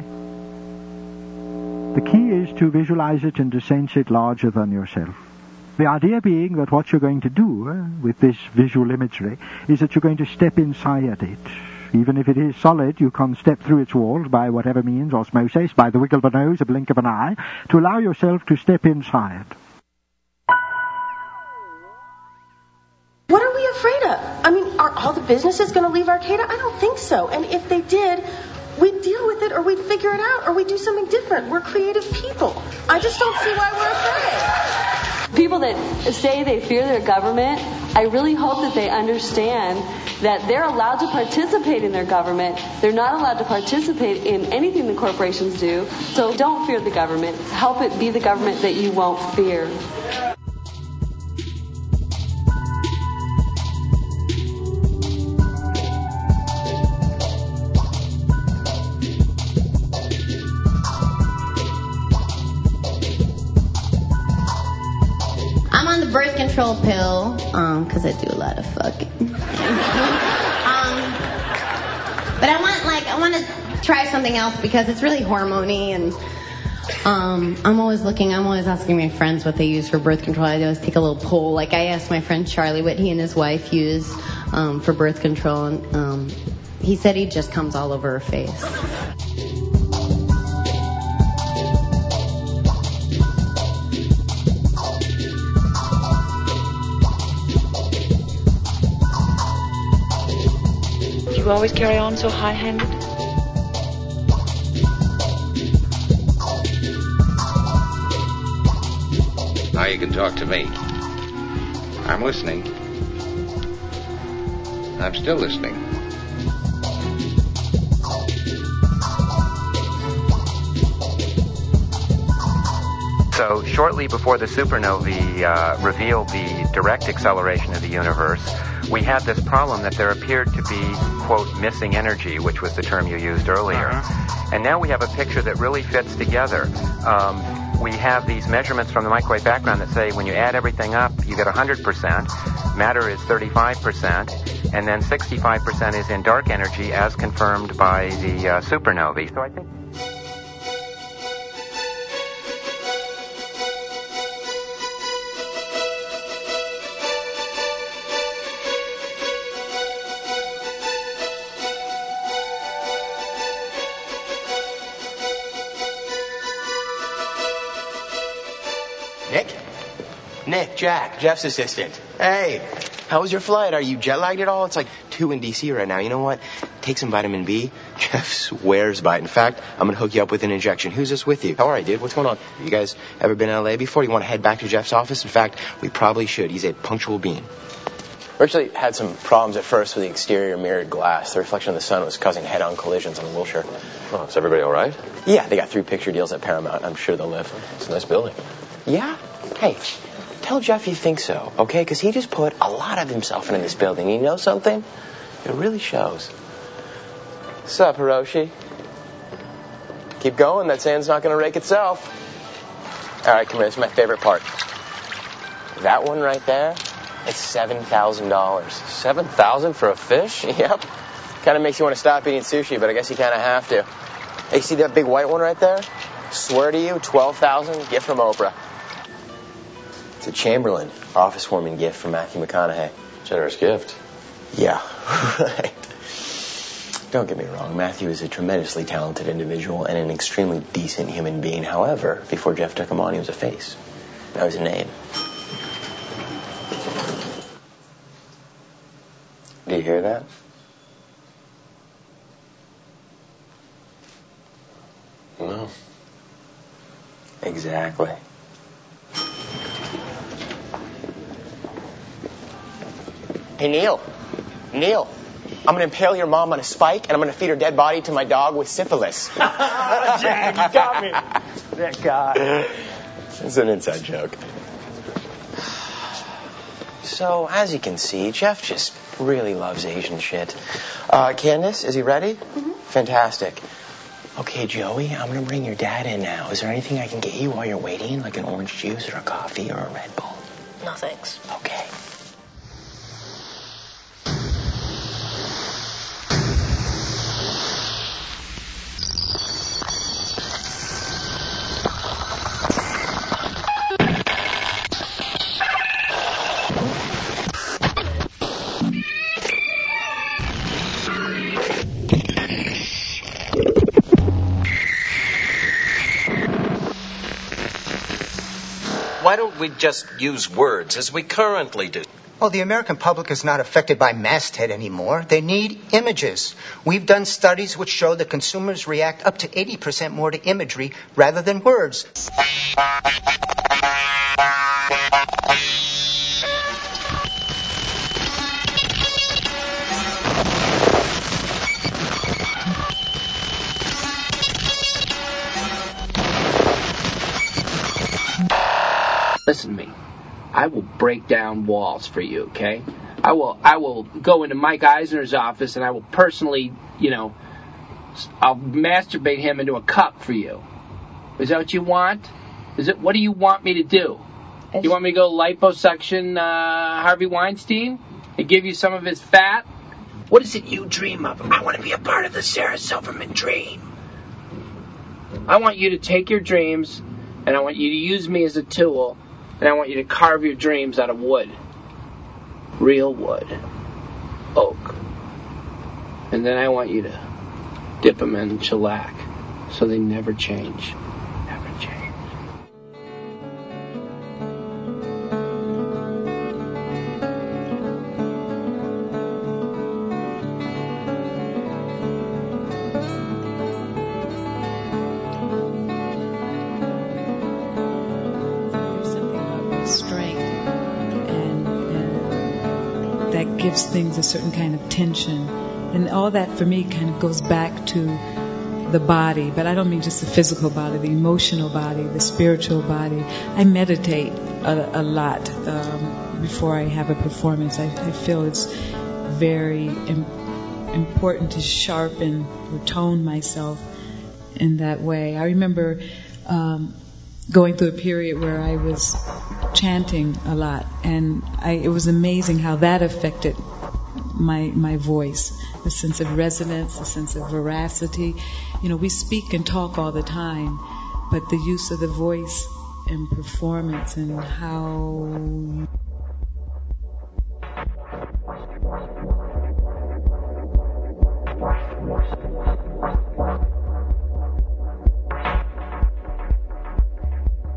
The key is to visualize it and to sense it larger than yourself. The idea being that what you're going to do with this visual imagery is that you're going to step inside it. Even if it is solid, you can step through its walls by whatever means, osmosis, by the wiggle of a nose, a blink of an eye, to allow yourself to step inside. What are we afraid of? I mean, are all the businesses going to leave Arcata? I don't think so. And if they did, we'd deal with it, or we'd figure it out, or we'd do something different. We're creative people. I just don't see why we're afraid. People that say they fear their government, I really hope that they understand that they're allowed to participate in their government. They're not allowed to participate in anything the corporations do. So don't fear the government. Help it be the government that you won't fear. Birth control pill, because I do a lot of fucking. But I want to try something else because it's really hormone-y, and I'm always asking my friends what they use for birth control. I always take a little poll. Like I asked my friend Charlie what he and his wife use for birth control, and he said he just comes all over her face. You always carry on so high-handed? Now you can talk to me. I'm listening. I'm still listening. So shortly before the supernovae revealed the direct acceleration of the universe, we had this problem that there appeared to be, quote, missing energy, which was the term you used earlier. And now we have a picture that really fits together. We have these measurements from the microwave background that say when you add everything up, you get 100%, matter is 35%, and then 65% is in dark energy as confirmed by the supernovae. So I think Nick, Jack, Jeff's assistant. Hey, how was your flight? Are you jet lagged at all? It's like 2 in D.C. right now. You know what? Take some vitamin B. Jeff swears by it. In fact, I'm going to hook you up with an injection. Who's this with you? All right, dude. What's going on? You guys ever been in L.A. before? You want to head back to Jeff's office? In fact, we probably should. He's a punctual being. We actually had some problems at first with the exterior mirrored glass. The reflection of the sun was causing head-on collisions on the Wilshire. Oh, is everybody all right? Yeah, they got 3 picture deals at Paramount. I'm sure they'll live. It's a nice building. Yeah? Hey, tell Jeff you think so, okay? Because he just put a lot of himself into this building. You know something? It really shows. What's up, Hiroshi? Keep going. That sand's not going to rake itself. All right, come here. This is my favorite part. That one right there, it's $7,000. $7,000 for a fish? Yep. Kind of makes you want to stop eating sushi, but I guess you kind of have to. Hey, you see that big white one right there? Swear to you, $12,000, gift from Oprah. It's a Chamberlain office foreman gift from Matthew McConaughey. Generous gift. Yeah, right. Don't get me wrong, Matthew is a tremendously talented individual and an extremely decent human being. However, before Jeff took him on, he was a face. That was a name. Do you hear that? No. Exactly. Hey, Neil, I'm going to impale your mom on a spike, and I'm going to feed her dead body to my dog with syphilis. Jack, you got me. That guy. It's an inside joke. So, as you can see, Jeff just really loves Asian shit. Candace, is he ready? Mm-hmm. Fantastic. Okay, Joey, I'm going to bring your dad in now. Is there anything I can get you while you're waiting, like an orange juice or a coffee or a Red Bull? No, thanks. Okay. Why don't we just use words as we currently do? Well, the American public is not affected by masthead anymore. They need images. We've done studies which show that consumers react up to 80% more to imagery rather than words. Listen to me. I will break down walls for you, okay? I will go into Mike Eisner's office and I will personally, I'll masturbate him into a cup for you. Is that what you want? What do you want me to do? You want me to go liposuction Harvey Weinstein and give you some of his fat? What is it you dream of? I want to be a part of the Sarah Silverman dream. I want you to take your dreams and I want you to use me as a tool. And I want you to carve your dreams out of wood. Real wood. Oak. And then I want you to dip them in shellac so they never change. Never change. Gives things a certain kind of tension, and all that for me kind of goes back to the body, but I don't mean just the physical body, the emotional body, the spiritual body. I meditate a lot before I have a performance. I feel it's very important to sharpen or tone myself in that way. I remember going through a period where I was chanting a lot, and it was amazing how that affected my voice, the sense of resonance, the sense of veracity. We speak and talk all the time, but the use of the voice in performance and how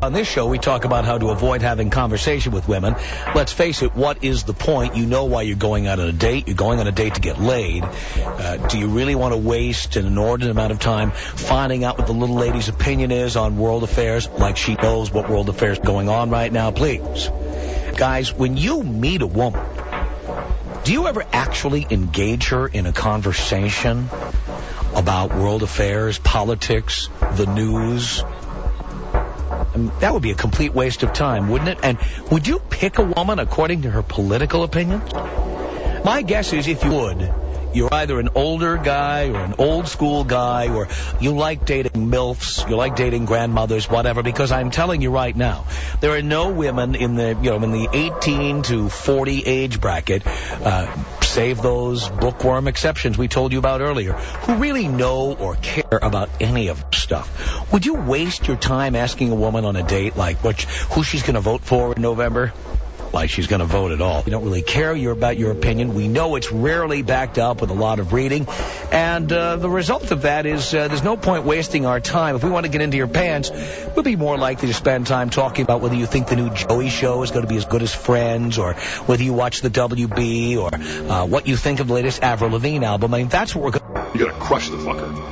On this show, we talk about how to avoid having conversation with women. Let's face it, what is the point? You know why you're going out on a date. You're going on a date to get laid. Do you really want to waste an inordinate amount of time finding out what the little lady's opinion is on world affairs, like she knows what world affairs are going on right now? Please. Guys, when you meet a woman, do you ever actually engage her in a conversation about world affairs, politics, the news? I mean, that would be a complete waste of time, wouldn't it? And would you pick a woman according to her political opinions? My guess is if you would, you're either an older guy or an old school guy, or you like dating MILFs, you like dating grandmothers, whatever, because I'm telling you right now, there are no women in the 18 to 40 age bracket, save those bookworm exceptions we told you about earlier, who really know or care about any of this stuff. Would you waste your time asking a woman on a date like who she's going to vote for in November? Like she's going to vote at all. We don't really care about your opinion. We know it's rarely backed up with a lot of reading. And the result of that is there's no point wasting our time. If we want to get into your pants, we'll be more likely to spend time talking about whether you think the new Joey show is going to be as good as Friends, or whether you watch the WB, or what you think of the latest Avril Lavigne album. I mean, that's what we're going to... You're going to crush the fucker.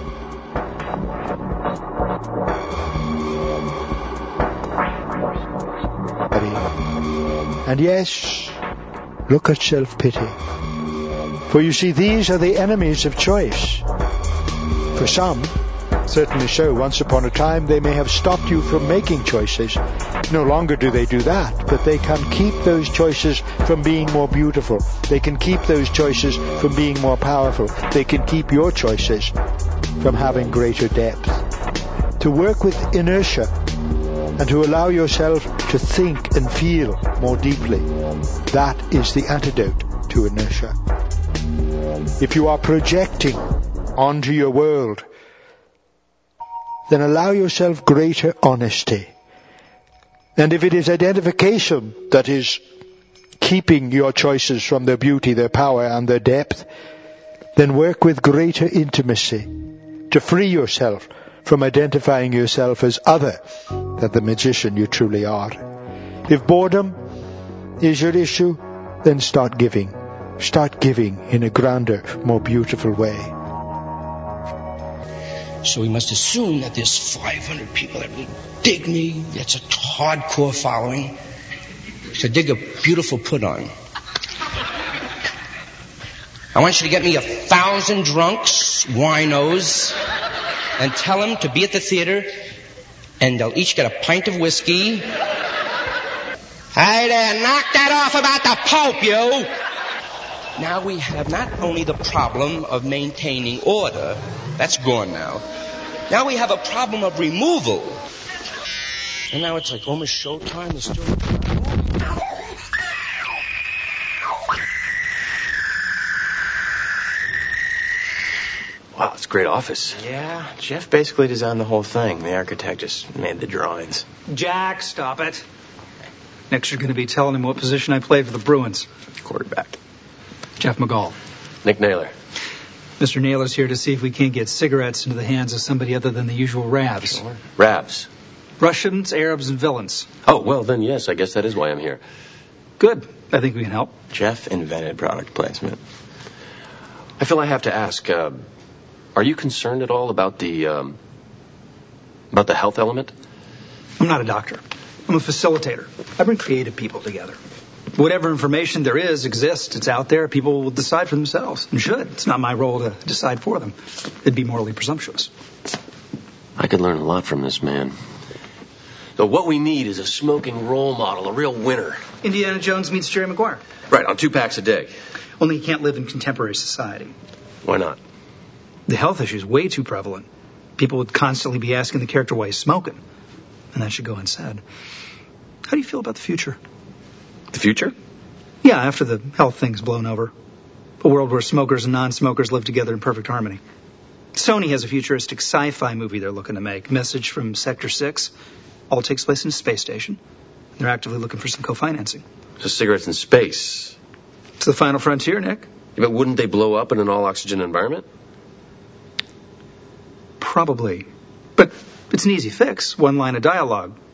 And yes, look at self-pity. For you see, these are the enemies of choice. For some, certainly so, once upon a time they may have stopped you from making choices. No longer do they do that, but they can keep those choices from being more beautiful. They can keep those choices from being more powerful. They can keep your choices from having greater depth. To work with inertia, and to allow yourself to think and feel more deeply. That is the antidote to inertia. If you are projecting onto your world, then allow yourself greater honesty. And if it is identification that is keeping your choices from their beauty, their power, and their depth, then work with greater intimacy to free yourself from identifying yourself as other than the magician you truly are. If boredom is your issue, then start giving. Start giving in a grander, more beautiful way. So we must assume that there's 500 people that will dig me. That's a hardcore following. So dig a beautiful put-on. I want you to get me 1,000 drunks, winos, and tell them to be at the theater, and they'll each get a pint of whiskey. Hey there, knock that off about the Pope, you! Now we have not only the problem of maintaining order, that's gone now. Now we have a problem of removal. And now it's like almost showtime, there's still... Wow, it's a great office. Yeah, Jeff basically designed the whole thing. The architect just made the drawings. Jack, stop it. Next you're going to be telling him what position I played for the Bruins. Quarterback. Jeff McGall. Nick Naylor. Mr. Naylor's here to see if we can't get cigarettes into the hands of somebody other than the usual Ravs. Sure. Ravs? Russians, Arabs, and villains. Oh, well, then yes, I guess that is why I'm here. Good. I think we can help. Jeff invented product placement. I feel I have to ask, are you concerned at all about the health element? I'm not a doctor. I'm a facilitator. I bring creative people together. Whatever information there is exists. It's out there. People will decide for themselves and should. It's not my role to decide for them. It'd be morally presumptuous. I could learn a lot from this man. So what we need is a smoking role model, a real winner. Indiana Jones meets Jerry Maguire. Right, on 2 packs a day. Only he can't live in contemporary society. Why not? The health issue is way too prevalent. People would constantly be asking the character why he's smoking. And that should go unsaid. How do you feel about the future? The future? Yeah, after the health thing's blown over. A world where smokers and non-smokers live together in perfect harmony. Sony has a futuristic sci-fi movie they're looking to make. Message from Sector 6. All takes place in a space station. They're actively looking for some co-financing. So cigarettes in space? It's the final frontier, Nick. Yeah, but wouldn't they blow up in an all-oxygen environment? Probably. But it's an easy fix. One line of dialogue.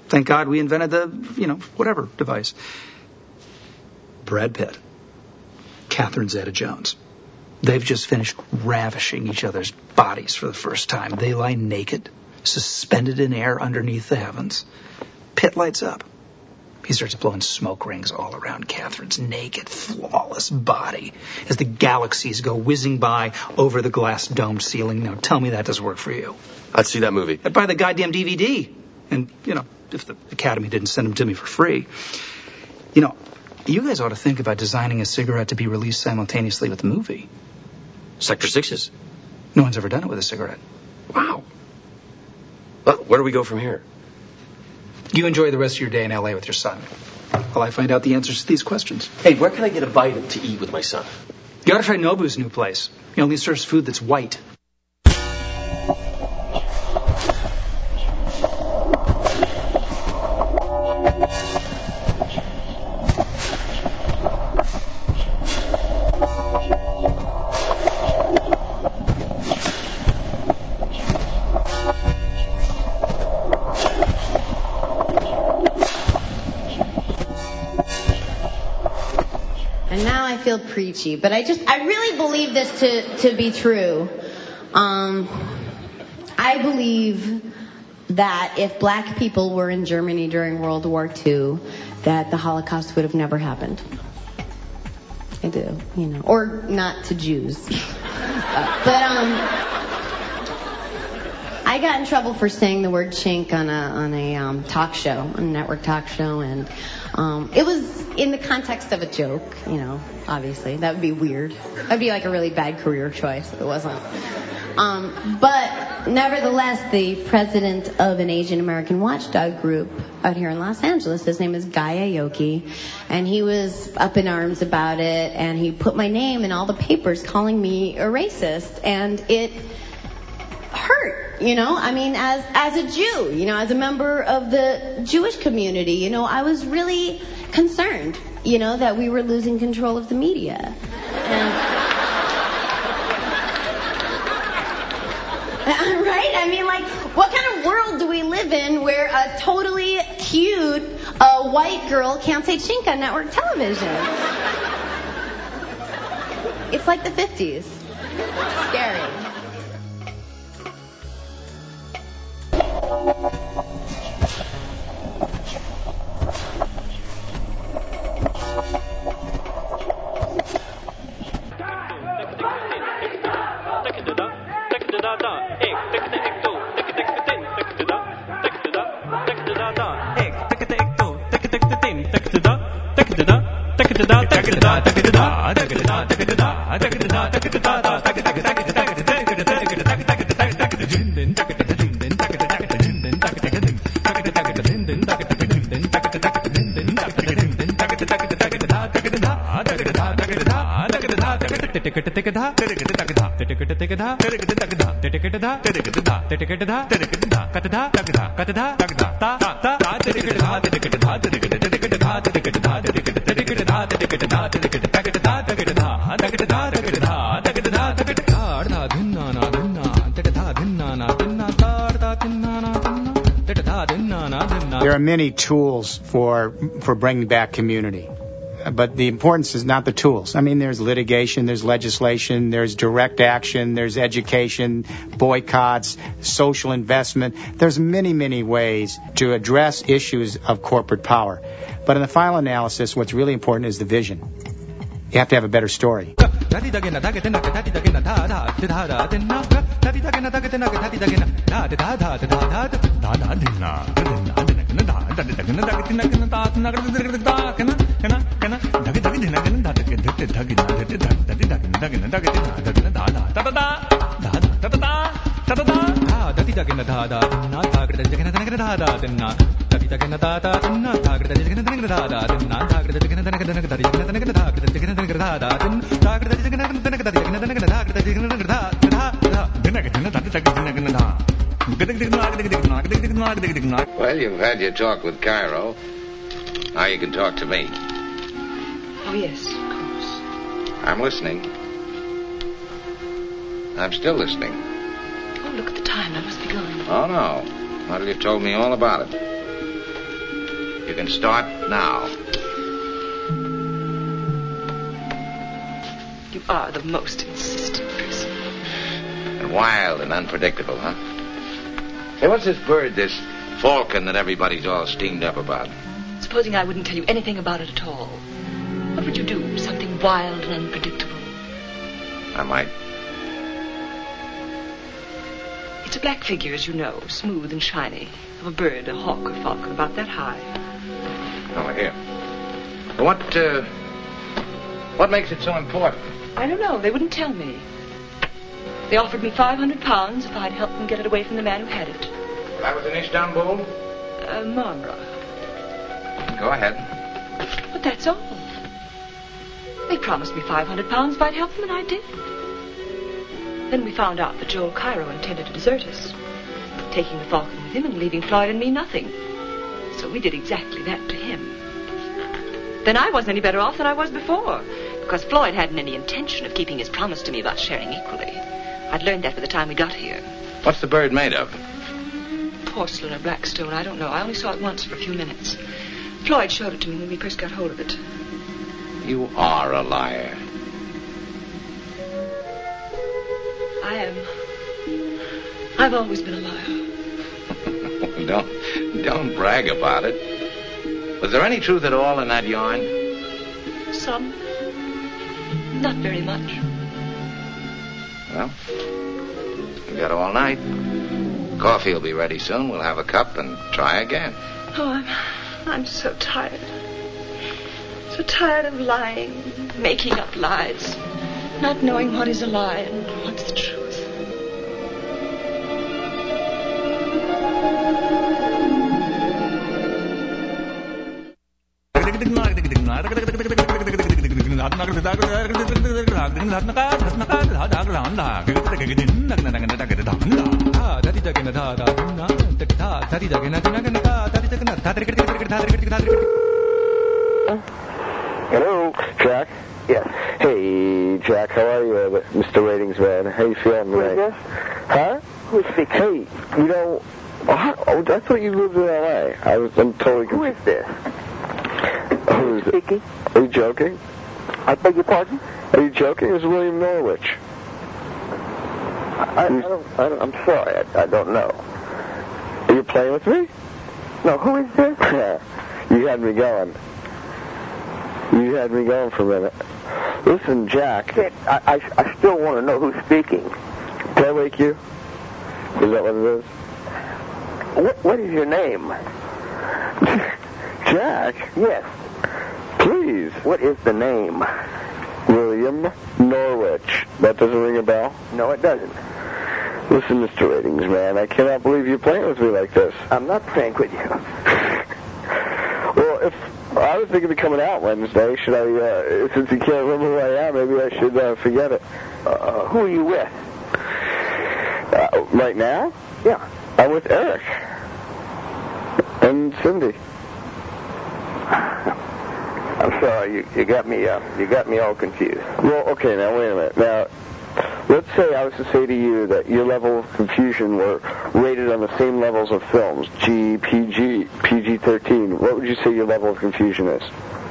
Thank God we invented the, whatever device. Brad Pitt, Catherine Zeta-Jones. They've just finished ravishing each other's bodies for the first time. They lie naked, suspended in air underneath the heavens. Pitt lights up. He starts blowing smoke rings all around Catherine's naked, flawless body as the galaxies go whizzing by over the glass-domed ceiling. Now, tell me that doesn't work for you. I'd see that movie. I'd buy the goddamn DVD. And, if the Academy didn't send them to me for free. You guys ought to think about designing a cigarette to be released simultaneously with the movie. Sector 6s. No one's ever done it with a cigarette. Wow. Well, where do we go from here? You enjoy the rest of your day in L.A. with your son, while I find out the answers to these questions. Hey, where can I get a bite to eat with my son? You ought to try Nobu's new place. He only serves food that's white. Preachy, but I really believe this to be true. I believe that if black people were in Germany during World War II, that the Holocaust would have never happened. I do, or not to Jews. But I got in trouble for saying the word chink on a talk show, on a network talk show, and it was in the context of a joke, obviously. That would be weird. That would be like a really bad career choice if it wasn't. But nevertheless, the president of an Asian American watchdog group out here in Los Angeles, his name is Guy Aoki, and he was up in arms about it, and he put my name in all the papers calling me a racist, and it hurt. As a Jew, as a member of the Jewish community, I was really concerned, that we were losing control of the media. Right? What kind of world do we live in where a totally cute white girl can't say chink on network television? It's like the 50s. Scary. There are many tools for bringing back community. But the importance is not the tools. There's litigation, there's legislation, there's direct action, there's education, boycotts, social investment. There's many, many ways to address issues of corporate power. But in the final analysis, what's really important is the vision. You have to have a better story. Well, you've had your talk with Cairo. Now you can talk to me. Oh, yes, of course. I'm listening. I'm still listening. Oh, look at the time. I must be going. Oh, no. Not till you've told me all about it. You can start now. You are the most insistent person. And wild and unpredictable, huh? Hey, what's this bird, this falcon that everybody's all steamed up about? Supposing I wouldn't tell you anything about it at all. What would you do? Something wild and unpredictable? I might. It's a black figure, as you know, smooth and shiny, of a bird, a hawk or falcon, about that high. Oh, here. What makes it so important? I don't know. They wouldn't tell me. They offered me £500 if I'd help them get it away from the man who had it. That was in Istanbul? Marmara. Go ahead. But that's all. They promised me £500 if I'd help them, and I did. Then we found out that Joel Cairo intended to desert us, taking the falcon with him and leaving Floyd and me nothing. So we did exactly that to him. Then I wasn't any better off than I was before, because Floyd hadn't any intention of keeping his promise to me about sharing equally. I'd learned that by the time we got here. What's the bird made of? Porcelain or black stone, I don't know. I only saw it once for a few minutes. Floyd showed it to me when we first got hold of it. You are a liar. I am. I've always been a liar. Don't brag about it. Was there any truth at all in that yarn? Some. Not very much. Well, we've got all night. Coffee will be ready soon. We'll have a cup and try again. Oh, I'm so tired. So tired of lying, making up lies, not knowing what is a lie and what's the truth. Hello, Jack? Yes. Hey, Jack, how are you, Mr. Ratings Man? How you feeling today? Who is this? Huh? Who's speaking? Hey, you know, I thought you lived in L.A. I'm totally confused. Who is this? Who is speaking? Are you joking? I beg your pardon? Are you joking? It's William Norwich. I'm sorry, I don't know. Are you playing with me? No, who is this? You had me going. You had me going for a minute. Listen, Jack. I still want to know who's speaking. Did I wake you? Is that what it is? What is your name? Jack? Yes. Please. What is the name? William Norwich. That doesn't ring a bell? No, it doesn't. Listen, Mr. Ratings Man, I cannot believe you're playing with me like this. I'm not playing with you. Well, if I was thinking of coming out Wednesday, should I, since you can't remember who I am, maybe I should forget it. Who are you with? Right now? Yeah. I'm with Eric. And Cindy. I'm sorry, you got me all confused. Well, okay, now wait a minute. Now, let's say I was to say to you that your level of confusion were rated on the same levels of films, G, PG, PG-13. What would you say your level of confusion is?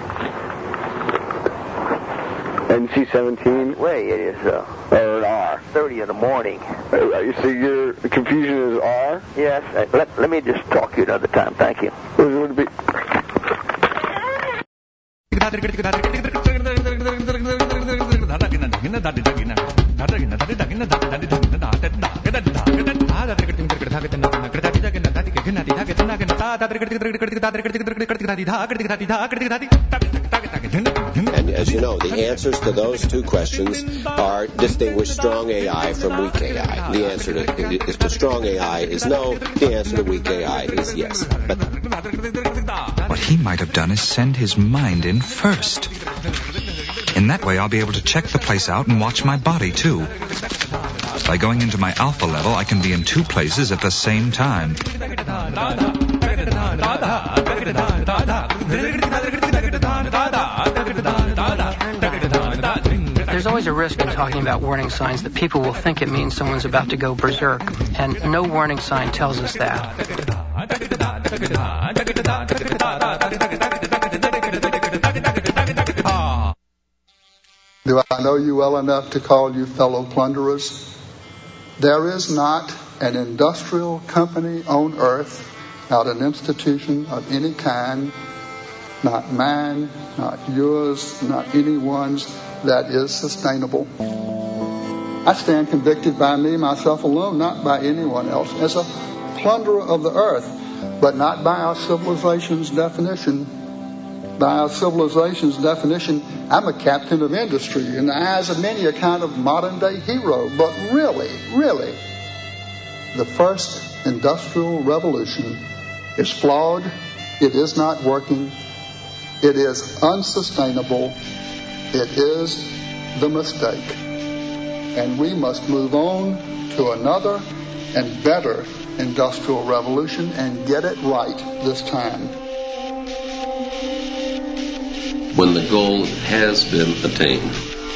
NC-17? Way it is, or an R? 30 in the morning. So your confusion is R? Yes. Let me just talk to you another time. Thank you. Would it be... And as you know, the answers to those two questions are distinguish strong AI from weak AI. The answer to strong AI is no. The answer to weak AI is yes. But what he might have done is send his mind in first. In that way, I'll be able to check the place out and watch my body, too. By going into my alpha level, I can be in two places at the same time. There's always a risk in talking about warning signs that people will think it means someone's about to go berserk, and no warning sign tells us that. Do I know you well enough to call you fellow plunderers? There is not an industrial company on earth, not an institution of any kind, not mine, not yours, not anyone's, that is sustainable. I stand convicted by me, myself alone, not by anyone else, as a plunderer of the earth, but not by our civilization's definition. By our civilization's definition, I'm a captain of industry, in the eyes of many a kind of modern-day hero. But really, the first industrial revolution is flawed, it is not working, it is unsustainable, it is the mistake. And we must move on to another and better industrial revolution and get it right this time. When the goal has been attained.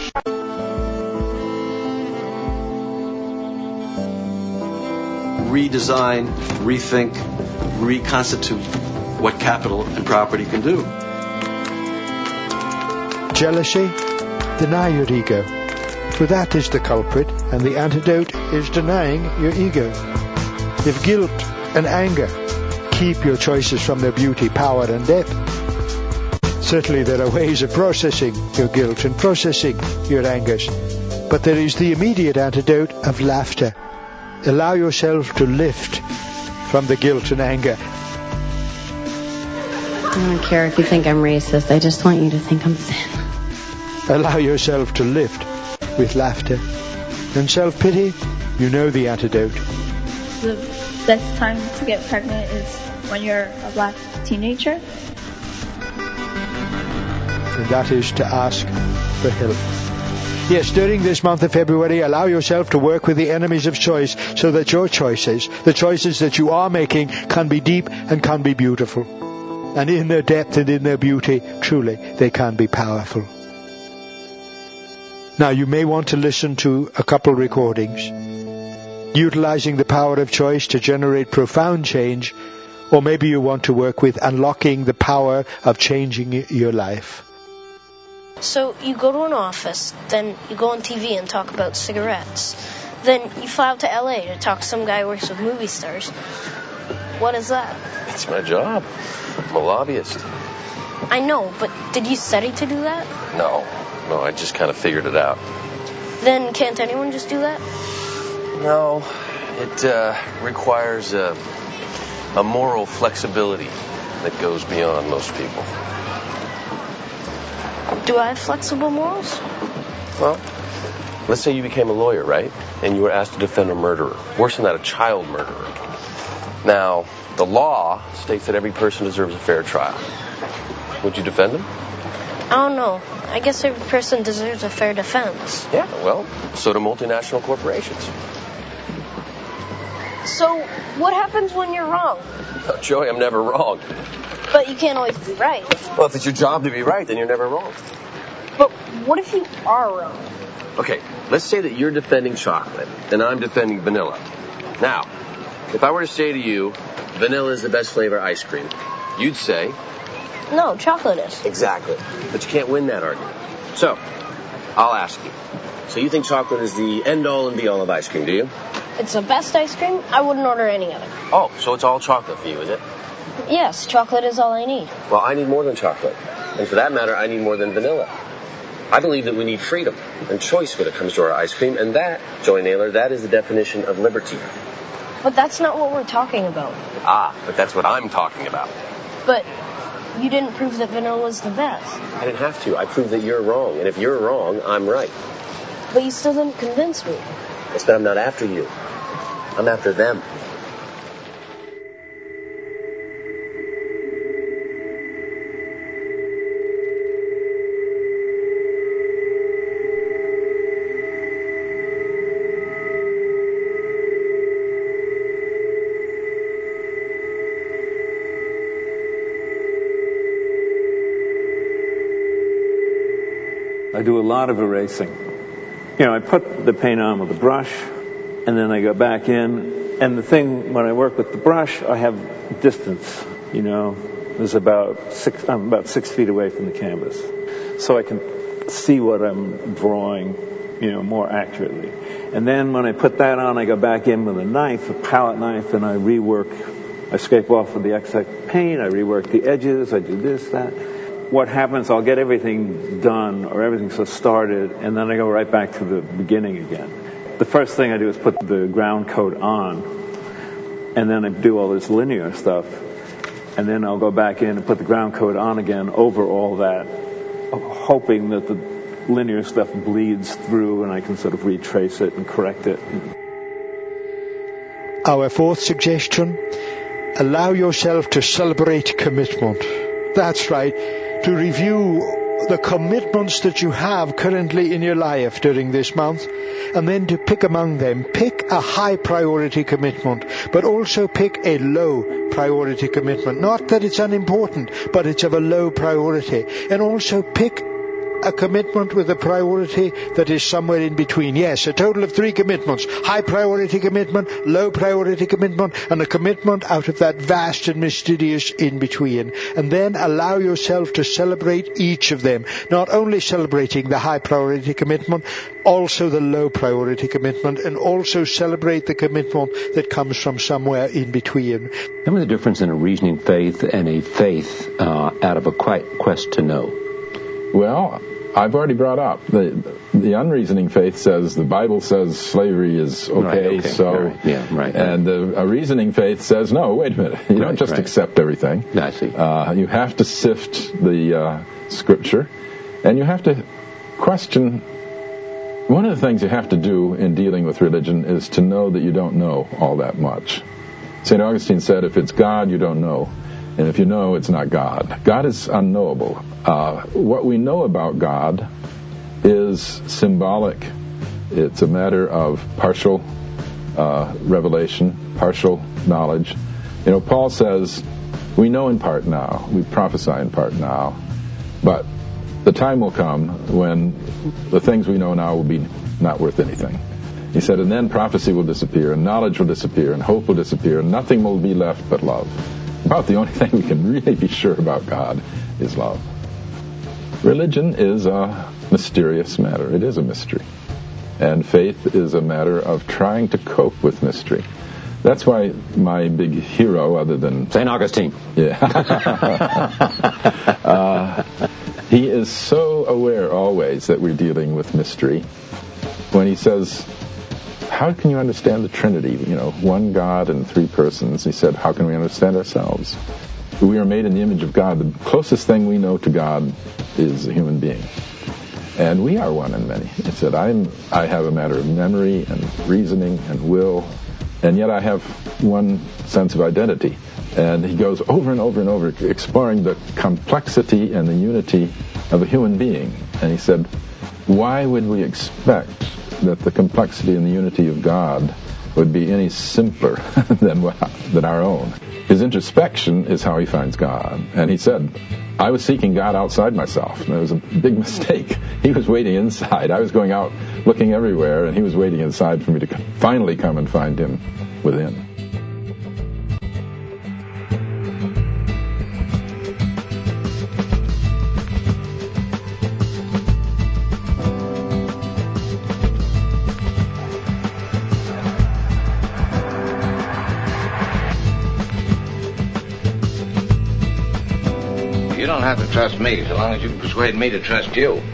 Redesign, rethink, reconstitute what capital and property can do. Jealousy? Deny your ego. For that is the culprit, and the antidote is denying your ego. If guilt and anger keep your choices from their beauty, power and depth, certainly there are ways of processing your guilt and processing your angers. But there is the immediate antidote of laughter. Allow yourself to lift from the guilt and anger. I don't care if you think I'm racist. I just want you to think I'm thin. Allow yourself to lift with laughter. And self-pity, you know the antidote. The best time to get pregnant is when you're a black teenager. And that is to ask for help. Yes, during this month of February, allow yourself to work with the enemies of choice so that your choices, the choices that you are making, can be deep and can be beautiful. And in their depth and in their beauty, truly, they can be powerful. Now, you may want to listen to a couple recordings, utilizing the power of choice to generate profound change, or maybe you want to work with unlocking the power of changing your life. So you go to an office, then you go on TV and talk about cigarettes. Then you fly out to L.A. to talk to some guy who works with movie stars. What is that? It's my job. I'm a lobbyist. I know, but did you study to do that? No, I just kind of figured it out. Then can't anyone just do that? No, it requires a moral flexibility that goes beyond most people. Do I have flexible morals? Well, let's say you became a lawyer, right? And you were asked to defend a murderer. Worse than that, a child murderer. Now, the law states that every person deserves a fair trial. Would you defend him? I don't know. I guess every person deserves a fair defense. Yeah, well, so do multinational corporations. So, what happens when you're wrong? Oh, Joey, I'm never wrong. But you can't always be right. Well, if it's your job to be right, then you're never wrong. But what if you are wrong? Okay, let's say that you're defending chocolate, and I'm defending vanilla. Now, if I were to say to you, vanilla is the best flavor ice cream, you'd say... No, chocolate is. Exactly. But you can't win that argument. So, I'll ask you. So you think chocolate is the end-all and be-all of ice cream, do you? It's the best ice cream. I wouldn't order any other. Oh, so it's all chocolate for you, is it? Yes, chocolate is all I need. Well, I need more than chocolate. And for that matter, I need more than vanilla. I believe that we need freedom and choice when it comes to our ice cream, and that, Joey Naylor, that is the definition of liberty. But that's not what we're talking about. Ah, but that's what I'm talking about. But you didn't prove that vanilla was the best. I didn't have to. I proved that you're wrong, and if you're wrong, I'm right. But you still didn't convince me. It's that I'm not after you. I'm after them. I do a lot of erasing. I put the paint on with a brush, and then I go back in And the thing, when I work with the brush, I have distance, you know. There's I'm about 6 feet away from the canvas. So I can see what I'm drawing, you know, more accurately. And then when I put that on, I go back in with a knife, a palette knife, and I rework. I scrape off with the excess paint, I rework the edges, I do this, that. What happens, I'll get everything done, or everything so started, and then I go right back to the beginning again. The first thing I do is put the ground coat on, and then I do all this linear stuff, and then I'll go back in and put the ground coat on again over all that, hoping that the linear stuff bleeds through and I can sort of retrace it and correct it. Our fourth suggestion, allow yourself to celebrate commitment. That's right, to review the commitments that you have currently in your life during this month, and then to pick among them. Pick a high priority commitment, but also pick a low priority commitment. Not that it's unimportant, but it's of a low priority. And also pick a commitment with a priority that is somewhere in between. Yes, a total of 3 commitments. High priority commitment, low priority commitment, and a commitment out of that vast and mysterious in between. And then allow yourself to celebrate each of them. Not only celebrating the high priority commitment, also the low priority commitment, and also celebrate the commitment that comes from somewhere in between. Tell me the difference in a reasoning faith and a faith out of a quest to know. Well, I've already brought up the unreasoning faith says the Bible says slavery is okay. So right. Yeah, right. And a reasoning faith says no. Wait a minute, you don't just accept everything. I see. You have to sift the Scripture, and you have to question. One of the things you have to do in dealing with religion is to know that you don't know all that much. St. Augustine said, if it's God, you don't know. And if you know, it's not God. God is unknowable. What we know about God is symbolic. It's a matter of partial revelation, partial knowledge. You know, Paul says, we know in part now, we prophesy in part now, but the time will come when the things we know now will be not worth anything. He said, and then prophecy will disappear, and knowledge will disappear, and hope will disappear, and nothing will be left but love. About the only thing we can really be sure about God is love. Religion is a mysterious matter. It is a mystery. And faith is a matter of trying to cope with mystery. That's why my big hero, other than St. Augustine. Yeah. He is so aware always that we're dealing with mystery. When he says, how can you understand the Trinity? You know, one God and 3 persons. He said, how can we understand ourselves? We are made in the image of God. The closest thing we know to God is a human being. And we are one in many. He said, I have a matter of memory and reasoning and will, and yet I have one sense of identity. And he goes over and over and over, exploring the complexity and the unity of a human being. And he said, why would we expect that the complexity and the unity of God would be any simpler than our own? His introspection is how he finds God. And he said, I was seeking God outside myself. And it was a big mistake. He was waiting inside. I was going out looking everywhere, and he was waiting inside for me to finally come and find him within. You don't have to trust me so long as you can persuade me to trust you.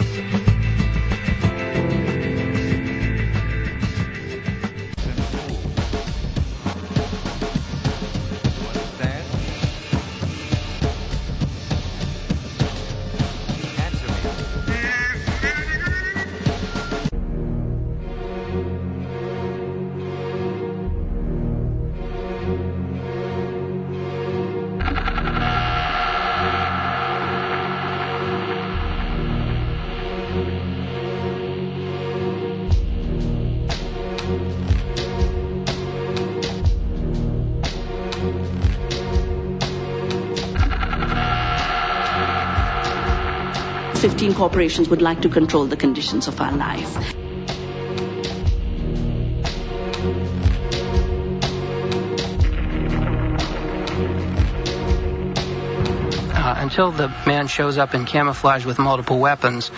Corporations would like to control the conditions of our life. until the man shows up in camouflage with multiple weapons.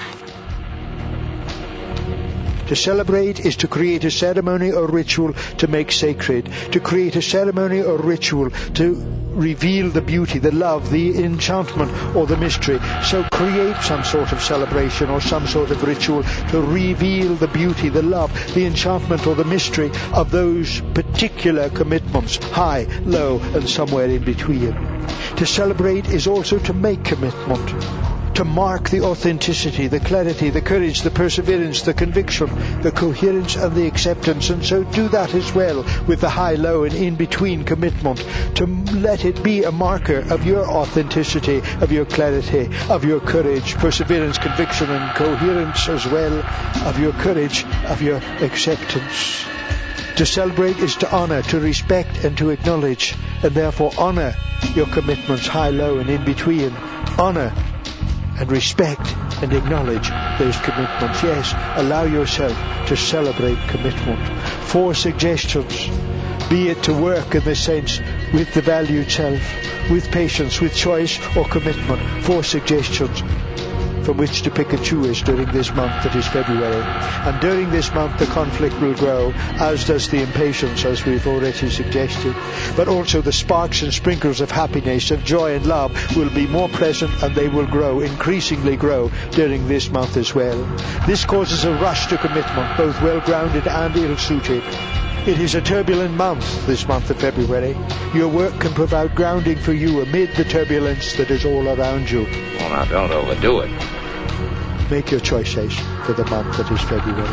To celebrate is to create a ceremony or ritual to make sacred, to create a ceremony or ritual to reveal the beauty, the love, the enchantment or the mystery. So create some sort of celebration or some sort of ritual to reveal the beauty, the love, the enchantment or the mystery of those particular commitments, high, low and somewhere in between. To celebrate is also to make commitment, to mark the authenticity, the clarity, the courage, the perseverance, the conviction, the coherence and the acceptance, and so do that as well with the high, low and in-between commitment, to let it be a marker of your authenticity, of your clarity, of your courage, perseverance, conviction and coherence as well, of your courage, of your acceptance. To celebrate is to honour, to respect and to acknowledge, and therefore honour your commitments, high, low and in between. Honour and respect and acknowledge those commitments. Yes, allow yourself to celebrate commitment. 4 suggestions. Be it to work in the sense with the valued self, with patience, with choice or commitment. 4 suggestions from which to pick and choose during this month that is February. And during this month the conflict will grow, as does the impatience, as we've already suggested. But also the sparks and sprinkles of happiness, of joy and love will be more present, and they will grow, increasingly grow, during this month as well. This causes a rush to commitment, both well-grounded and ill-suited. It is a turbulent month, this month of February. Your work can provide grounding for you amid the turbulence that is all around you. Well, now, don't overdo it. Make your choices for the month that is February.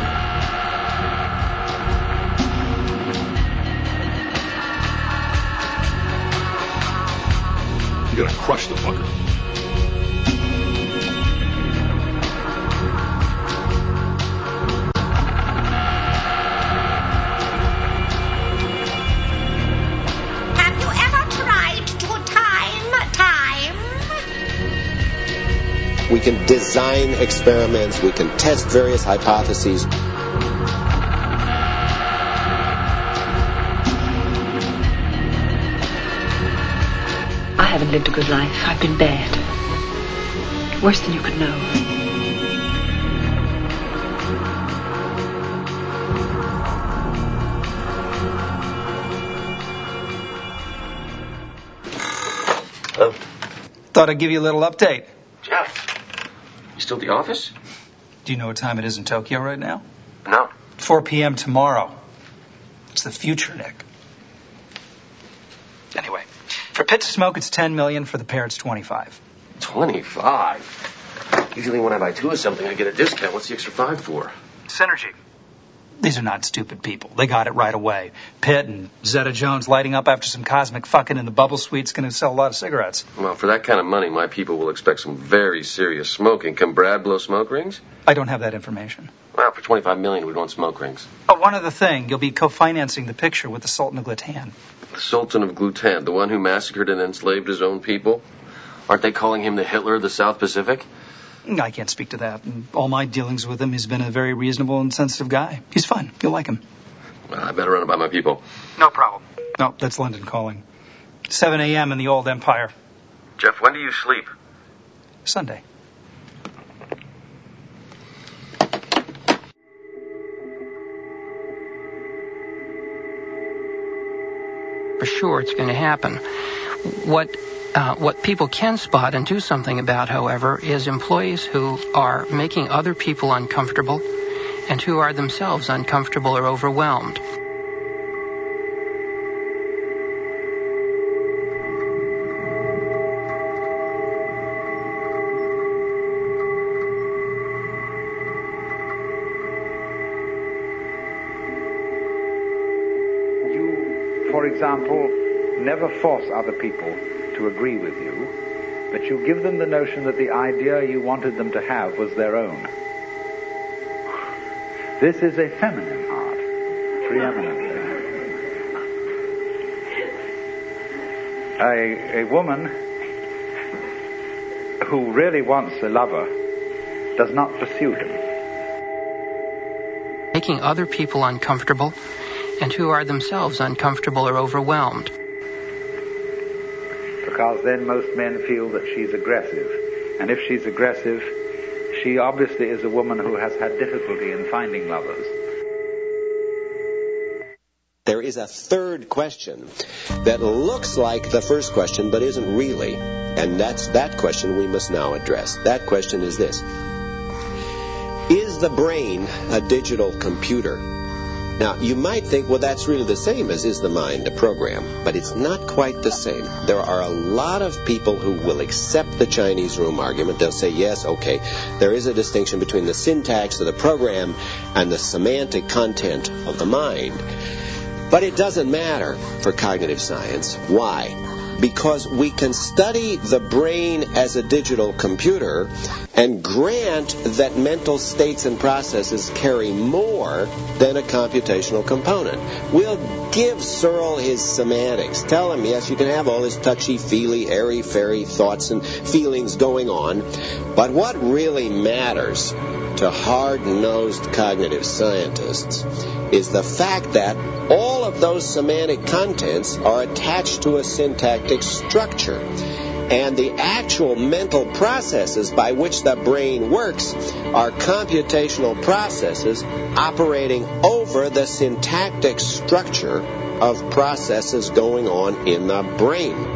You're gonna crush the fucker. We can design experiments. We can test various hypotheses. I haven't lived a good life. I've been bad. Worse than you could know. Oh. Thought I'd give you a little update. Jeff, you still at the office? Do you know what time it is in Tokyo right now? No. 4 p.m. tomorrow. It's the future, Nick. Anyway, for Pitt to smoke, it's $10 million. For the pair, it's $25. 25? Usually when I buy 2 of something, I get a discount. What's the extra 5 for? Synergy. These are not stupid people. They got it right away. Pitt and Zeta Jones lighting up after some cosmic fucking in the bubble suite's going to sell a lot of cigarettes. Well, for that kind of money, my people will expect some very serious smoking. Can Brad blow smoke rings? I don't have that information. Well, for $25 million, we'd want smoke rings. Oh, one other thing. You'll be co-financing the picture with the Sultan of Glatan. The Sultan of Glatan, the one who massacred and enslaved his own people? Aren't they calling him the Hitler of the South Pacific? I can't speak to that. In all my dealings with him, he's been a very reasonable and sensitive guy. He's fun. You'll like him. Well, I better run it by my people. No problem. No, that's London calling. 7 a.m. in the old empire. Jeff, when do you sleep? Sunday. For sure it's going to happen. What people can spot and do something about, however, is employees who are making other people uncomfortable and who are themselves uncomfortable or overwhelmed. You, for example, never force other people to agree with you, but you give them the notion that the idea you wanted them to have was their own. This is a feminine art, preeminently. A woman who really wants a lover does not pursue him. Making other people uncomfortable and who are themselves uncomfortable or overwhelmed. The because then most men feel that she's aggressive. And if she's aggressive, she obviously is a woman who has had difficulty in finding lovers. There is a third question that looks like the first question but isn't really, and that's that question we must now address. That question is this: is the brain a digital computer? Now, you might think, well, that's really the same as is the mind a program, but it's not quite the same. There are a lot of people who will accept the Chinese room argument. They'll say, yes, okay, there is a distinction between the syntax of the program and the semantic content of the mind. But it doesn't matter for cognitive science. Why? Because we can study the brain as a digital computer and grant that mental states and processes carry more than a computational component. We'll give Searle his semantics. Tell him, yes, you can have all this touchy-feely, airy-fairy thoughts and feelings going on, but what really matters to hard-nosed cognitive scientists is the fact that all of those semantic contents are attached to a syntactic structure. And the actual mental processes by which the brain works are computational processes operating over the syntactic structure of processes going on in the brain.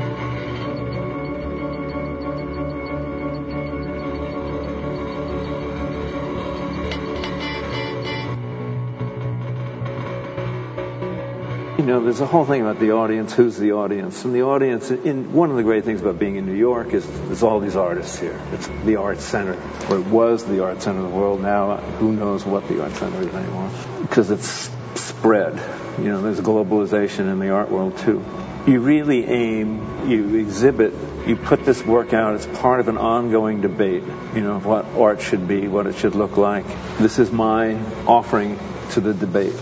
You know, there's a whole thing about the audience, who's the audience. And the audience, one of the great things about being in New York is there's all these artists here. It's the art center, or it was the art center of the world. Now, who knows what the art center is anymore? Because it's spread. You know, there's globalization in the art world, too. You really aim, you exhibit, you put this work out as part of an ongoing debate, you know, of what art should be, what it should look like. This is my offering to the debate.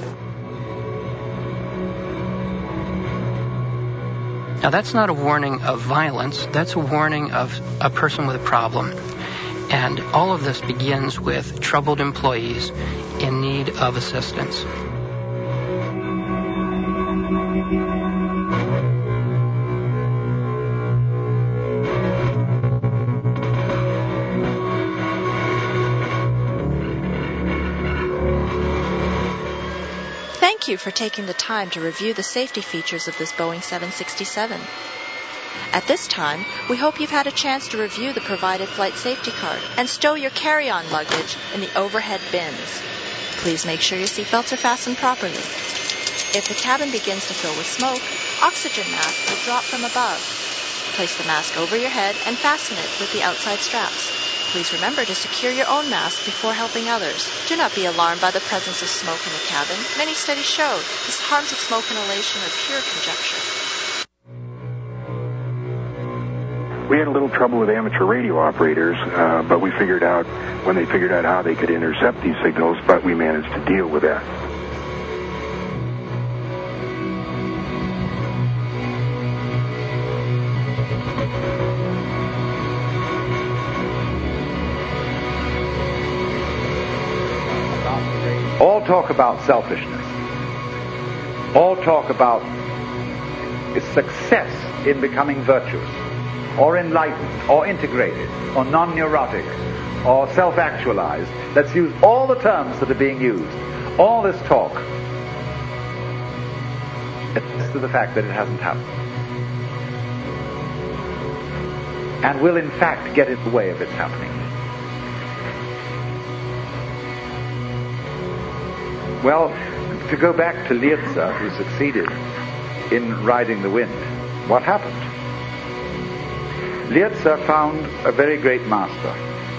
Now, that's not a warning of violence. That's a warning of a person with a problem. And all of this begins with troubled employees in need of assistance. Thank you for taking the time to review the safety features of this Boeing 767. At this time, we hope you've had a chance to review the provided flight safety card and stow your carry-on luggage in the overhead bins. Please make sure your seatbelts are fastened properly. If the cabin begins to fill with smoke, oxygen masks will drop from above. Place the mask over your head and fasten it with the outside straps. Please remember to secure your own mask before helping others. Do not be alarmed by the presence of smoke in the cabin. Many studies show the harms of smoke inhalation are pure conjecture. We had a little trouble with amateur radio operators, but we figured out when they figured out how they could intercept these signals, but we managed to deal with that. All talk about selfishness. All talk about success in becoming virtuous, or enlightened, or integrated, or non-neurotic, or self-actualized. Let's use all the terms that are being used. All this talk attests to the fact that it hasn't happened, and will in fact get in the way of its happening. Well, to go back to Lietze, who succeeded in riding the wind, what happened? Lietze found a very great master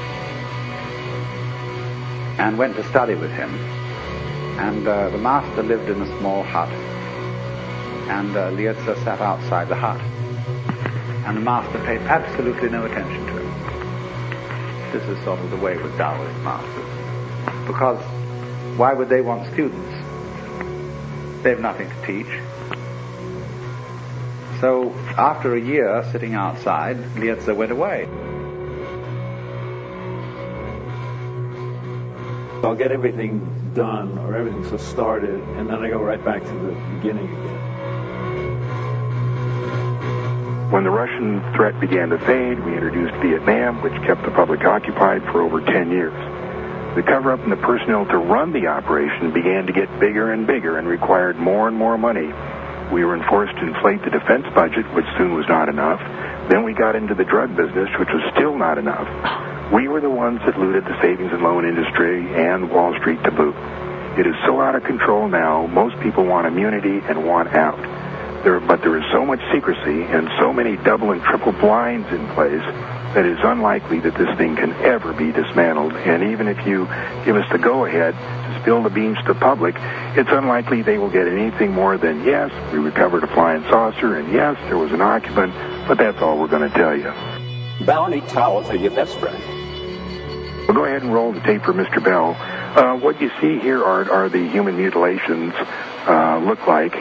and went to study with him. And the master lived in a small hut. And Lietze sat outside the hut. And the master paid absolutely no attention to him. This is sort of the way with Taoist masters. Because why would they want students? They have nothing to teach. So after a year sitting outside, Lietze went away. I'll get everything done, or everything so started, and then I go right back to the beginning again. When the Russian threat began to fade, we introduced Vietnam, which kept the public occupied for over 10 years. The cover-up and the personnel to run the operation began to get bigger and bigger and required more and more money. We were enforced to inflate the defense budget, which soon was not enough. Then we got into the drug business, which was still not enough. We were the ones that looted the savings and loan industry and Wall Street to boot. It is so out of control now, most people want immunity and want out. But there is so much secrecy and so many double and triple blinds in place that it is unlikely that this thing can ever be dismantled. And even if you give us the go-ahead to spill the beans to the public, it's unlikely they will get anything more than, yes, we recovered a flying saucer, and yes, there was an occupant, but that's all we're going to tell you. Bell, how many towels are your best friend? We'll go ahead and roll the tape for Mr. Bell. What you see here are the human mutilations look like.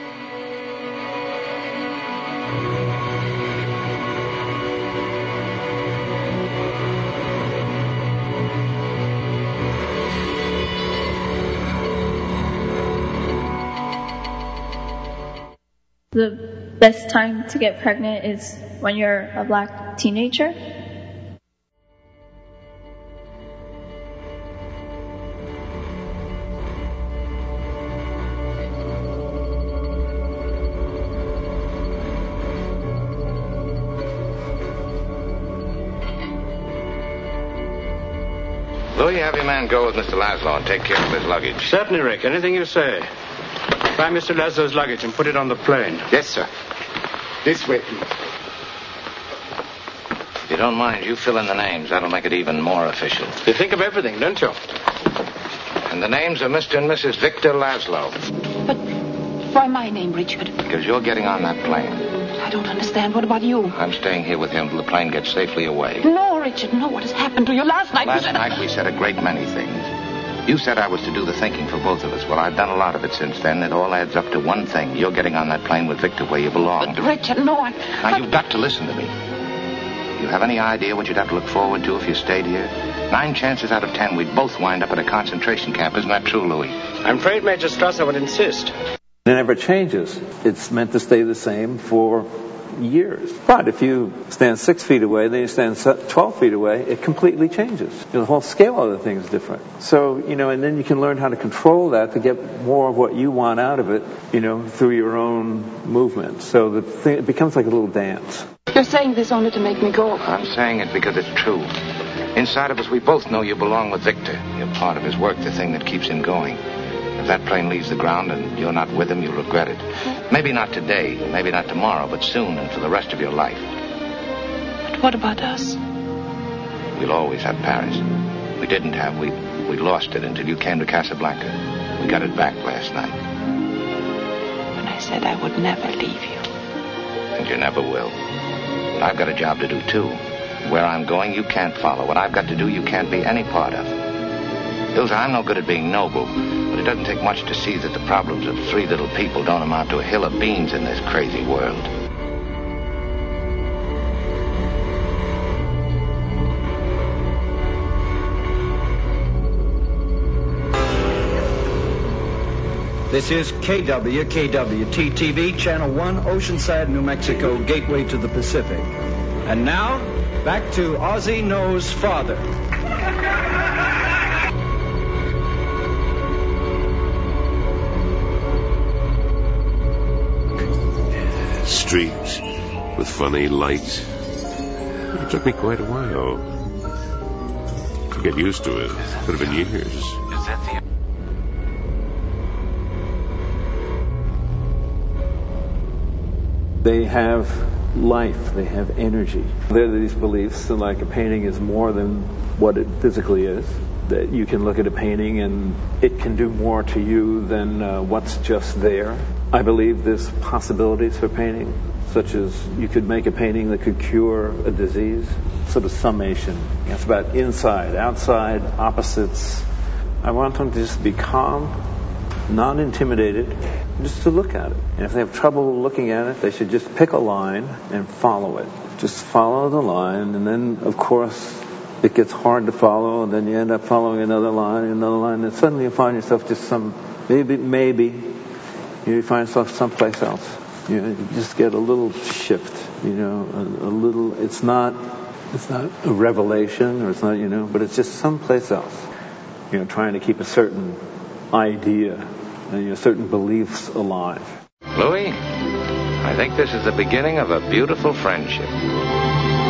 The best time to get pregnant is when you're a black teenager. Louis, have your man go with Mr. Laszlo and take care of his luggage. Certainly, Rick. Anything you say. Find Mr. Laszlo's luggage and put it on the plane. Yes, sir. This way, please. If you don't mind, you fill in the names. That'll make it even more official. You think of everything, don't you? And the names are Mr. and Mrs. Victor Laszlo. But why my name, Richard? Because you're getting on that plane. I don't understand. What about you? I'm staying here with him till the plane gets safely away. No, Richard, no. What has happened to you? Last night we said a great many things. You said I was to do the thinking for both of us. Well, I've done a lot of it since then. It all adds up to one thing. You're getting on that plane with Victor where you belong. But, Richard, no, Now, you've got to listen to me. You have any idea what you'd have to look forward to if you stayed here? 9 chances out of 10 we'd both wind up at a concentration camp. Isn't that true, Louis? I'm afraid Major Strasser would insist. It never changes. It's meant to stay the same for years. But if you stand 6 feet away, then you stand 12 feet away, it completely changes. The whole scale of the thing is different. So, and then you can learn how to control that to get more of what you want out of it, through your own movement. So it becomes like a little dance. You're saying this only to make me go. I'm saying it because it's true. Inside of us, we both know you belong with Victor. You're part of his work, the thing that keeps him going. If that plane leaves the ground and you're not with him, you'll regret it. Maybe not today, maybe not tomorrow, but soon and for the rest of your life. But what about us? We'll always have Paris. We didn't have. We lost it until you came to Casablanca. We got it back last night. When I said I would never leave you. And you never will. But I've got a job to do, too. Where I'm going, you can't follow. What I've got to do, you can't be any part of. Ilsa, I'm no good at being noble, but it doesn't take much to see that the problems of 3 little people don't amount to a hill of beans in this crazy world. This is KWKWT-TV, Channel 1, Oceanside, New Mexico, gateway to the Pacific. And now, back to Ozzie Knows Father. Streets with funny lights. It took me quite a while to get used to it. Could have been years. They have life. They have energy. There are these beliefs that like a painting is more than what it physically is. That you can look at a painting and it can do more to you than what's just there. I believe there's possibilities for painting, such as you could make a painting that could cure a disease. Sort of summation. It's about inside, outside, opposites. I want them to just be calm, not intimidated, just to look at it. And if they have trouble looking at it, they should just pick a line and follow it. Just follow the line, and then, of course, it gets hard to follow, and then you end up following another line, and suddenly you find yourself just maybe you find yourself someplace else. You know, you just get a little shift, you know, a little, it's not a revelation, or it's not, you know, but it's just someplace else. You know, trying to keep a certain idea, you know, certain beliefs alive. Louis, I think this is the beginning of a beautiful friendship.